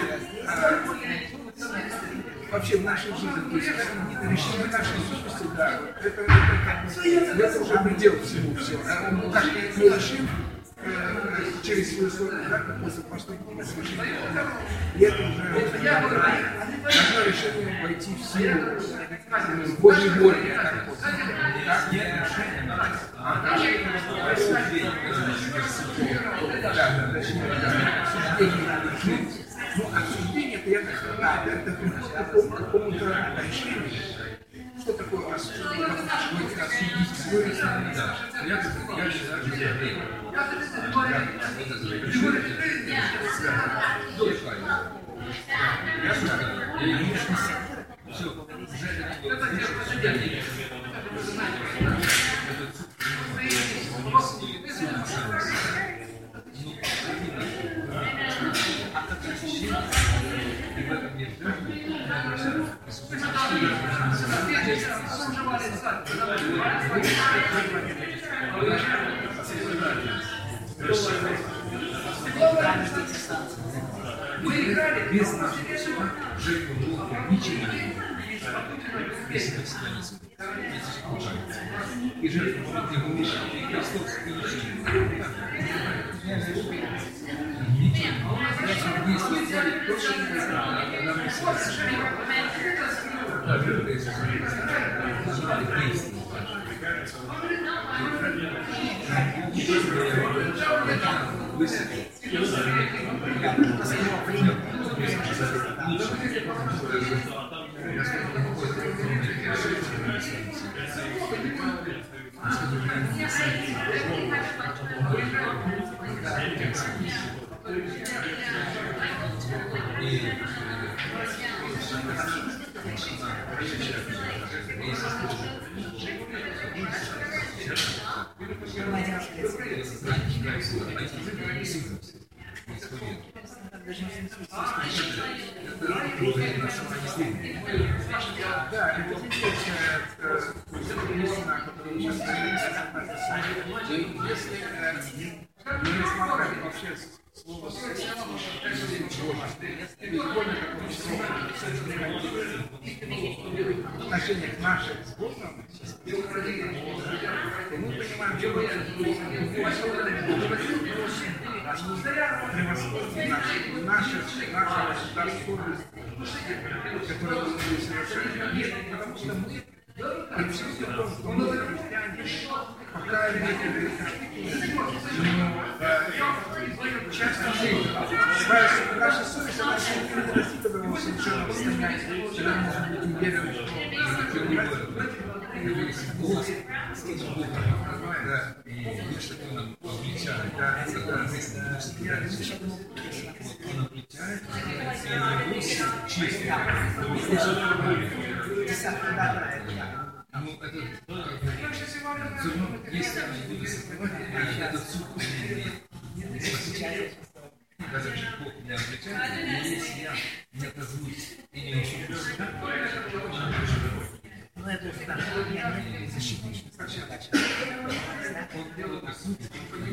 вообще в нашей жизни, то есть решение нашей сущности, да, это уже предел всему все. Ну, как мы решим через свою сторону, да, какой-то поступок совершить, и это уже должно решение войти в силу в Божьей воле, как ну, осуждение это я так это приход к какому-то решению. Что такое осуждение? Осудить свой решение. Я считаю, Мы играли без нас. Жертва Бога ничего не если это всегда не судит. И жертва Бога для умещения. И Христос и ничего. Ничего. Если творит то, что не знает, она мыслит. Да, жертва Иисуса Христа. Назвали действие. Да, это интересная истина, которую мы если мы рассматриваем вообще слово отношение к нашей с Богом, то мы понимаем, что превосходит наша совесть, которую мы совершаем. Нет, потому что мы при всем том, что мы христиане, пока не часто наша совесть, она не достигла его совершенного состояния, когда мы можем быть уверены, что и лучше он обличает, он обличает, и его чисто. Ну, это, если они будут сохранять, этот суд не спасет. Даже Бог меня обличает, но если я не отозвусь и не ищу,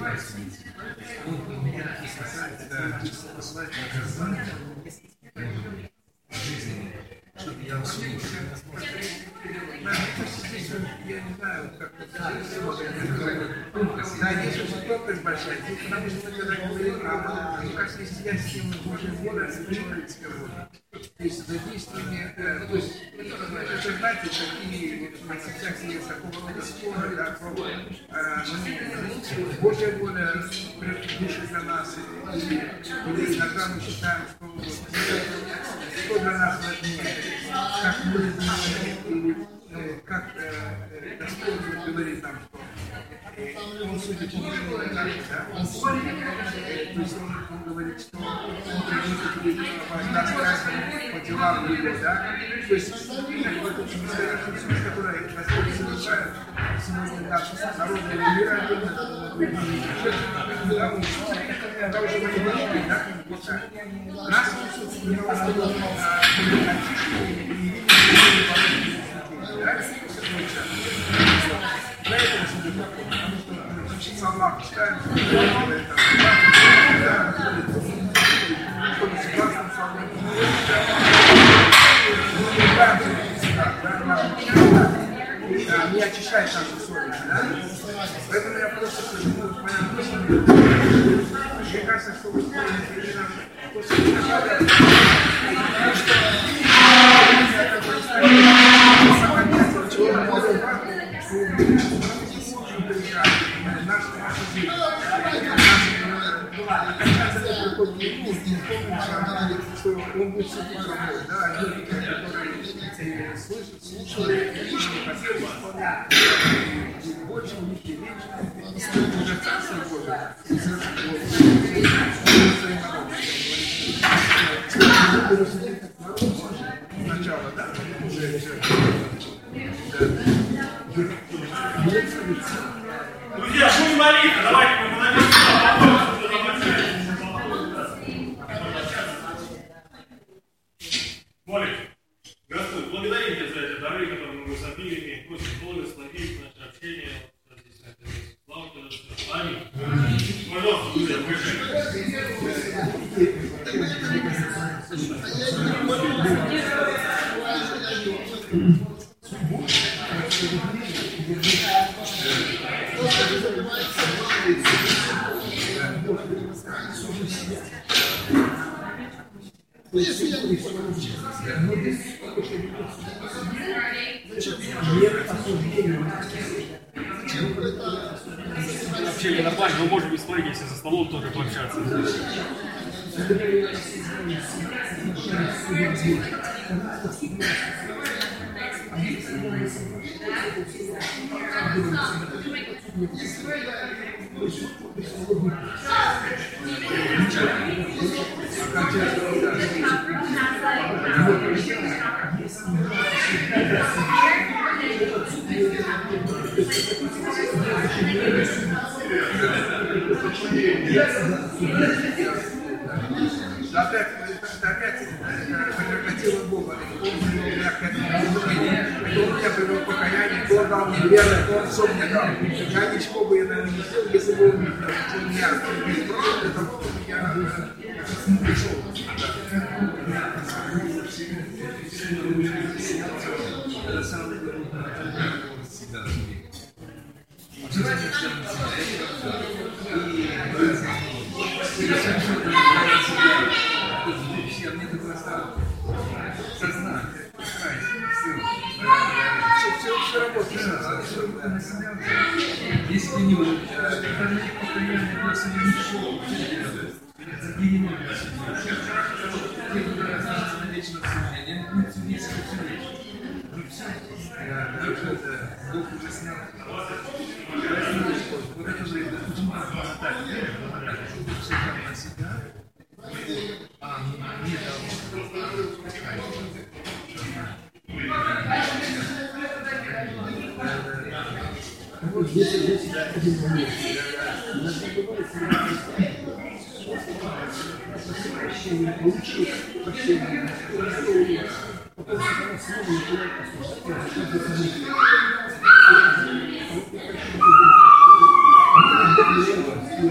послать наказание жизни, чтобы я услышал. Я не знаю, как это да, есть очень пропасть большая, потому что мы когда говорим как христианским Божьим волей, человеческой волей. То есть за действиями, то есть это, знаете, такие всякие такого рода споры, да, Божья воля пишет для нас, и иногда мы считаем, что для нас важнее, как мы или как Господь говорит нам, что Он судит по миру, да? То есть Он говорит, что Он даст каждому по делам его, да? То есть вот эти бесконечные, которые Господь совершает, сегодня наш народный мир, это уже мы не говорим, да? Нас Иисус не оставил для этого судит такое, потому что сама читаем, что согласно самому не очищает нашу совесть, да? Поэтому я просто скажу, мне кажется, что вы он будет судить за мной, да, люди, которые слышат, слушают, и хотели исполнять, и больше у них и меньше, и уже Царство Божие, и сначала, да, друзья, будем молиться, давайте мы молимся. Молимся. Господь, благодарим Тебя за эти дары, которые мы изобилиями, просим благословить наше общение. Слава Тебе, Господь. Аминь. Пожалуйста, друзья, вообще ненормально, мы можем смотреть, если за столом тоже пообщаться. Опять прекратило Бога. Он меня привел к покаянию, кто дал мне веру, кто отцом мне дал. Я ничего бы, наверное, не сделал, если бы он меня пришел, для того, чтобы я пришел. Мне такое сознание, все работает. Если не будет, даже не постоянно просто не шел. Те, которые останутся на вечном суде, они будут судить всю вечность. Бог уже снял. Вот это же очень важно так, чтобы все там на себя. Не вот здесь один момент. Прощение, получить прощение, потом она снова начинает осуществлять.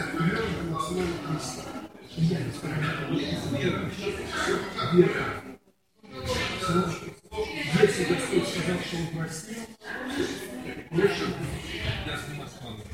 твердым словом Христа. Я вера. Если Господь сказал, что Он простил, лучше Я снимаю с вами.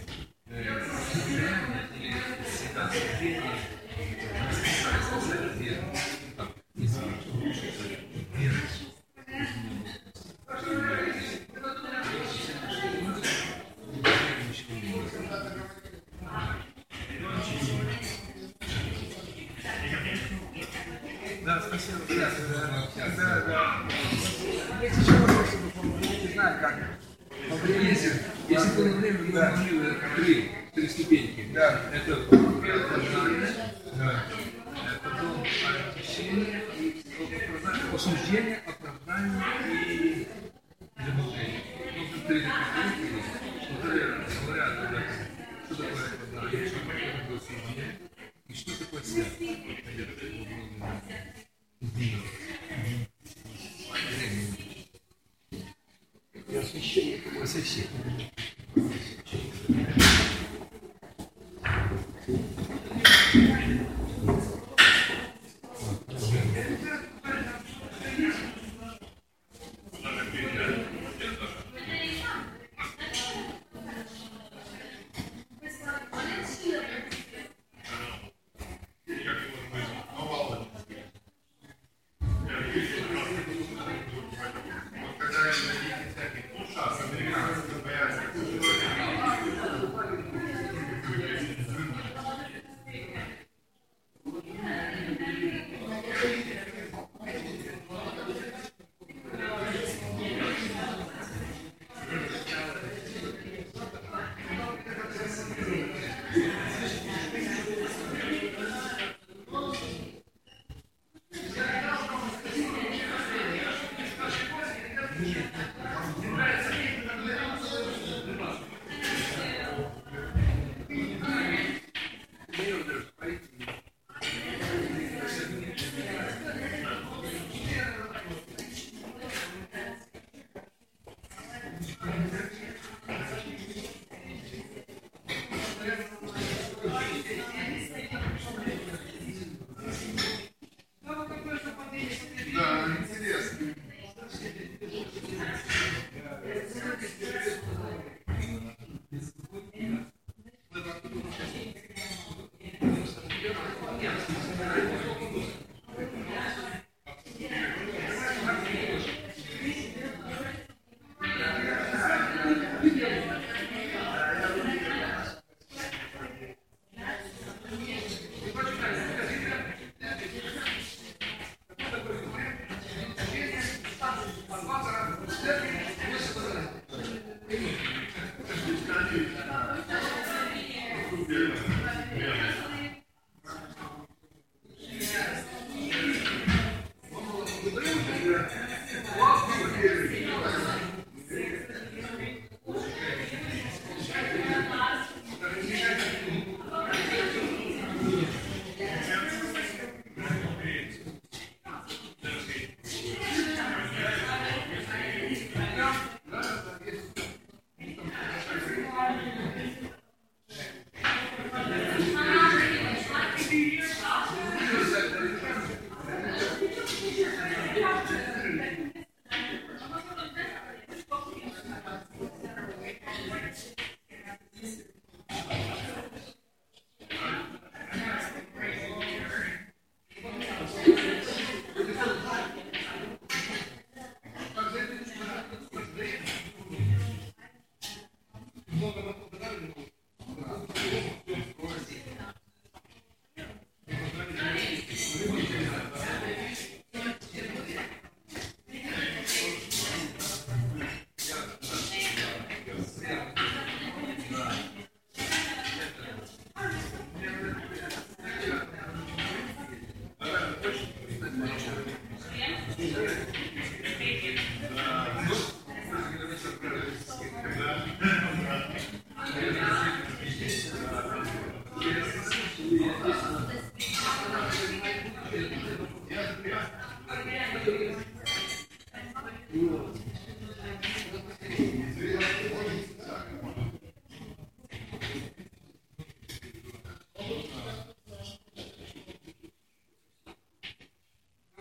Да, спасибо. Да. Есть еще вопрос, чтобы не знаю как. Во время, если было время, да. Три ступеньки. Да. Это познание, да. Потом очищение, осуждение, оправдание и любовь. Ну, три ступеньки, которые говорят об этом. Что такое оправдание, что такое осуждение и что такое святость. и освящение освящение.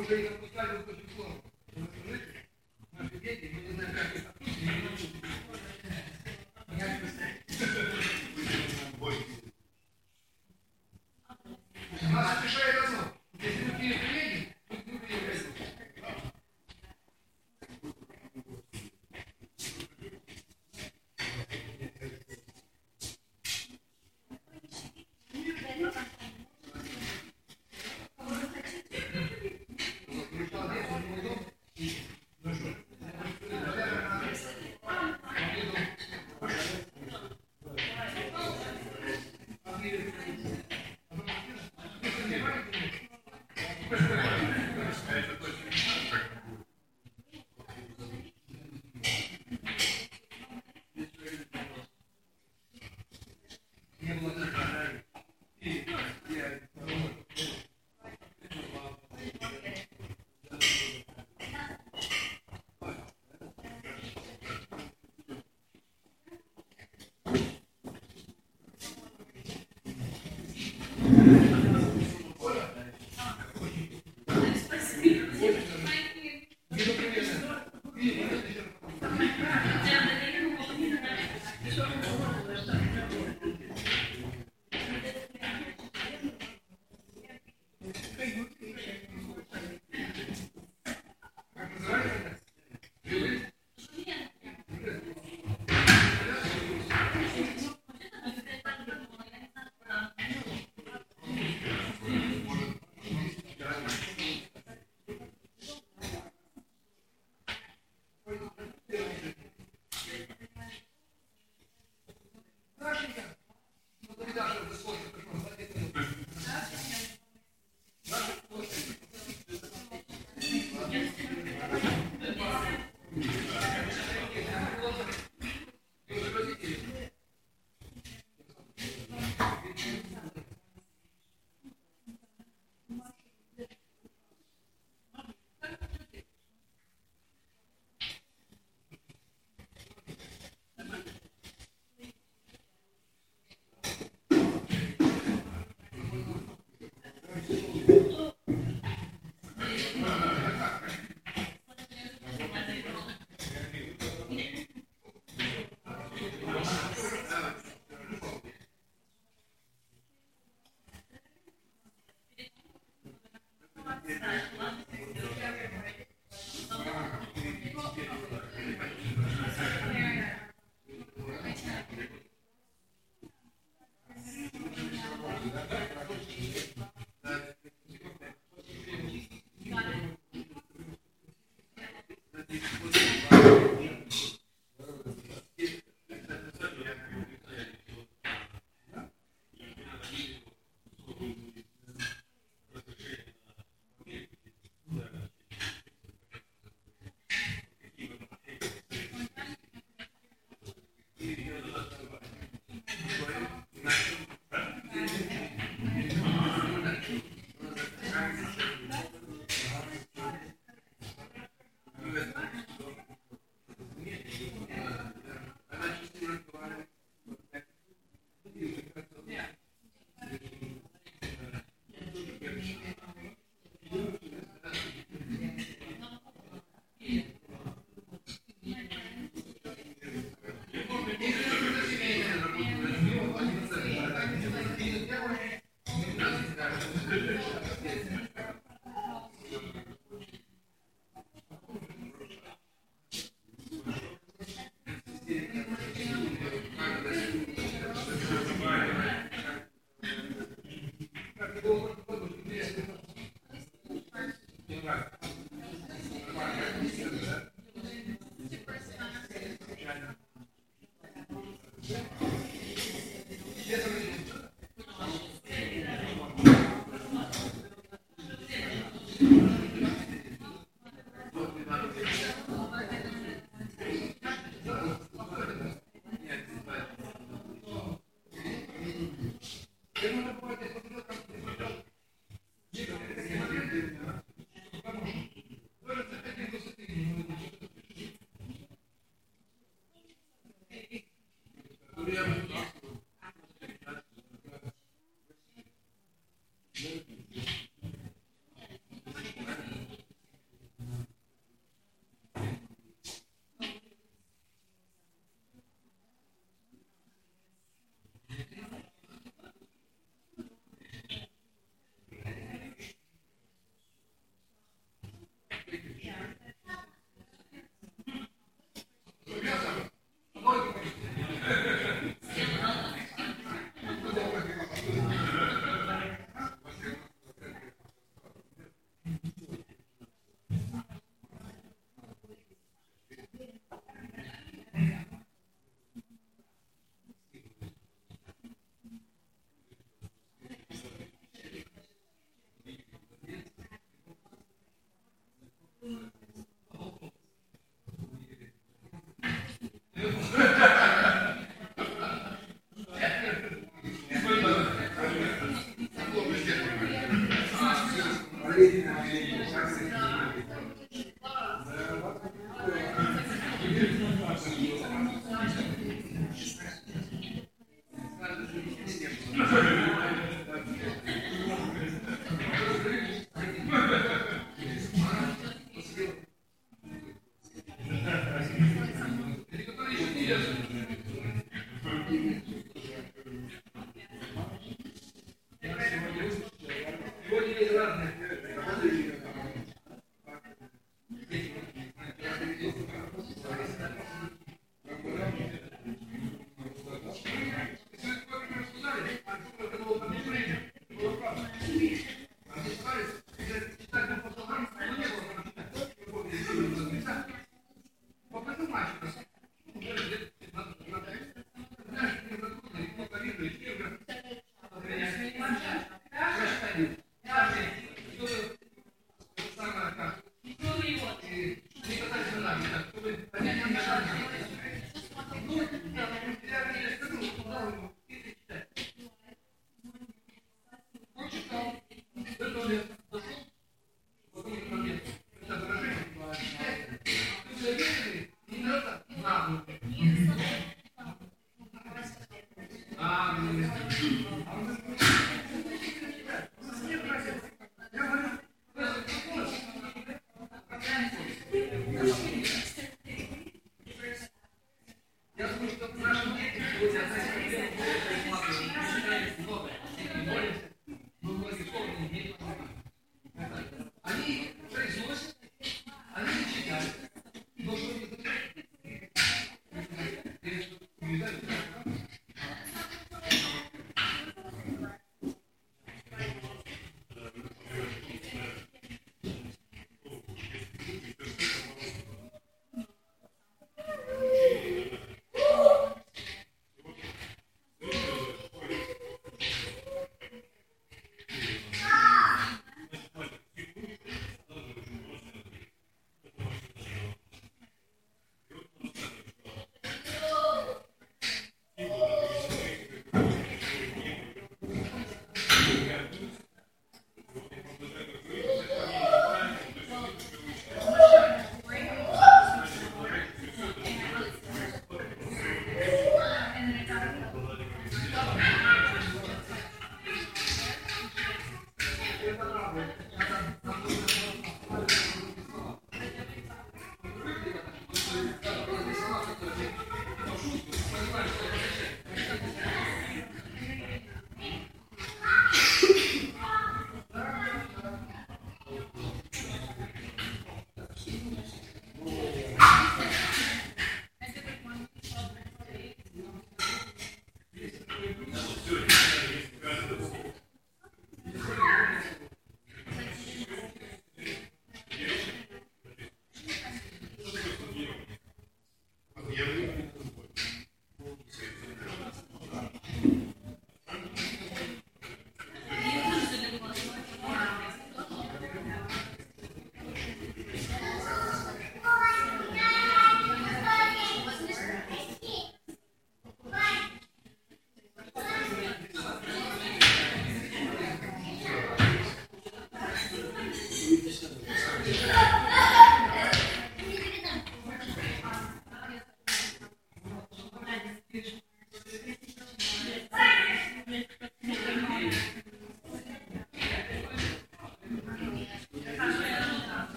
уже их отпускали в эту форму. Наши дети, мы не знаем, как их отпустить, не научились. Нас решает одно. Если мы приедем, мы приедем.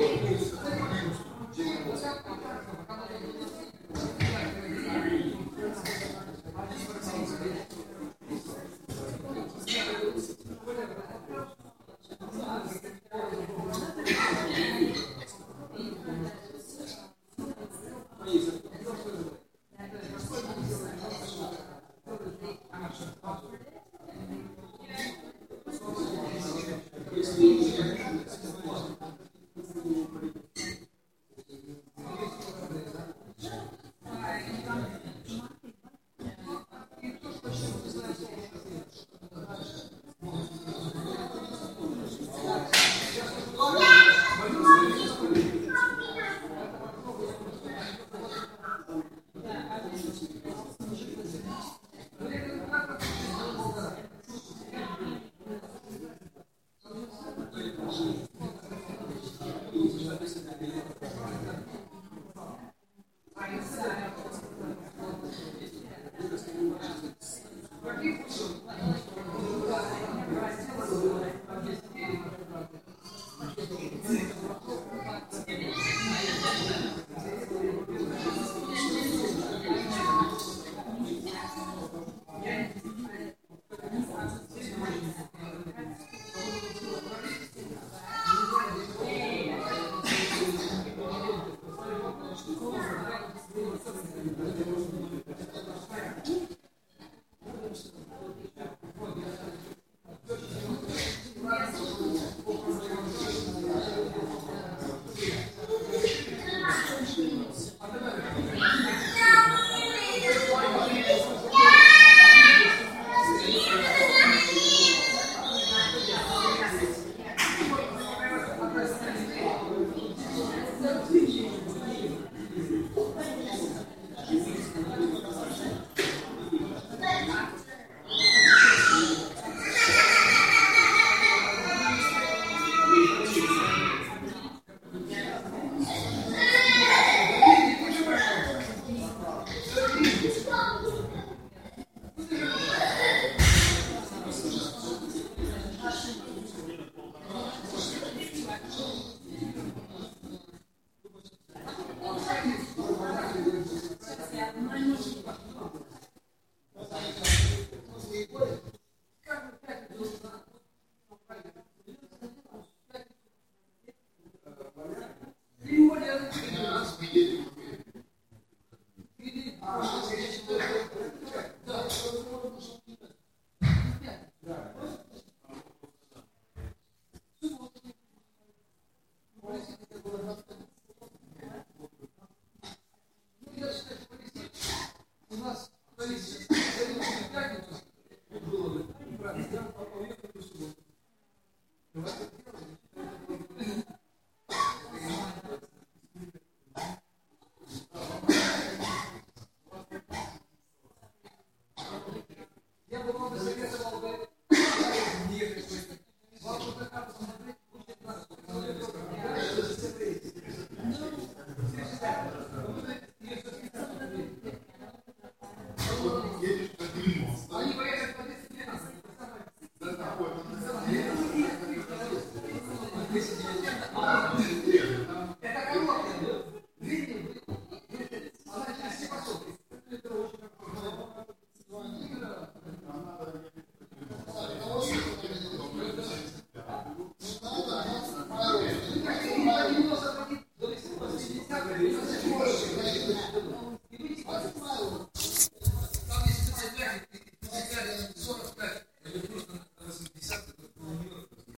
Yes.